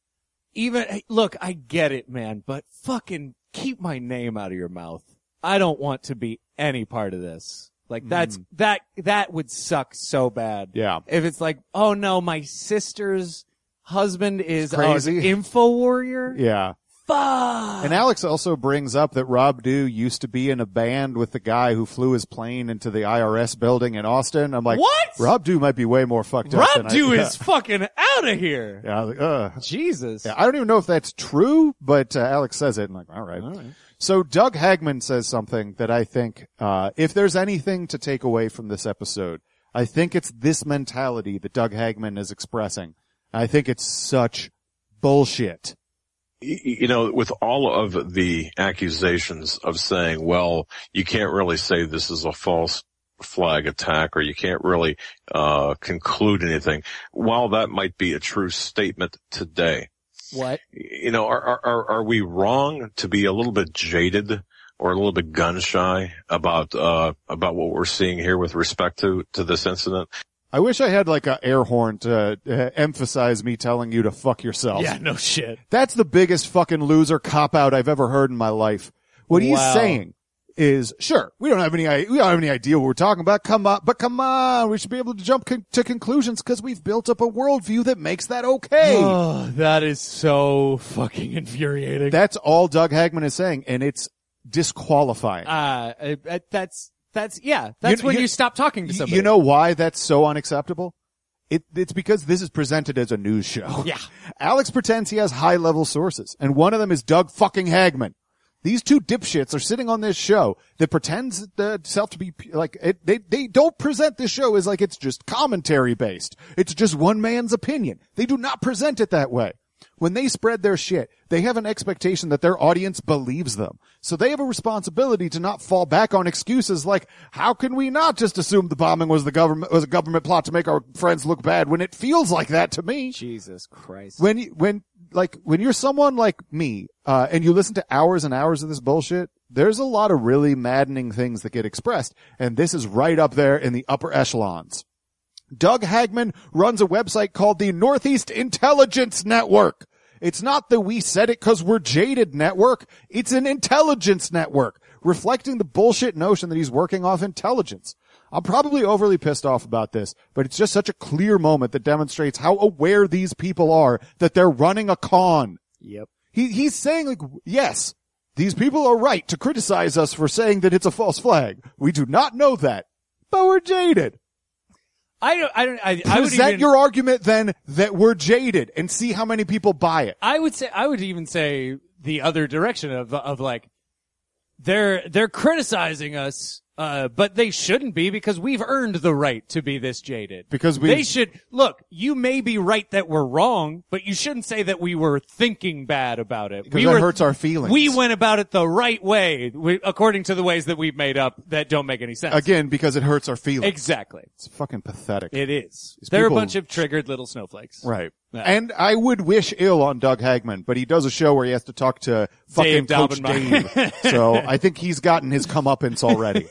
even, hey, look, I get it, man, but fucking keep my name out of your mouth. I don't want to be any part of this. Like that's, Mm. that, that would suck so bad. Yeah. If it's like, oh no, my sister's husband is Crazy. an info warrior. Yeah. Fuck. And Alex also brings up that Rob Dew used to be in a band with the guy who flew his plane into the I R S building in Austin. I'm like, What? Rob Dew might be way more fucked up than Rob I- Dew yeah. is fucking out of here. Yeah, I was like, uh. Jesus. Yeah, I don't even know if that's true, but uh, Alex says it. And I'm like, all right. All right. So Doug Hagman says something that I think, uh, if there's anything to take away from this episode, I think it's this mentality that Doug Hagman is expressing. I think it's such bullshit. You know, with all of the accusations of saying, well, you can't really say this is a false flag attack or you can't really uh conclude anything, while that might be a true statement today, What? you know, are, are, are we wrong to be a little bit jaded or a little bit gun shy about, uh, about what we're seeing here with respect to, to this incident? I wish I had like a air horn to uh, emphasize me telling you to fuck yourself. Yeah, no shit. That's the biggest fucking loser cop out I've ever heard in my life. What he's Wow. saying is, sure, we don't have any, we don't have any idea what we're talking about. Come on, but come on, we should be able to jump con- to conclusions because we've built up a worldview that makes that okay. Oh, that is so fucking infuriating. That's all Doug Hagman is saying, and it's disqualifying. Uh, uh that's, that's, yeah, that's You- when you- you stop talking to somebody. You know why that's so unacceptable? It, it's because this is presented as a news show. Yeah. Alex pretends he has high-level sources, and one of them is Doug fucking Hagman. These two dipshits are sitting on this show that pretends itself to be like, it, they, they don't present this show as like it's just commentary based. It's just one man's opinion. They do not present it that way. When they spread their shit, they have an expectation that their audience believes them. So they have a responsibility to not fall back on excuses like, how can we not just assume the bombing was the government, was a government plot to make our friends look bad when it feels like that to me? Jesus Christ. When, you, when, like, when you're someone like me, uh, and you listen to hours and hours of this bullshit, there's a lot of really maddening things that get expressed, and this is right up there in the upper echelons. Doug Hagman runs a website called the Northeast Intelligence Network. It's not the We Said It 'Cause We're Jaded network. It's an intelligence network, reflecting the bullshit notion that he's working off intelligence. I'm probably overly pissed off about this, but it's just such a clear moment that demonstrates how aware these people are that they're running a con. Yep. He, he's saying, like, yes, these people are right to criticize us for saying that it's a false flag. We do not know that, but we're jaded. I don't, I don't, I, I would Present even, your argument then that we're jaded and see how many people buy it. I would say, I would even say the other direction of, of like, they're, they're criticizing us, uh, but they shouldn't be because we've earned the right to be this jaded. Because we They should, look, you may be right that we're wrong, but you shouldn't say that we were thinking bad about it. Because we that were, hurts our feelings. We went about it the right way, we, according to the ways that we've made up that don't make any sense. Again, because it hurts our feelings. Exactly. It's fucking pathetic. It is. These They're people- a bunch of triggered little snowflakes. Right. Yeah. And I would wish ill on Doug Hagman, but he does a show where he has to talk to fucking Dave Coach Daubenmire. Dave. So I think he's gotten his comeuppance already.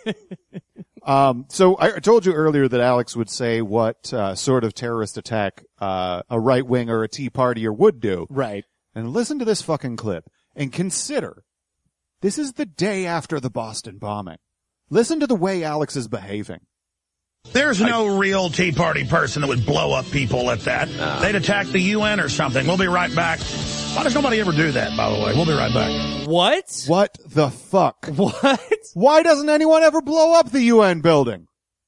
Um, so I told you earlier that Alex would say what, uh, sort of terrorist attack, uh, a right wing or a Tea Partier would do. Right. And listen to this fucking clip and consider this is the day after the Boston bombing. Listen to the way Alex is behaving. There's no real Tea Party person that would blow up people at that. No. They'd attack the U N or something. We'll be right back. Why does nobody ever do that, by the way? We'll be right back. What? What the fuck? What? Why doesn't anyone ever blow up the U N building?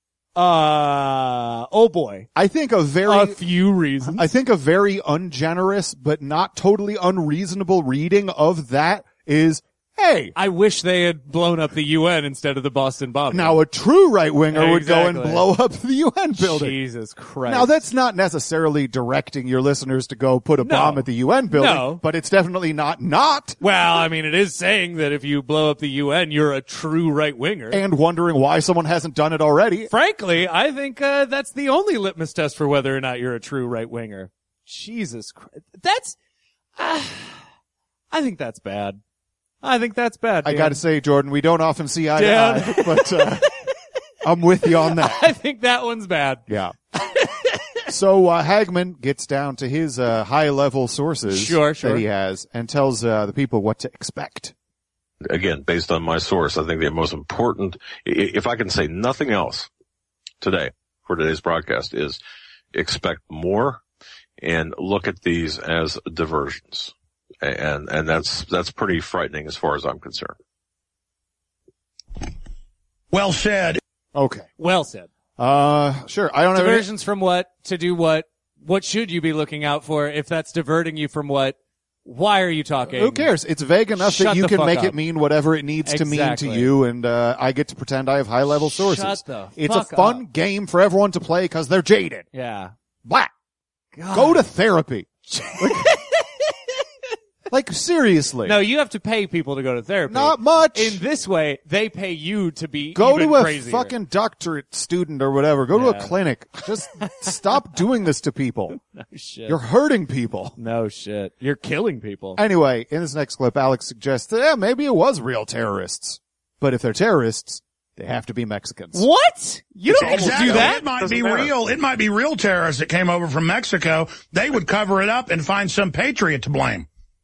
Uh, oh boy. I think a very, A few reasons. I think a very ungenerous but not totally unreasonable reading of that is, hey, I wish they had blown up the U N instead of the Boston bombing. now a true right winger would go and Exactly. blow up the U N building. Jesus Christ. Now that's not necessarily directing your listeners to go put a No. bomb at the U N building, No. but it's definitely not not. Well, I mean, it is saying that if you blow up the U N, you're a true right winger. And wondering why someone hasn't done it already. Frankly, I think uh, that's the only litmus test for whether or not you're a true right winger. Jesus Christ. That's, uh, I think that's bad. I think that's bad. I Dan. gotta say, Jordan, we don't often see eye Dan. to eye, but uh, I'm with you on that. I think that one's bad. Yeah. So uh, Hagman gets down to his uh, high-level sources Sure, sure. that he has and tells uh, the people what to expect. Again, based on my source, I think the most important, i- if I can say nothing else today for today's broadcast, is expect more and look at these as diversions. And, and that's, that's pretty frightening as far as I'm concerned. Well said. Okay. Well said. Uh, sure. I don't know. Diversions from what? To do what? What should you be looking out for? If that's diverting you from what? Why are you talking? Who cares? It's vague enough Shut that you the can fuck make up. it mean whatever it needs to mean Exactly. to you, and uh, I get to pretend I have high-level sources. Shut the it's fuck a fun up. game for everyone to play because they're jaded. Yeah. Blah. Go to therapy. Like, like, seriously. No, you have to pay people to go to therapy. Not much. In this way, they pay you to be Go even to a crazier. fucking doctorate student or whatever. Go to Yeah. a clinic. Just stop doing this to people. No shit. You're hurting people. No shit. You're killing people. Anyway, in this next clip, Alex suggests that yeah, maybe it was real terrorists. But if they're terrorists, they have to be Mexicans. What? You don't Exactly. do that? It might Doesn't be matter. real. It might be real terrorists that came over from Mexico. They would cover it up and find some patriot to blame.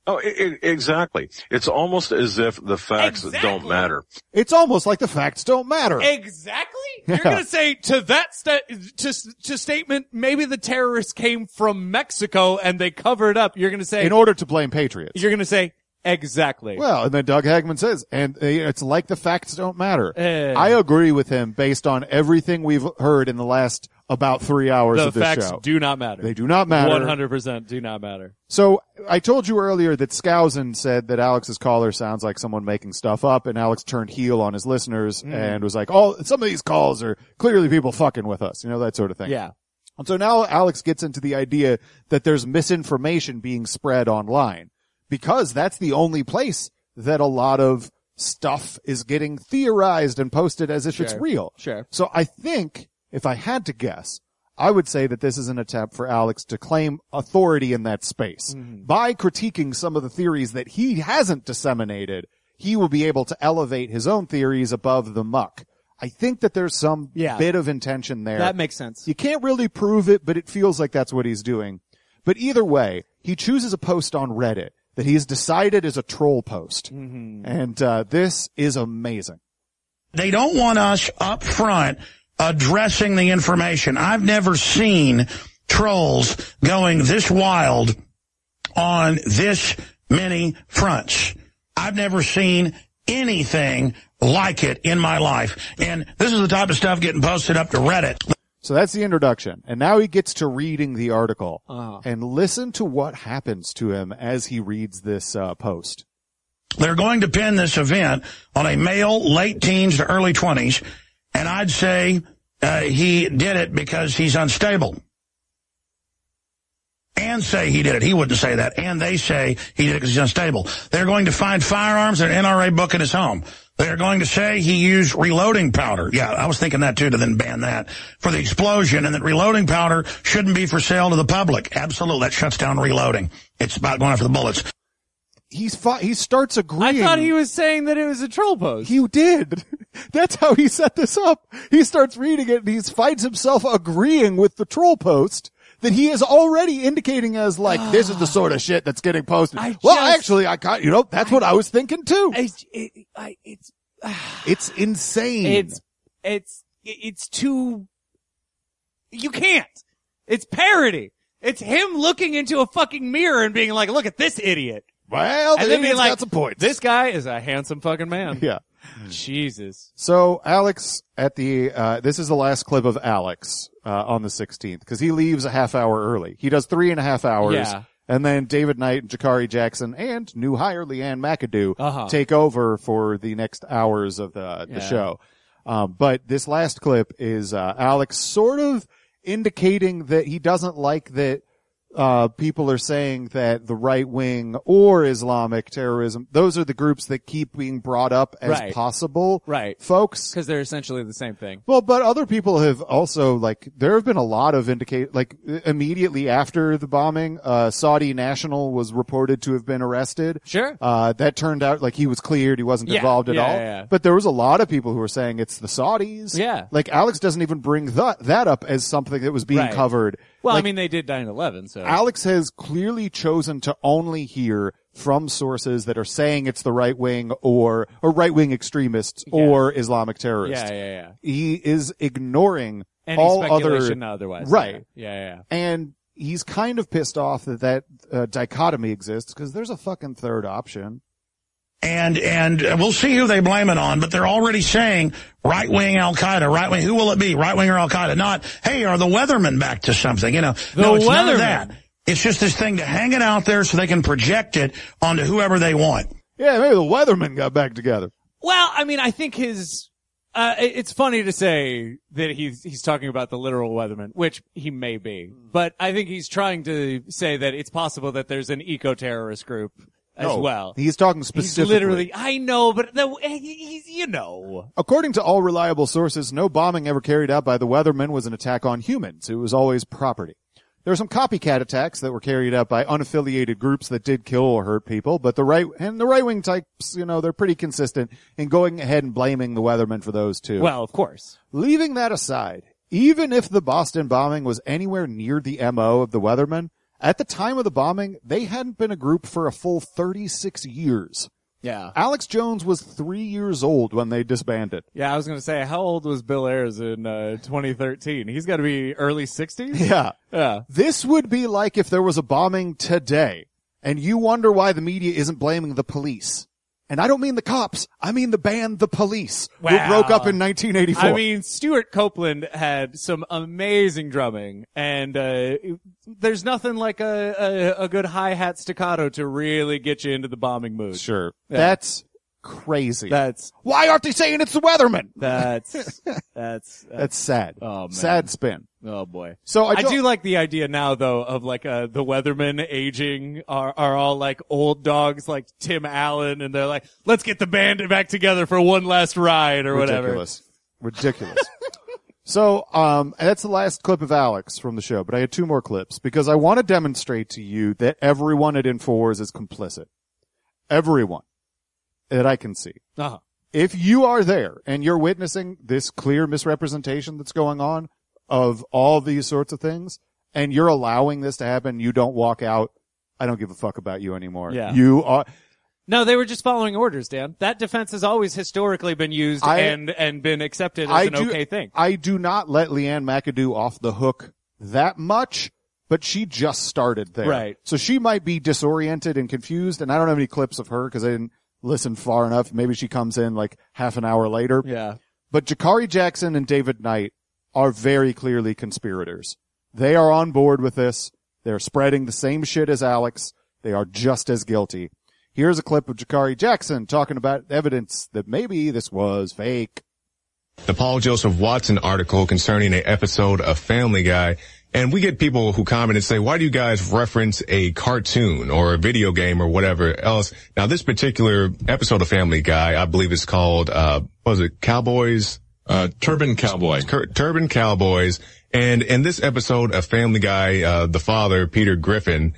Oh, it, it, exactly. It's almost as if the facts Exactly. don't matter. It's almost like the facts don't matter. Exactly. Yeah. You're going to say to that sta- to, to statement, maybe the terrorists came from Mexico and they covered up. You're going to say, In order to blame patriots. you're going to say, exactly. Well, and then Doug Hagman says, and uh, it's like the facts don't matter. Eh. I agree with him based on everything we've heard in the last about three hours the of this facts show. do not matter. They do not matter. one hundred percent do not matter. So I told you earlier that Skousen said that Alex's caller sounds like someone making stuff up, and Alex turned heel on his listeners Mm. and was like, "Oh, some of these calls are clearly people fucking with us," you know, that sort of thing. Yeah. And so now Alex gets into the idea that there's misinformation being spread online because that's the only place that a lot of stuff is getting theorized and posted as if Sure. it's real. Sure. So I think if I had to guess, I would say that this is an attempt for Alex to claim authority in that space. Mm-hmm. By critiquing some of the theories that he hasn't disseminated, he will be able to elevate his own theories above the muck. I think that there's some Yeah. bit of intention there. That makes sense. You can't really prove it, but it feels like that's what he's doing. But either way, he chooses a post on Reddit that he's decided is a troll post. Mm-hmm. And uh, this is amazing. They don't want us up front addressing the information. I've never seen trolls going this wild on this many fronts. I've never seen anything like it in my life. And this is the type of stuff getting posted up to Reddit. So that's the introduction. And now he gets to reading the article. Uh-huh. And listen to what happens to him as he reads this uh, post. They're going to pin this event on a male, late teens to early twenties, and I'd say uh, he did it because he's unstable. And say he did it. He wouldn't say that. And they say he did it because he's unstable. They're going to find firearms and an N R A book in his home. They're going to say he used reloading powder. Yeah, I was thinking that too, to then ban that for the explosion, and that reloading powder shouldn't be for sale to the public. Absolutely. That shuts down reloading. It's about going after the bullets. He's fi- he starts agreeing. I thought he was saying that it was a troll post. He did. That's how he set this up. He starts reading it and he finds himself agreeing with the troll post that he is already indicating as like, this is the sort of shit that's getting posted. I well, just- actually, I got, you know, that's what I was thinking too. It's, it, I, it's, It's insane. it's, it's, it's too, you can't. It's parody. It's him looking into a fucking mirror and being like, look at this idiot. Well, the and then being idiot's like, got some points. This guy is a handsome fucking man. Yeah. Jesus. So Alex at the, uh, this is the last clip of Alex, uh, on the sixteenth, cause he leaves a half hour early. He does three and a half hours. Yeah. And then David Knight, Jakari Jackson, and new hire Leanne McAdoo Uh-huh. take over for the next hours of the, the Yeah. show. Um, but this last clip is, uh, Alex sort of indicating that he doesn't like that uh people are saying that the right wing or Islamic terrorism, those are the groups that keep being brought up as Right. possible. Right. Folks. Because they're essentially the same thing. Well, but other people have also, like, there have been a lot of indicate, like, immediately after the bombing, uh, Saudi national was reported to have been arrested. Sure. Uh, that turned out like he was cleared, he wasn't Yeah, involved at yeah, all. yeah, yeah. But there was a lot of people who were saying it's the Saudis. Yeah. Like, Alex doesn't even bring that, that up as something that was being Right. covered. Well, Like, I mean, they did nine eleven, so. Alex has clearly chosen to only hear from sources that are saying it's the right wing or, or right wing extremists or Islamic terrorists. Yeah, yeah, yeah. He is ignoring Any all other, speculation otherwise. right. Yeah, yeah, yeah. And he's kind of pissed off that that uh, dichotomy exists because there's a fucking third option. And, and we'll see who they blame it on, but they're already saying right-wing Al-Qaeda, right-wing, who will it be, right-wing or Al-Qaeda? Not, hey, are the weathermen back to something? You know, The no, it's none of weathermen. that. It's just this thing to hang it out there so they can project it onto whoever they want. Yeah, maybe the weathermen got back together. Well, I mean, I think his, uh, it- it's funny to say that he's, he's talking about the literal weatherman, which he may be, but I think he's trying to say that it's possible that there's an eco-terrorist group as No, well. He's talking He's specifically. literally, I know, but the, he's, you know. According to all reliable sources, no bombing ever carried out by the weathermen was an attack on humans. It was always property. There were some copycat attacks that were carried out by unaffiliated groups that did kill or hurt people, but the right, and the right-wing types, you know, they're pretty consistent in going ahead and blaming the weathermen for those too. Well, of course. Leaving that aside, even if the Boston bombing was anywhere near the M O of the weathermen, At the time of the bombing, they hadn't been a group for a full thirty-six years. Yeah. Alex Jones was three years old when they disbanded. Yeah, I was going to say, how old was Bill Ayers in uh, twenty thirteen? He's got to be early sixties? Yeah. Yeah. This would be like if there was a bombing today, and you wonder why the media isn't blaming the police. And I don't mean the cops. I mean the band The Police, Wow. who broke up in nineteen eighty-four. I mean, Stuart Copeland had some amazing drumming, and uh there's nothing like a, a, a good hi-hat staccato to really get you into the bombing mood. Sure. Yeah. That's crazy. That's Why aren't they saying it's the Weatherman? That's that's that's, That's sad. Oh, man. Sad spin. Oh boy. So I, I don't- do like the idea now though of like uh the Weathermen aging are are all like old dogs like Tim Allen, and they're like, let's get the band back together for one last ride or whatever. Ridiculous. Ridiculous. So, um, and that's the last clip of Alex from the show, but I had two more clips because I want to demonstrate to you that everyone at InfoWars is complicit. Everyone that I can see. Uh-huh. If you are there and you're witnessing this clear misrepresentation that's going on of all these sorts of things, and you're allowing this to happen, you don't walk out, I don't give a fuck about you anymore. Yeah. You are, No, they were just following orders, Dan. That defense has always historically been used I- and and been accepted as I an do, okay thing. I do not let Leanne McAdoo off the hook that much, but she just started there. Right. So she might be disoriented and confused, and I don't have any clips of her because I didn't listen far enough. Maybe she comes in like half an hour later. Yeah. But Jakari Jackson and David Knight are very clearly conspirators. They are on board with this. They're spreading the same shit as Alex. They are just as guilty. Here's a clip of Jakari Jackson talking about evidence that maybe this was fake. The Paul Joseph Watson article concerning an episode of Family Guy. And we get people who comment and say, why do you guys reference a cartoon or a video game or whatever else? Now, this particular episode of Family Guy, I believe it's called, uh, what was it, Cowboys? Uh, Turban Cowboy. Cur- Turban Cowboys. And in this episode of Family Guy, uh, the father, Peter Griffin,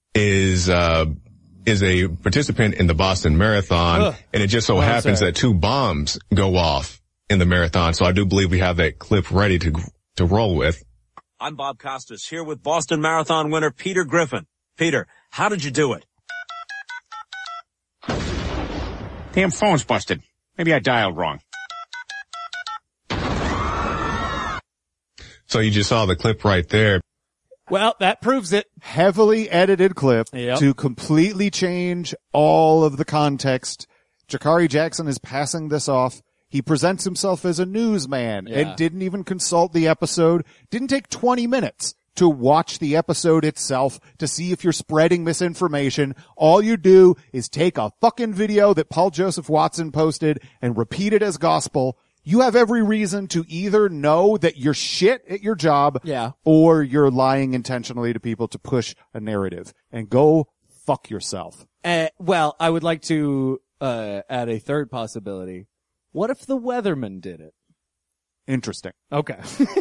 is, uh, is a participant in the Boston Marathon. Ugh. And it just so Oh, I'm happens sorry. that two bombs go off in the marathon. So I do believe we have that clip ready to, to roll with. I'm Bob Costas, here with Boston Marathon winner Peter Griffin. Peter, how did you do it? Damn phone's busted. Maybe I dialed wrong. So you just saw the clip right there. Well, that proves it. Heavily edited clip Yep. to completely change all of the context. Jakari Jackson is passing this off. He presents himself as a newsman Yeah. and didn't even consult the episode. Didn't take twenty minutes to watch the episode itself to see if you're spreading misinformation. All you do is take a fucking video that Paul Joseph Watson posted and repeat it as gospel. You have every reason to either know that you're shit at your job, Yeah. or you're lying intentionally to people to push a narrative. And go fuck yourself. Uh, well, I would like to uh add a third possibility. What if the Weatherman did it? Interesting. Okay.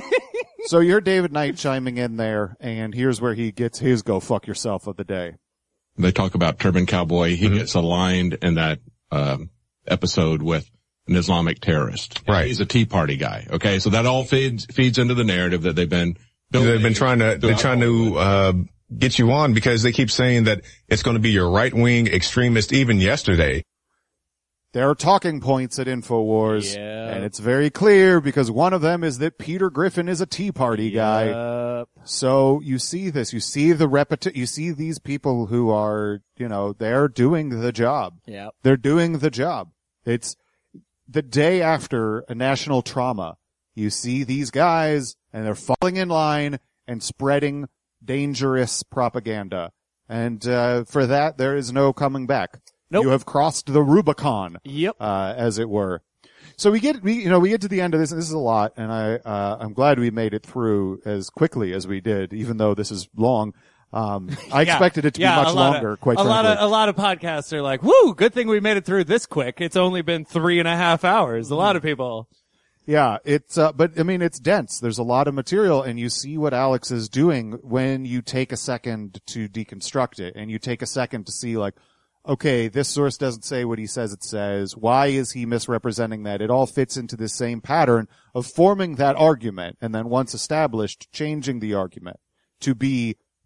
So you're David Knight chiming in there, and here's where he gets his go fuck yourself of the day. They talk about Turban Cowboy. He gets aligned in that um, episode with an Islamic terrorist. Right. He's a Tea Party guy. Okay, so that all feeds feeds into the narrative that they've been building. They've been trying to, they're trying to, uh, get you on because they keep saying that it's going to be your right wing extremist even yesterday. There are talking points at InfoWars, Yeah. and it's very clear because one of them is that Peter Griffin is a Tea Party guy. Yep. So you see this, you see the repeti- you see these people who are, you know, they're doing the job. Yep. They're doing the job. It's the day after a national trauma. You see these guys and they're falling in line and spreading dangerous propaganda. And, uh, for that, there is no coming back. Nope. You have crossed the Rubicon. Yep. Uh, as it were. So we get, we, you know, we get to the end of this, and this is a lot, and I, uh, I'm glad we made it through as quickly as we did, even though this is long. Um, I Yeah. expected it to Yeah, be much a lot longer, of, quite a frankly. lot of a lot of podcasts are like, "Woo, good thing we made it through this quick." It's only been three and a half hours. A lot of people. Yeah, it's, uh, but I mean, it's dense. There's a lot of material, and you see what Alex is doing when you take a second to deconstruct it, and you take a second to see, like, okay, this source doesn't say what he says it says. Why is he misrepresenting that? It all fits into this same pattern of forming that argument, and then once established, changing the argument to be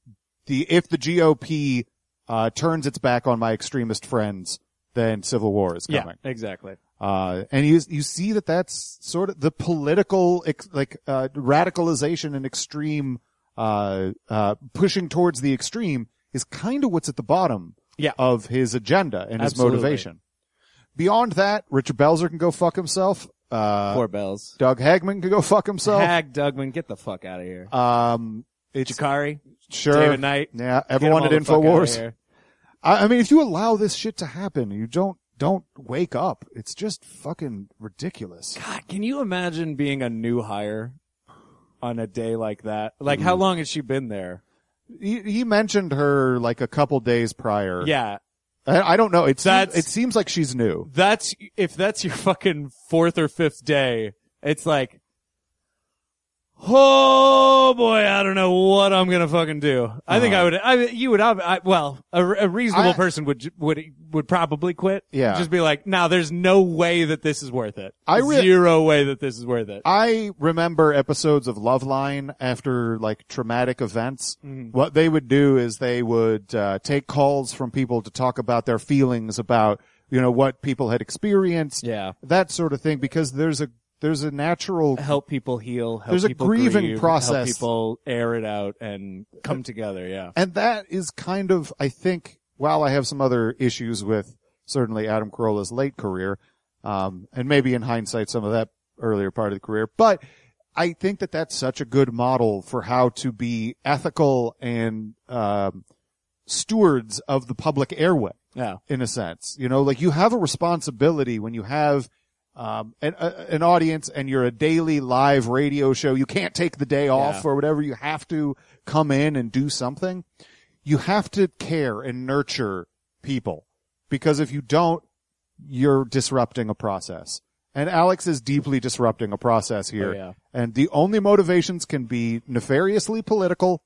the if the G O P uh turns its back on my extremist friends, then civil war is coming. Yeah, exactly. Uh, and you, you see that that's sort of the political, ex, like, uh, radicalization and extreme, uh, uh, pushing towards the extreme is kind of what's at the bottom yeah. of his agenda and his Absolutely. motivation. Beyond that, Richard Belzer can go fuck himself. Uh, Poor Bells. Doug Hagman can go fuck himself. Hag Dugman, get the fuck out of here. Um, it's, Jakari. Sure. David Knight. Yeah, everyone at InfoWars. I, I mean, if you allow this shit to happen, you don't, Don't wake up. It's just fucking ridiculous. God, can you imagine being a new hire on a day like that? Like, mm. how long has she been there? He, he mentioned her like a couple days prior. Yeah. I, I don't know. It that's, seems, it seems like she's new. That's, if that's your fucking fourth or fifth day, it's like, oh boy, I don't know what I'm gonna fucking do. I uh, think I would, I, you would, I, well, a, a reasonable I, person would, would, would probably quit. Yeah. Just be like, no, there's no way that this is worth it. I re- Zero way that this is worth it. I remember episodes of Loveline after like traumatic events. Mm-hmm. What they would do is they would, uh, take calls from people to talk about their feelings about, you know, what people had experienced. Yeah. That sort of thing, because there's a, There's a natural help people heal. Help there's a people grieving grieve, process. Help people air it out and come together. Yeah, and that is kind of, I think. While I have some other issues with certainly Adam Carolla's late career, um, and maybe in hindsight some of that earlier part of the career, but I think that that's such a good model for how to be ethical and um, stewards of the public airway. Yeah, in a sense, you know, like you have a responsibility when you have. Um, an, a, an audience and you're a daily live radio show. You can't take the day off yeah. or whatever. You have to come in and do something. You have to care and nurture people, because if you don't, you're disrupting a process. And Alex is deeply disrupting a process here. Oh, yeah. And the only motivations can be nefariously political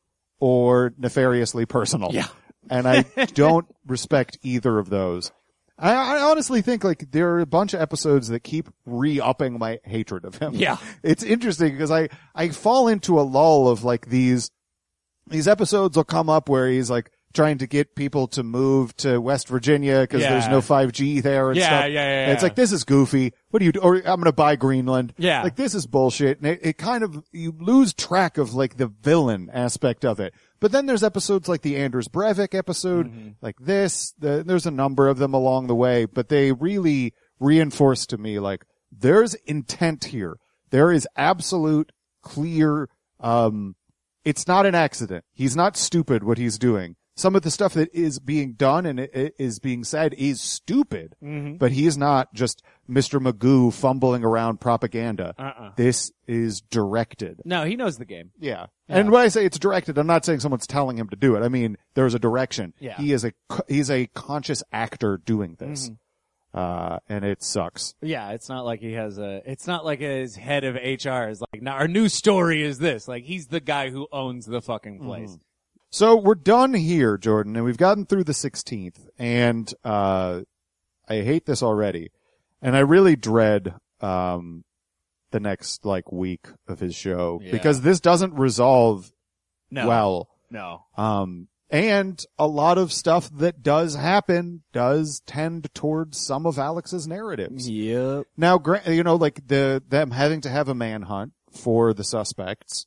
or nefariously personal. Yeah. And I don't respect either of those. I, I honestly think like there are a bunch of episodes that keep re-upping my hatred of him. Yeah. It's interesting because I, I fall into a lull of like these, these episodes will come up where he's like trying to get people to move to West Virginia because yeah. there's no five G there and yeah, stuff. Yeah, yeah, yeah. And it's like, this is goofy. What do you do? Or I'm going to buy Greenland. Yeah. Like this is bullshit. And it, it kind of, you lose track of like the villain aspect of it. But then there's episodes like the Anders Breivik episode, mm-hmm. like this. The, there's a number of them along the way, but they really reinforce to me like there's intent here. There is absolute clear, um, it's not an accident. He's not stupid what he's doing. Some of the stuff that is being done and it is being said is stupid, mm-hmm. but he is not just Mister Magoo fumbling around propaganda. Uh-uh. This is directed. No, he knows the game. Yeah. yeah. And when I say it's directed, I'm not saying someone's telling him to do it. I mean, there's a direction. Yeah. He is a, he's a conscious actor doing this. Mm-hmm. Uh, and it sucks. Yeah, it's not like he has a, it's not like his head of H R is like, now our new story is this. Like, he's the guy who owns the fucking place. Mm-hmm. So we're done here, Jordan, and we've gotten through the sixteenth, and, uh, I hate this already, and I really dread, um, the next, like, week of his show, yeah. because this doesn't resolve no. well. No. Um, and a lot of stuff that does happen does tend towards some of Alex's narratives. Yep. Now, you know, like the, them having to have a manhunt for the suspects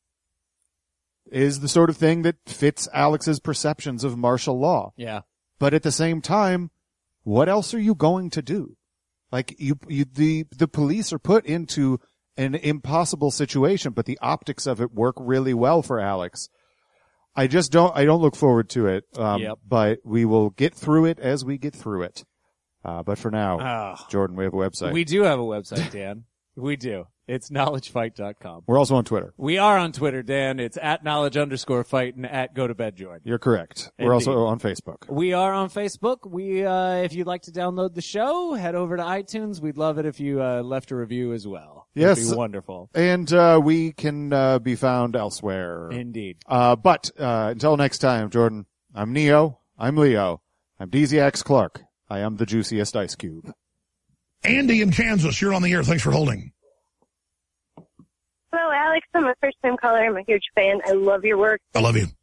is the sort of thing that fits Alex's perceptions of martial law. Yeah. But at the same time, what else are you going to do? Like you, you, the, the police are put into an impossible situation, but the optics of it work really well for Alex. I just don't, I don't look forward to it. Um, yep. but we will get through it as we get through it. Uh, but for now, oh. Jordan, we have a website. We do have a website, Dan. We do. It's knowledge fight dot com. We're also on Twitter. We are on Twitter, Dan. It's at knowledge underscore fight and at go to bed, Jordan. You're correct. Indeed. We're also on Facebook. We are on Facebook. We, uh, if you'd like to download the show, head over to iTunes. We'd love it if you, uh, left a review as well. Yes. It'd be wonderful. And, uh, we can, uh, be found elsewhere. Indeed. Uh, but, uh, until next time, Jordan, I'm Neo. I'm Leo. I'm D Z X Clark. I am the juiciest ice cube. Andy in Kansas, you're on the air. Thanks for holding. Hello, Alex. I'm a first-time caller. I'm a huge fan. I love your work. I love you.